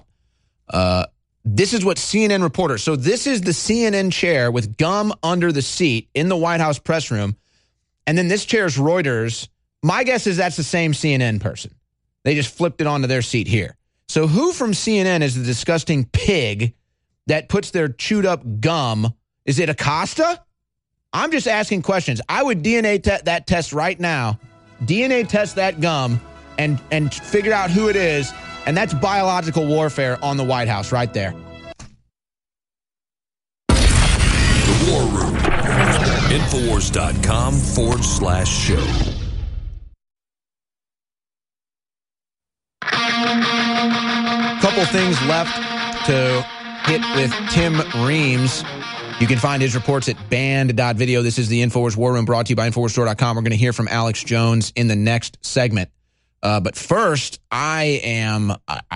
This is what CNN reporter. So this is the CNN chair with gum under the seat in the White House press room. And then this chair is Reuters. My guess is that's the same CNN person. They just flipped it onto their seat here. So who from CNN is the disgusting pig that puts their chewed up gum? Is it Acosta? I'm just asking questions. I would DNA that test right now, DNA test that gum and figure out who it is. And that's biological warfare on the White House right there. The War Room. Infowars.com/show. Couple things left to hit with Tim Reams. You can find his reports at band.video. This is the InfoWars War Room brought to you by InfoWarsStore.com. We're going to hear from Alex Jones in the next segment. But first, I'm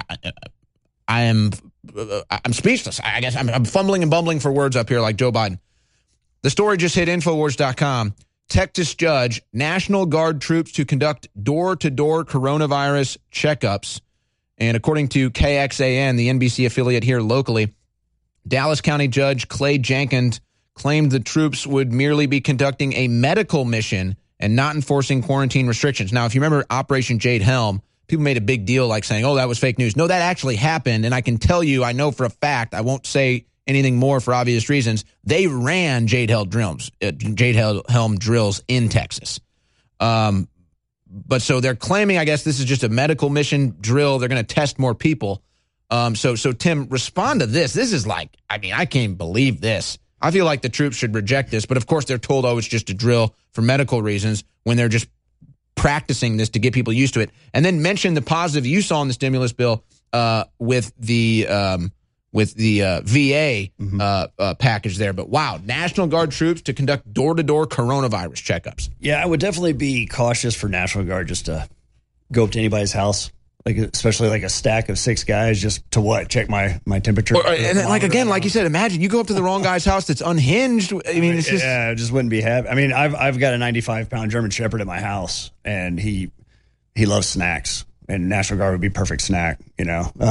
speechless. I guess I'm fumbling and bumbling for words up here like Joe Biden. The story just hit InfoWars.com. Texas judge, National Guard troops to conduct door-to-door coronavirus checkups. And according to KXAN, the NBC affiliate here locally, Dallas County Judge Clay Jenkins claimed the troops would merely be conducting a medical mission and not enforcing quarantine restrictions. Now, if you remember Operation Jade Helm, people made a big deal like saying, oh, that was fake news. No, that actually happened. And I can tell you, I know for a fact, I won't say anything more for obvious reasons. They ran Jade Helm drills in Texas. But so they're claiming, I guess, this is just a medical mission drill. They're going to test more people. So Tim, respond to this. This is like, I can't believe this. I feel like the troops should reject this. But of course, they're told, oh, it's just a drill for medical reasons when they're just practicing this to get people used to it. And then mention the positive you saw in the stimulus bill with the with the VA package there. But wow, National Guard troops to conduct door-to-door coronavirus checkups. Yeah, I would definitely be cautious for National Guard just to go up to anybody's house, like especially like a stack of 6 guys, just to check my temperature. And then, like again, like you said, imagine you go up to the wrong guy's house that's unhinged. I mean, it's just it just wouldn't be happy. I mean, I've got a 95-pound German Shepherd at my house, and he loves snacks. And National Guard would be perfect snack, Okay.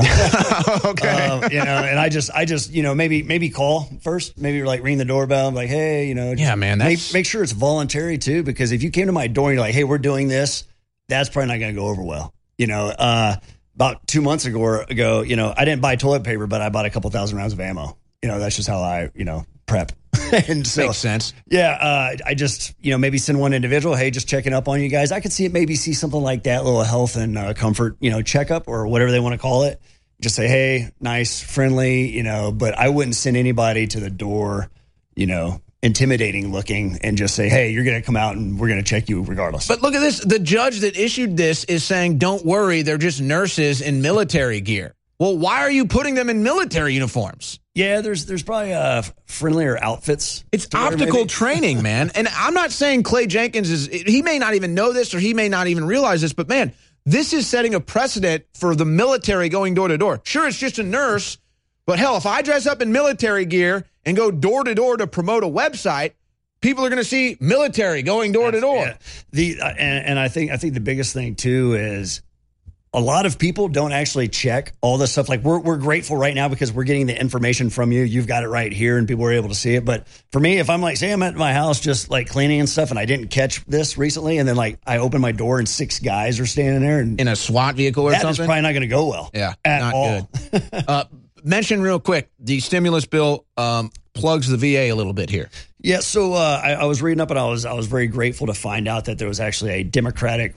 And I just, maybe call first, maybe like ring the doorbell, like, hey, yeah, man, make sure it's voluntary too, because if you came to my door and you're like, hey, we're doing this, that's probably not going to go over well. About 2 months ago, I didn't buy toilet paper, but I bought a couple thousand rounds of ammo. That's just how I, prep. And so, makes sense. Yeah, I just maybe send one individual. Hey, just checking up on you guys. I could see something like that, little health and comfort, checkup or whatever they want to call it. Just say, hey, nice, friendly, But I wouldn't send anybody to the door, intimidating looking, and just say, hey, you're going to come out and we're going to check you regardless. But look at this: the judge that issued this is saying, "Don't worry, they're just nurses in military gear." Well, why are you putting them in military uniforms? Yeah, there's probably friendlier outfits. It's optical training, man. And I'm not saying Clay Jenkins he may not even know this or he may not even realize this, but man, this is setting a precedent for the military going door to door. Sure, it's just a nurse, but hell, if I dress up in military gear and go door to door to promote a website, people are going to see military going door to door. And I think the biggest thing too is a lot of people don't actually check all this stuff. Like we're grateful right now because we're getting the information from you. You've got it right here and people are able to see it. But for me, if I'm like, say I'm at my house just like cleaning and stuff and I didn't catch this recently, and then like I open my door and 6 guys are standing there and in a SWAT vehicle or something, that is probably not going to go well. Yeah, at not all. Good. Mention real quick, the stimulus bill plugs the VA a little bit here. Yeah, so I was reading up and I was very grateful to find out that there was actually a Democratic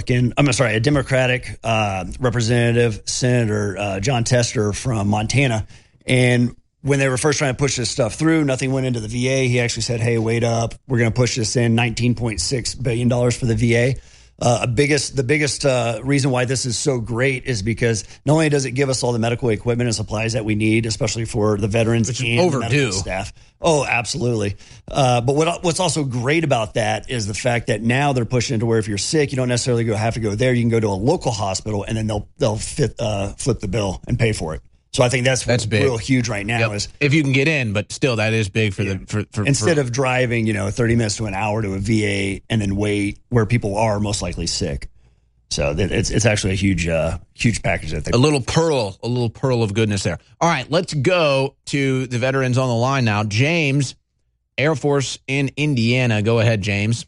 Representative Senator John Tester from Montana. And when they were first trying to push this stuff through, nothing went into the VA. He actually said, hey, wait up. We're going to push this in, $19.6 billion for the VA. The biggest reason why this is so great is because not only does it give us all the medical equipment and supplies that we need, especially for the veterans and overdue medical staff. Oh, absolutely. But what's also great about that is the fact that now they're pushing into where if you're sick, you don't necessarily have to go there. You can go to a local hospital and then they'll flip the bill and pay for it. So I think that's big. Real huge right now. Is if you can get in, but still that is big for instead of driving 30 minutes to an hour to a VA and then wait where people are most likely sick. So it's actually a huge package. That a little pearl of goodness there. All right, let's go to the veterans on the line now. James, Air Force in Indiana. Go ahead, James.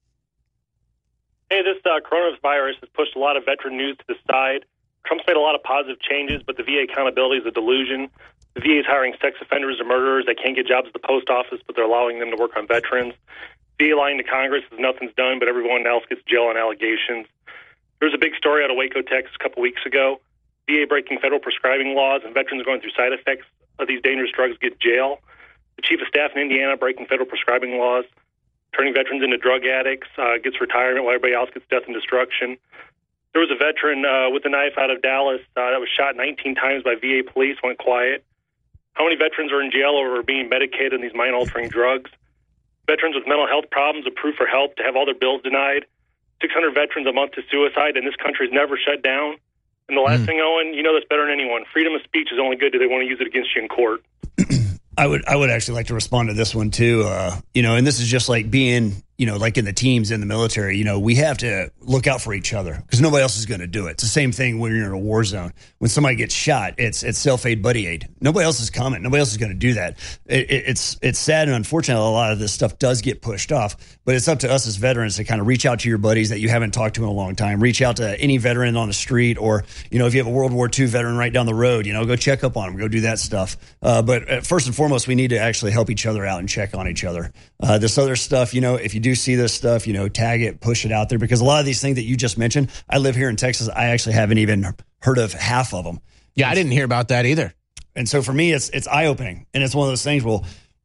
Hey, this coronavirus has pushed a lot of veteran news to the side. Trump's made a lot of positive changes, but the VA accountability is a delusion. The VA is hiring sex offenders or murderers that can't get jobs at the post office, but they're allowing them to work on veterans. VA lying to Congress is nothing's done, but everyone else gets jail on allegations. There was a big story out of Waco, Texas, a couple weeks ago. VA breaking federal prescribing laws, and veterans are going through side effects of these dangerous drugs get jail. The chief of staff in Indiana breaking federal prescribing laws, turning veterans into drug addicts, gets retirement while everybody else gets death and destruction. There was a veteran with a knife out of Dallas that was shot 19 times by VA police, went quiet. How many veterans are in jail or being medicated in these mind-altering drugs? Veterans with mental health problems approved for help to have all their bills denied. 600 veterans a month to suicide, and this country's never shut down. And the last thing, Owen, you know this better than anyone. Freedom of speech is only good. Do they want to use it against you in court? I would actually like to respond to this one too. And this is just like being, like in the teams in the military, we have to look out for each other because nobody else is going to do it. It's the same thing when you're in a war zone. When somebody gets shot, it's self-aid, buddy aid. Nobody else is coming. Nobody else is going to do that. It's sad and unfortunate. A lot of this stuff does get pushed off, but it's up to us as veterans to kind of reach out to your buddies that you haven't talked to in a long time. Reach out to any veteran on the street, or if you have a World War II veteran right down the road, go check up on them, go do that stuff. But first and foremost, we need to actually help each other out and check on each other. This other stuff, if you do see this stuff, tag it, push it out there, because a lot of these things that you just mentioned, I live here in Texas. I actually haven't even heard of half of them. Yeah, I didn't hear about that either. And so for me, it's eye-opening. And it's one of those things, well,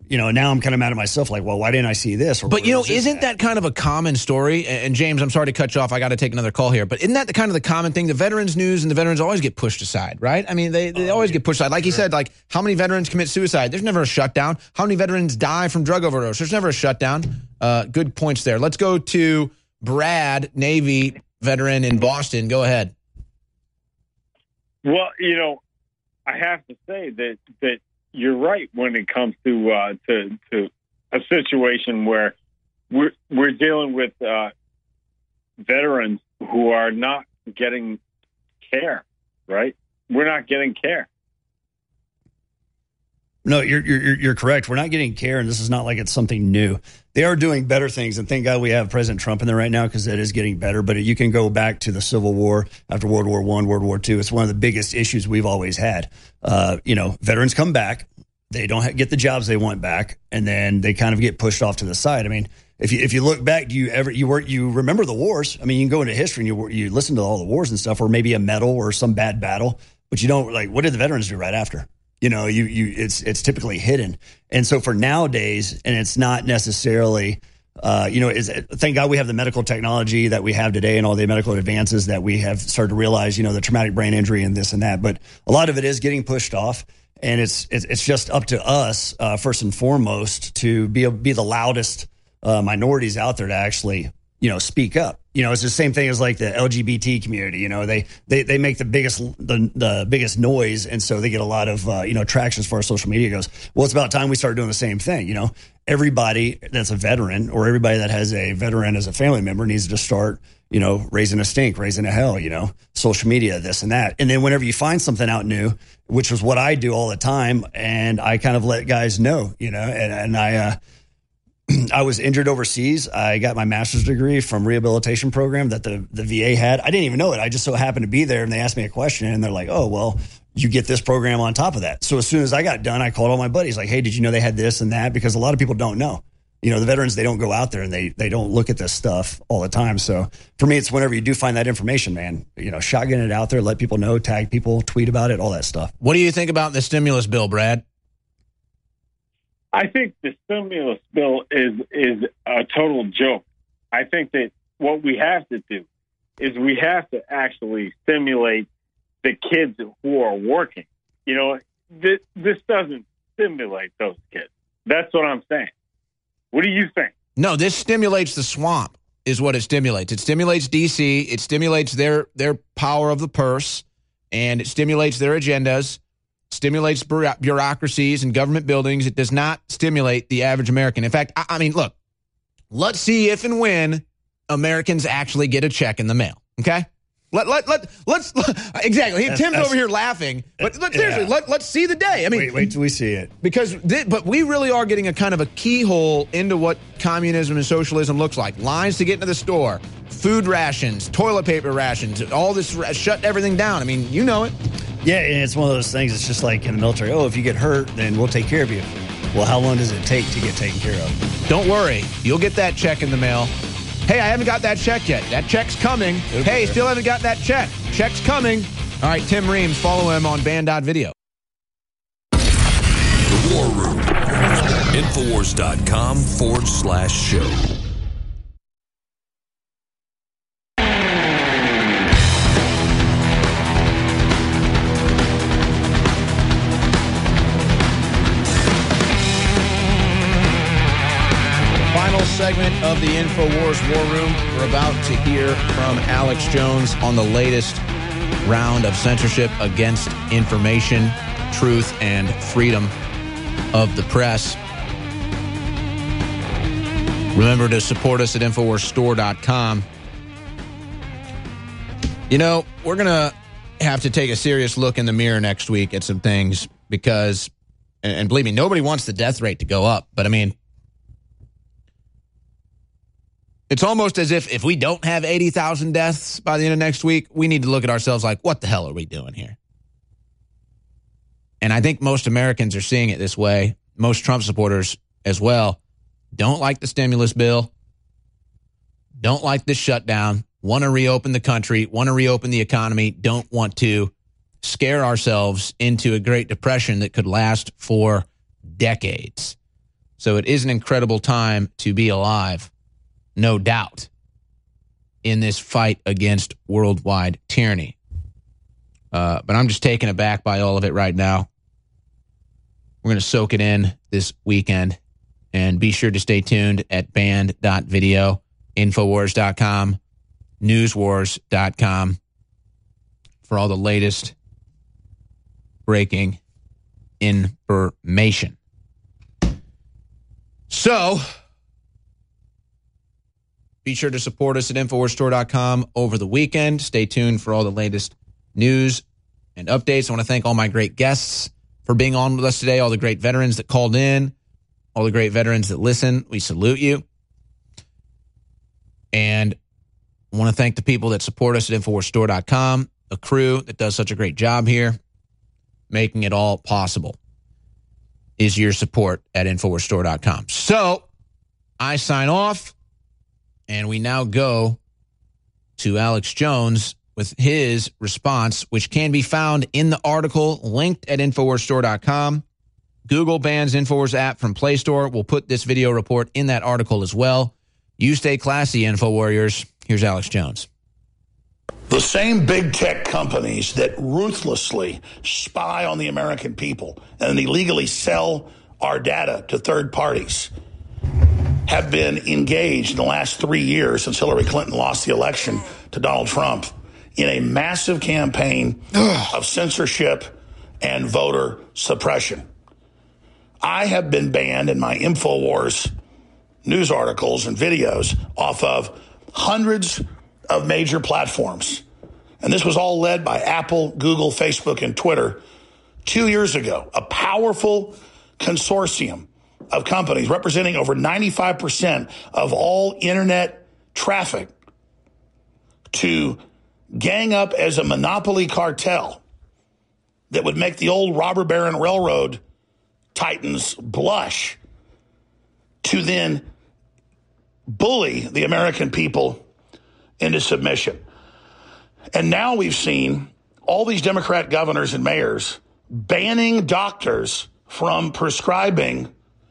now I'm kind of mad at myself, like, well, why didn't I see this? But, isn't that kind of a common story? And James, I'm sorry to cut you off. I got to take another call here. But isn't that the common thing? The veterans news and the veterans always get pushed aside, right? I mean, they always get pushed aside. Like he said, like, how many veterans commit suicide? There's never a shutdown. How many veterans die from drug overdose? There's never a shutdown. Good points there. Let's go to Brad, Navy veteran in Boston. Go ahead. Well, I have to say that you're right when it comes to a situation where we're dealing with veterans who are not getting care, right? We're not getting care. No, you're correct. We're not getting care, and this is not like it's something new. They are doing better things, and thank God we have President Trump in there right now because that is getting better. But you can go back to the Civil War after World War I, World War II. It's one of the biggest issues we've always had. Veterans come back, they don't get the jobs they want back, and then they kind of get pushed off to the side. I mean, if you look back, do you remember the wars? I mean, you can go into history and you listen to all the wars and stuff, or maybe a medal or some bad battle, but you don't what did the veterans do right after? It's typically hidden. And so for nowadays, and it's not necessarily, thank God we have the medical technology that we have today and all the medical advances that we have started to realize, the traumatic brain injury and this and that. But a lot of it is getting pushed off. And it's just up to us, first and foremost, to be the loudest minorities out there to actually, speak up. It's the same thing as like the LGBT community. They make the biggest noise, and so they get a lot of traction as far as social media goes. Well, it's about time we start doing the same thing. Everybody that's a veteran or everybody that has a veteran as a family member needs to start raising a stink, raising a hell. Social media, this and that, and then whenever you find something out new, which is what I do all the time, and I kind of let guys know, and I was injured overseas. I got my master's degree from rehabilitation program that the VA had. I didn't even know it. I just so happened to be there, and they asked me a question, and they're like, oh, well, you get this program on top of that. So as soon as I got done, I called all my buddies like, hey, did you know they had this and that? Because a lot of people don't know. The veterans, they don't go out there and they don't look at this stuff all the time. So for me, it's whenever you do find that information, man, shotgun it out there, let people know, tag people, tweet about it, all that stuff. What do you think about the stimulus bill, Brad? I think the stimulus bill is a total joke. I think that what we have to do is we have to actually stimulate the kids who are working. This doesn't stimulate those kids. That's what I'm saying. What do you think? No, this stimulates the swamp is what it stimulates. It stimulates D.C., it stimulates their power of the purse, and it stimulates their agendas. Stimulates bureaucracies and government buildings. It does not stimulate the average American. In fact, I mean, look, let's see if and when Americans actually get a check in the mail. Okay, let's exactly. Tim's over here laughing, but seriously, let's see the day. I mean, wait till we see it, but we really are getting a kind of a keyhole into what communism and socialism looks like. Lines to get into the store, food rations, toilet paper rations, all this shut everything down. I mean, you know it. Yeah, and it's one of those things. It's just like in the military. Oh, if you get hurt, then we'll take care of you. Well, how long does it take to get taken care of? Don't worry. You'll get that check in the mail. Hey, I haven't got that check yet. That check's coming. Hey, still haven't got that check. Check's coming. All right, Tim Reams. Follow him on band.video. The War Room. Infowars.com/show. Segment of the InfoWars War Room. We're about to hear from Alex Jones on the latest round of censorship against information, truth, and freedom of the press. Remember to support us at InfoWarsStore.com. We're going to have to take a serious look in the mirror next week at some things because, and believe me, nobody wants the death rate to go up, but I mean, it's almost as if we don't have 80,000 deaths by the end of next week, we need to look at ourselves like, what the hell are we doing here? And I think most Americans are seeing it this way. Most Trump supporters as well. Don't like the stimulus bill. Don't like this shutdown. Want to reopen the country. Want to reopen the economy. Don't want to scare ourselves into a Great Depression that could last for decades. So it is an incredible time to be alive, no doubt, in this fight against worldwide tyranny. But I'm just taken aback by all of it right now. We're going to soak it in this weekend. And be sure to stay tuned at band.video, Infowars.com, newswars.com for all the latest breaking information. So, be sure to support us at InfoWarsStore.com over the weekend. Stay tuned for all the latest news and updates. I want to thank all my great guests for being on with us today, all the great veterans that called in, all the great veterans that listen. We salute you. And I want to thank the people that support us at InfoWarsStore.com, a crew that does such a great job here, making it all possible is your support at InfoWarsStore.com. So I sign off, and we now go to Alex Jones with his response, which can be found in the article linked at InfoWarsStore.com. Google bans InfoWars app from Play Store. We'll put this video report in that article as well. You stay classy, InfoWarriors. Here's Alex Jones. The same big tech companies that ruthlessly spy on the American people and illegally sell our data to third parties have been engaged in the last 3 years since Hillary Clinton lost the election to Donald Trump in a massive campaign of censorship and voter suppression. I have been banned in my InfoWars news articles and videos off of hundreds of major platforms. And this was all led by Apple, Google, Facebook, and Twitter 2 years ago. A powerful consortium of companies representing over 95% of all internet traffic to gang up as a monopoly cartel that would make the old robber baron railroad titans blush, to then bully the American people into submission. And now we've seen all these Democrat governors and mayors banning doctors from prescribing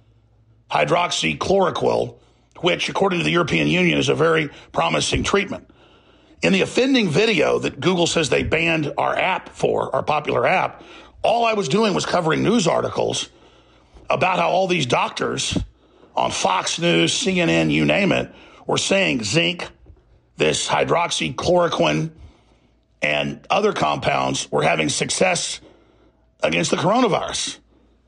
hydroxychloroquine, which, according to the European Union, is a very promising treatment. In the offending video that Google says they banned our app for, our popular app, all I was doing was covering news articles about how all these doctors on Fox News, CNN, you name it, were saying zinc, this hydroxychloroquine, and other compounds were having success against the coronavirus.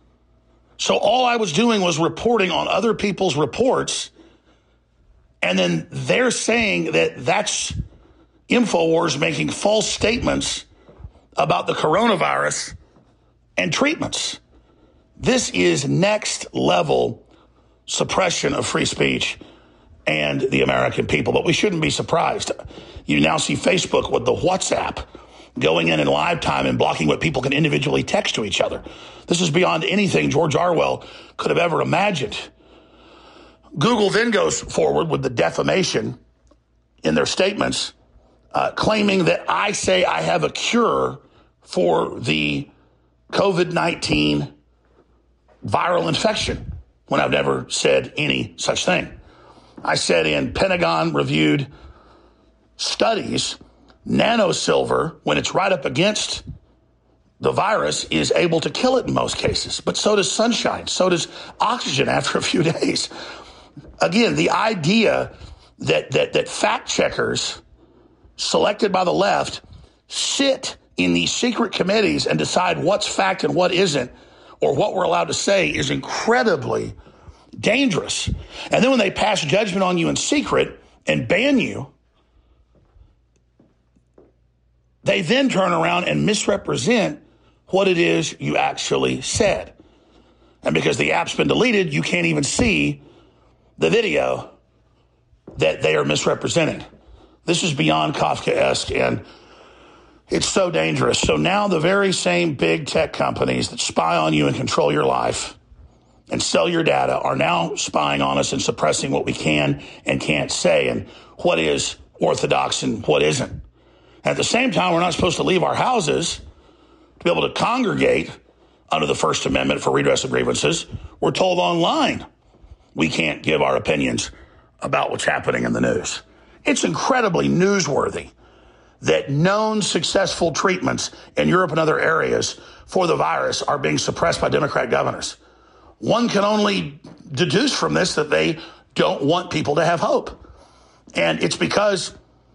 So all I was doing was reporting on other people's reports, and then they're saying that that's InfoWars making false statements about the coronavirus and treatments. This is next level suppression of free speech and the American people. But we shouldn't be surprised. You now see Facebook with the WhatsApp going in live time and blocking what people can individually text to each other. This is beyond anything George Orwell could have ever imagined. Google then goes forward with the defamation in their statements, claiming that I say I have a cure for the COVID-19 viral infection, when I've never said any such thing. I said in Pentagon-reviewed studies, nanosilver, when it's right up against the virus, is able to kill it in most cases. But so does sunshine. So does oxygen after a few days. Again, the idea that fact checkers selected by the left sit in these secret committees and decide what's fact and what isn't, or what we're allowed to say, is incredibly dangerous. And then when they pass judgment on you in secret and ban you, they then turn around and misrepresent what it is you actually said. And because the app's been deleted, you can't even see the video that they are misrepresenting. This is beyond Kafkaesque, and it's so dangerous. So now the very same big tech companies that spy on you and control your life and sell your data are now spying on us and suppressing what we can and can't say, and what is orthodox and what isn't. At the same time, we're not supposed to leave our houses to be able to congregate under the First Amendment for redress of grievances. We're told online we can't give our opinions about what's happening in the news. It's incredibly newsworthy that known successful treatments in Europe and other areas for the virus are being suppressed by Democrat governors. One can only deduce from this that they don't want people to have hope. And it's because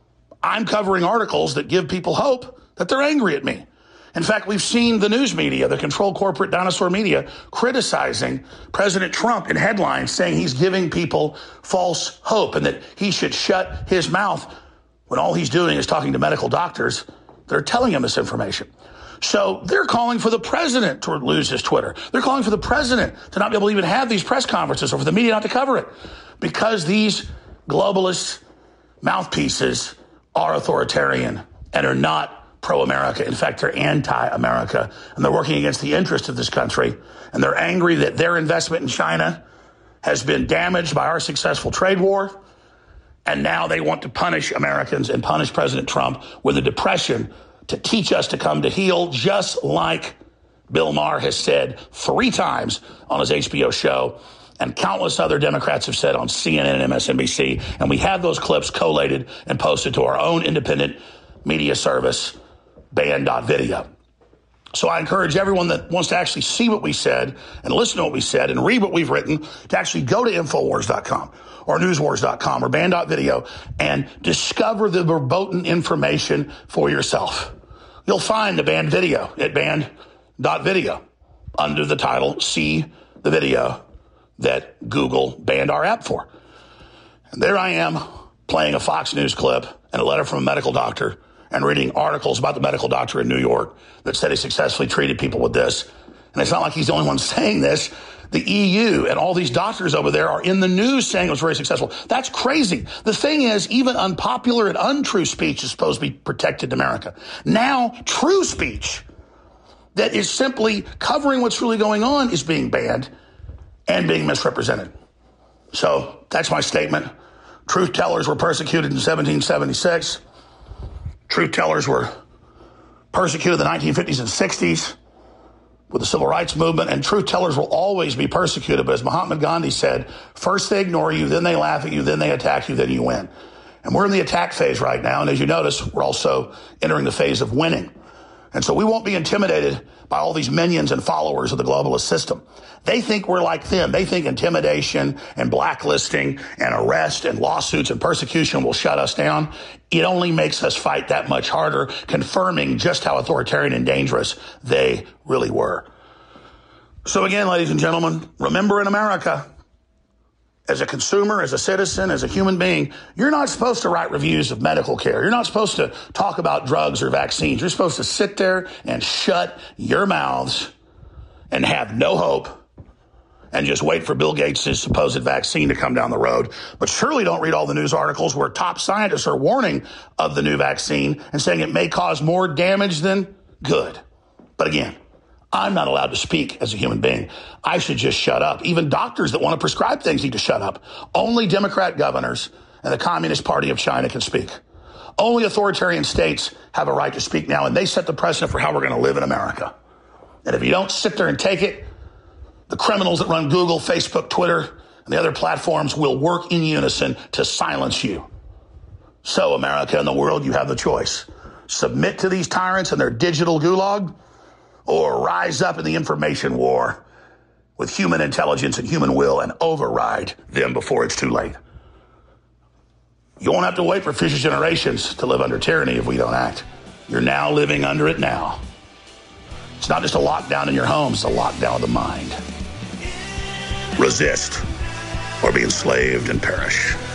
I'm covering articles that give people hope that they're angry at me. In fact, we've seen the news media, the controlled corporate dinosaur media, criticizing President Trump in headlines saying he's giving people false hope and that he should shut his mouth when all he's doing is talking to medical doctors that are telling him this information. So they're calling for the president to lose his Twitter. They're calling for the president to not be able to even have these press conferences or for the media not to cover it because these globalist mouthpieces are authoritarian and are not pro-America. In fact, they're anti-America, and they're working against the interest of this country, and they're angry that their investment in China has been damaged by our successful trade war, and now they want to punish Americans and punish President Trump with a depression to teach us to come to heel, just like Bill Maher has said 3 times on his HBO show, and countless other Democrats have said on CNN and MSNBC, and we have those clips collated and posted to our own independent media service, band.video. So I encourage everyone that wants to actually see what we said and listen to what we said and read what we've written to actually go to Infowars.com or Newswars.com or band.video and discover the verboten information for yourself. You'll find the banned video at band.video under the title, See the Video that Google banned our app for. And there I am playing a Fox News clip and a letter from a medical doctor and reading articles about the medical doctor in New York that said he successfully treated people with this. And it's not like he's the only one saying this. The EU and all these doctors over there are in the news saying it was very successful. That's crazy. The thing is, even unpopular and untrue speech is supposed to be protected in America. Now, true speech that is simply covering what's really going on is being banned and being misrepresented. So that's my statement. Truth tellers were persecuted in 1776. Truth tellers were persecuted in the 1950s and 60s with the civil rights movement, and truth tellers will always be persecuted. But as Mahatma Gandhi said, first they ignore you, then they laugh at you, then they attack you, then you win. And we're in the attack phase right now. And as you notice, we're also entering the phase of winning. And so we won't be intimidated by all these minions and followers of the globalist system. They think we're like them. They think intimidation and blacklisting and arrest and lawsuits and persecution will shut us down. It only makes us fight that much harder, confirming just how authoritarian and dangerous they really were. So again, ladies and gentlemen, remember in America, as a consumer, as a citizen, as a human being, you're not supposed to write reviews of medical care. You're not supposed to talk about drugs or vaccines. You're supposed to sit there and shut your mouths and have no hope and just wait for Bill Gates' supposed vaccine to come down the road. But surely don't read all the news articles where top scientists are warning of the new vaccine and saying it may cause more damage than good. But again, I'm not allowed to speak as a human being. I should just shut up. Even doctors that want to prescribe things need to shut up. Only Democrat governors and the Communist Party of China can speak. Only authoritarian states have a right to speak now, and they set the precedent for how we're going to live in America. And if you don't sit there and take it, the criminals that run Google, Facebook, Twitter, and the other platforms will work in unison to silence you. So, America and the world, you have the choice. Submit to these tyrants and their digital gulag, or rise up in the information war with human intelligence and human will and override them before it's too late. You won't have to wait for future generations to live under tyranny if we don't act. You're now living under it now. It's not just a lockdown in your home, it's a lockdown of the mind. Resist or be enslaved and perish.